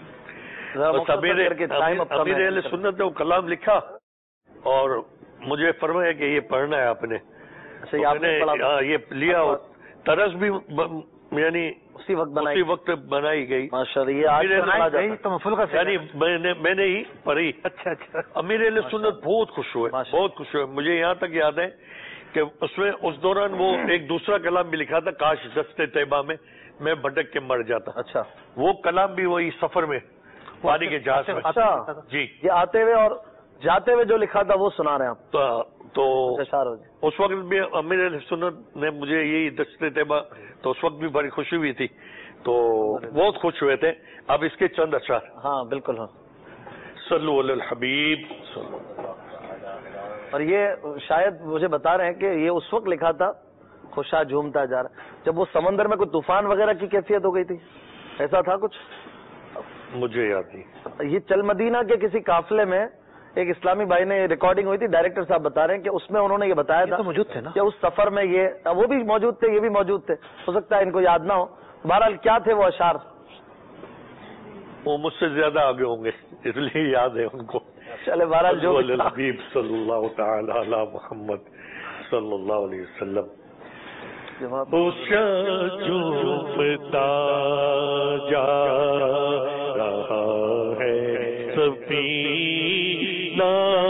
امیر اہل سنت نے وہ کلام لکھا اور مجھے فرمایا کہ یہ پڑھنا ہے آپ نے. یہ لیا اور طرز بھی یعنی اسی وقت بنائی گئی. یعنی میں نے ہی پڑھی. اچھا. امیر اہل سنت بہت خوش ہوئے. مجھے یہاں تک یاد ہے کہ اس میں اس دوران وہ ایک دوسرا کلام بھی لکھا تھا, کاش دستے طیبہ میں بھٹک کے مر جاتا. اچھا, وہ کلام بھی وہی سفر میں پانی کے جہاز میں. اچھا جی, یہ آتے ہوئے اور جاتے ہوئے جو لکھا تھا وہ سنا رہے ہیں آپ. تو اس وقت بھی امیر علیہ سنت نے مجھے یہی دستے طیبہ, تو اس وقت بھی بڑی خوشی ہوئی تھی, تو بہت خوش ہوئے تھے. اب اس کے چند اشعار. ہاں بالکل. صلو علی الحبیب. اور یہ شاید مجھے بتا رہے ہیں کہ یہ اس وقت لکھا تھا خوشا جھومتا جا رہا جب وہ سمندر میں کوئی طوفان وغیرہ کی کیفیت ہو گئی تھی, ایسا تھا کچھ مجھے یاد نہیں. یہ چل مدینہ کے کسی قافلے میں ایک اسلامی بھائی نے ریکارڈنگ ہوئی تھی, ڈائریکٹر صاحب بتا رہے ہیں کہ اس میں انہوں نے یہ بتایا تھا موجود تھے نا کہ اس سفر میں یہ وہ بھی موجود تھے, یہ بھی موجود تھے, ہو سکتا ہے ان کو یاد نہ ہو. بہرحال کیا تھے وہ اشعار؟ وہ مجھ سے زیادہ آگے ہوں گے اس لیے یاد ہے ان کو. چلے بہرحال جو حبیب صلی اللہ تعالی علی محمد صلی اللہ علیہ وسلم. جھومتا جا رہا ہے سفینہ,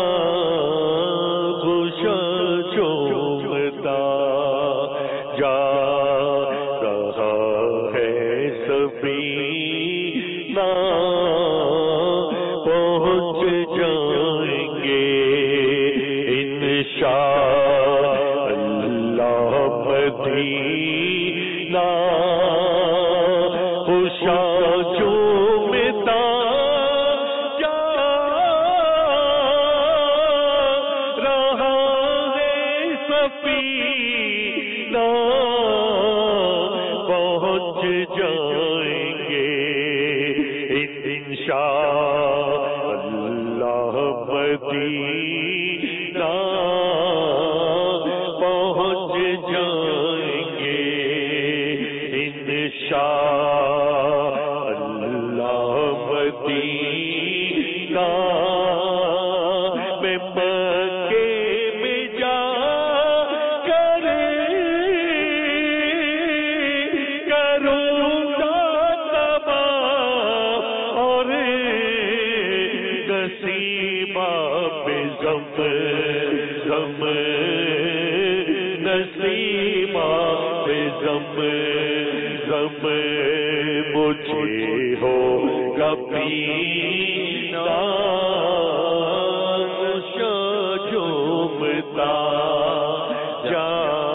خوشا جھومتا جا رہا ہے سفینہ, پہنچ جائیں گے انشاء مدینہ, خوشا جھومتا جا رہا ہے سفینہ, پہنچ جائیں گے انشاء انشاءاللہ مدینہ میں مکے میں جا کر کروں گا تباہ اور نسیمہ پہ زم نسیمہ پہ زم مجھے ہوگا پینا جھومتا جا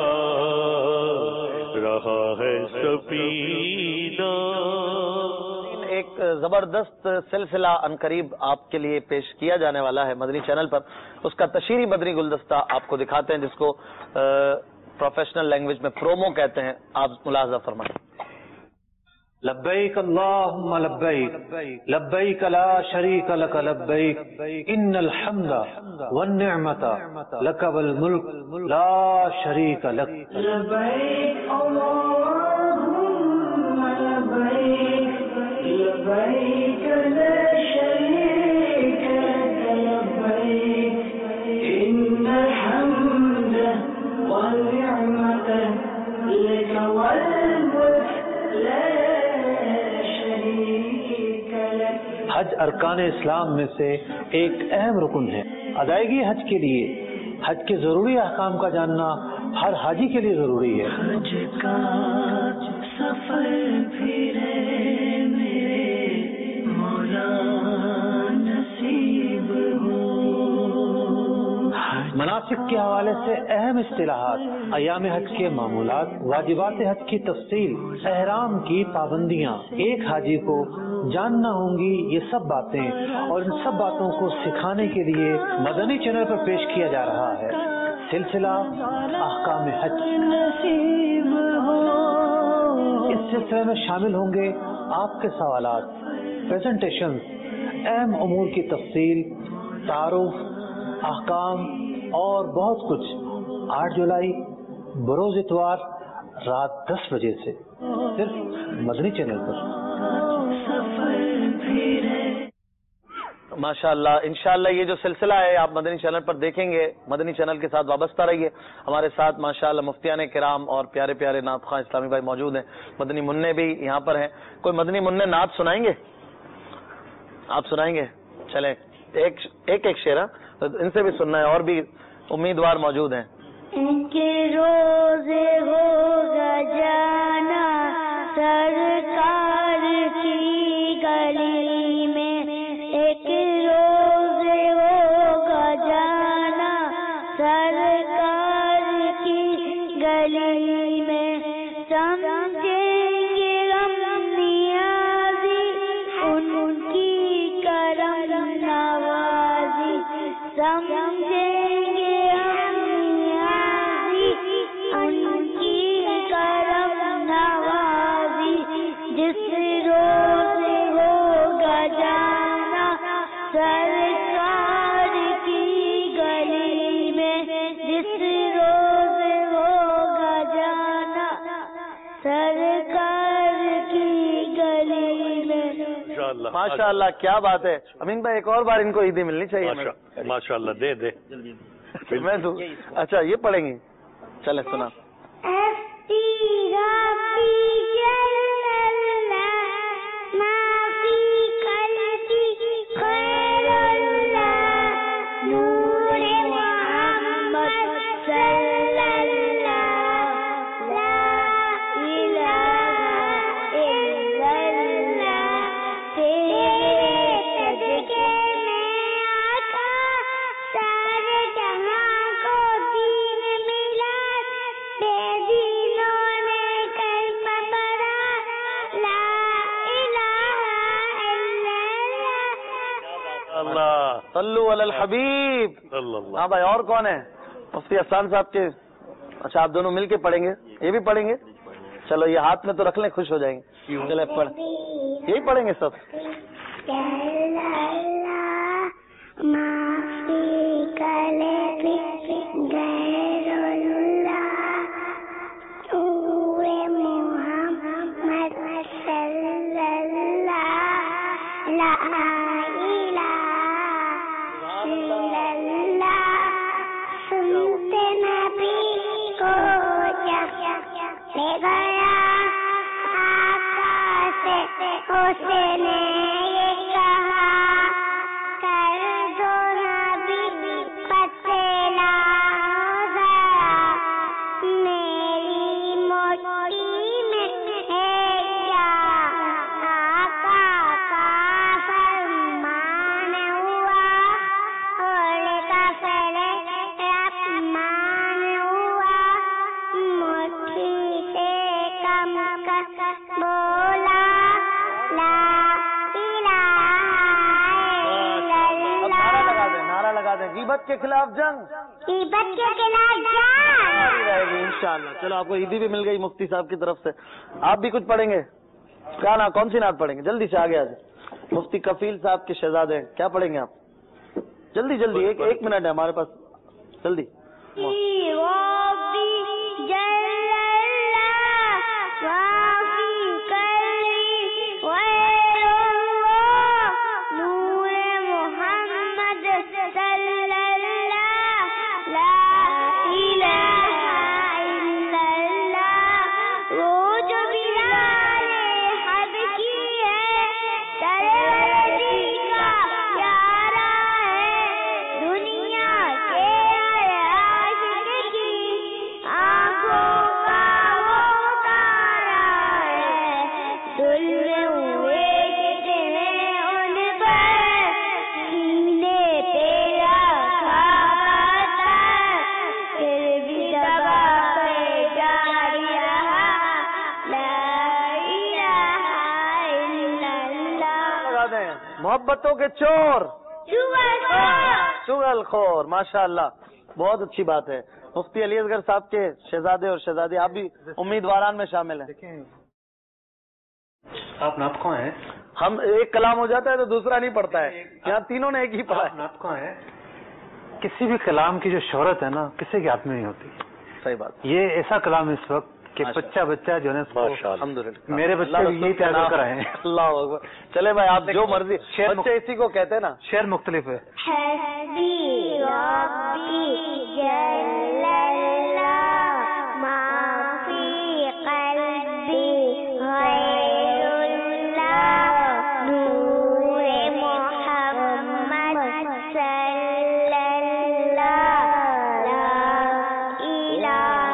رہا ہے سفینہ. ایک زبردست سلسلہ عنقریب آپ کے لیے پیش کیا جانے والا ہے مدنی چینل پر. اس کا تشہیری مدنی گلدستہ آپ کو دکھاتے ہیں جس کو پروفیشنل لینگویج میں پرومو کہتے ہیں. آپ ملاحظہ فرمائیں. لبیک اللہم لبیک لبیک لا شریک لک لبیک ان الحمد والنعمت لک والملک لا شریک لک. لبیک اللہم لبیک لبیک لا شریک لک لبیک ان الحمد والنعمت لک والملک لا. حج ارکان اسلام میں سے ایک اہم رکن ہے. ادائیگی حج کے لیے حج کے ضروری احکام کا جاننا ہر حاجی کے لیے ضروری ہے. حج کا سفر پھرے میرے مولا نصیب ہو. مناسک کے حوالے سے اہم اصطلاحات، ایام حج کے معمولات، واجبات حج کی تفصیل، احرام کی پابندیاں ایک حاجی کو جاننا ہوں گی. یہ سب باتیں اور ان سب باتوں کو سکھانے کے لیے مدنی چینل پر پیش کیا جا رہا ہے سلسلہ احکام حج. اس سلسلے میں شامل ہوں گے آپ کے سوالات، پریزنٹیشن، اہم امور کی تفصیل، تعارف، احکام اور بہت کچھ. 8 جولائی بروز اتوار رات 10 بجے سے صرف مدنی چینل پر. ماشاءاللہ انشاءاللہ یہ جو سلسلہ ہے آپ مدنی چینل پر دیکھیں گے. مدنی چینل کے ساتھ وابستہ رہیے. ہمارے ساتھ ماشاءاللہ مفتیان کرام اور پیارے پیارے نعت خواں اسلامی بھائی موجود ہیں. مدنی منع بھی یہاں پر ہیں. کوئی مدنی منع نعت سنائیں گے؟ آپ سنائیں گے؟ چلیں ایک شعر ان سے بھی سننا ہے. اور بھی امیدوار موجود ہیں. کہ روزے ہوگا جانا سرکار کی گلی میں، ایک روزے ہوگا جانا سرکار کی گلی میں. سمجھیں گے غم نیازی ان کی کرم نوازی، سمجھیں گے غم نیازی ان کی کرم نوازی. جس روز ہوگا جانا سرکار کی گلی میں، جس روز ہوگا جانا سرکار کی گلی میں. ماشاءاللہ کیا بات ہے. امین بھائی ایک اور بار ان کو عیدی ملنی چاہیے. ماشاءاللہ دے میں دوں. اچھا یہ پڑھیں گے. چلیں سنا. صلو علی الحبیب. ہاں بھائی اور کون ہے؟ مفتی احسان صاحب کے. اچھا آپ دونوں مل کے پڑھیں گے. یہ بھی پڑھیں گے. چلو یہ ہاتھ میں تو رکھ لیں خوش ہو جائیں گے. چلے پڑھ یہی پڑھیں گے سب. محمد حسین نے یہ کہا کر دو نبی پتلا ذرا میری موٹی میں ہے کیا آقا کا فرمان ہوا اور کا فرمان ہوا مٹھی سے کم کر بولا لا الہ الا اللہ. نعرہ لگا دیں غیبت کے خلاف جنگ، غیبت کے خلاف جنگ رہے گی انشاءاللہ. چلو آپ کو عیدی بھی مل گئی مفتی صاحب کی طرف سے. آپ بھی کچھ پڑھیں گے؟ کیا نا کون سی نعت پڑھیں گے؟ جلدی سے آگے آ جائیں. مفتی کفیل صاحب کے شہزادے ہیں، کیا پڑھیں گے آپ؟ جلدی جلدی، ایک منٹ ہے ہمارے پاس، جلدی. محبتوں کے چور چغل خور، ماشاء اللہ بہت اچھی بات ہے. مفتی علی اصغر صاحب کے شہزادے اور شہزادی، آپ بھی امیدواران میں شامل ہیں. آپ نعت خواں ہیں؟ ہم ایک کلام ہو جاتا ہے تو دوسرا نہیں پڑتا ہے، یہاں تینوں نے ایک ہی پڑھا ہے. نعت خواں ہیں. کسی بھی کلام کی جو شہرت ہے نا کسی کے ہاتھ میں نہیں ہوتی. صحیح بات. یہ ایسا کلام اس وقت کہ بچہ جو ہے الحمدللہ میرے بچے یہی تیار کر رہے ہیں. اللہ اکبر. چلے بھائی آپ جو مرضی، بچے اسی کو کہتے ہیں نا. شعر مختلف ہے. حسبی ربی جل اللہ ما فی قلبی غیر اللہ نور محمد صلی اللہ لا الہ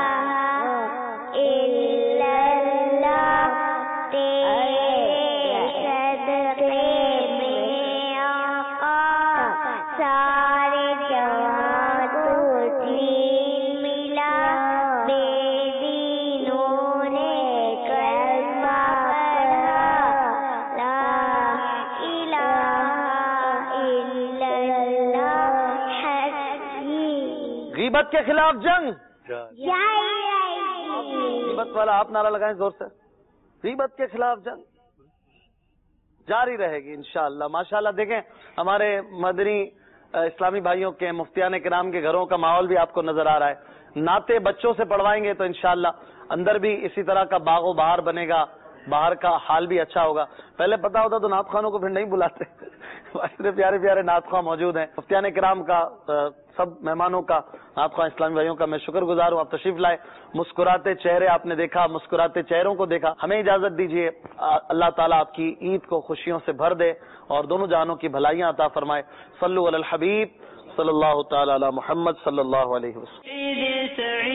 الا اللہ تیرے صدقے میں آقا سارے جہاں کو دین ملا بے دینوں نے کلمہ پڑھا لا الہ الا اللہ حسبی. غیبت کے خلاف جنگ، غیبت والا آپ نعرہ لگائیں زور سے. غیبت کے خلاف جنگ جاری رہے گی انشاءاللہ. ماشاءاللہ دیکھیں ہمارے مدنی اسلامی بھائیوں کے مفتیان کرام کے گھروں کا ماحول بھی آپ کو نظر آ رہا ہے. نعتیں بچوں سے پڑھوائیں گے تو انشاءاللہ اندر بھی اسی طرح کا باغ و بہار بنے گا، باہر کا حال بھی اچھا ہوگا. پہلے پتا ہوتا تو نعت خوانوں کو پھر نہیں بلاتے. ایسے پیارے پیارے نعت خواں موجود ہیں. مفتیان کرام کا، سب مہمانوں کا، نعت خواں اسلامی بھائیوں کا میں شکر گزار ہوں. آپ تشریف لائے، مسکراتے چہرے آپ نے دیکھا، مسکراتے چہروں کو دیکھا. ہمیں اجازت دیجیے، اللہ تعالیٰ آپ کی عید کو خوشیوں سے بھر دے اور دونوں جہانوں کی بھلائیاں عطا فرمائے. صلو علی الحبیب صلی اللہ تعالی علی محمد صلی اللہ علیہ وسلم.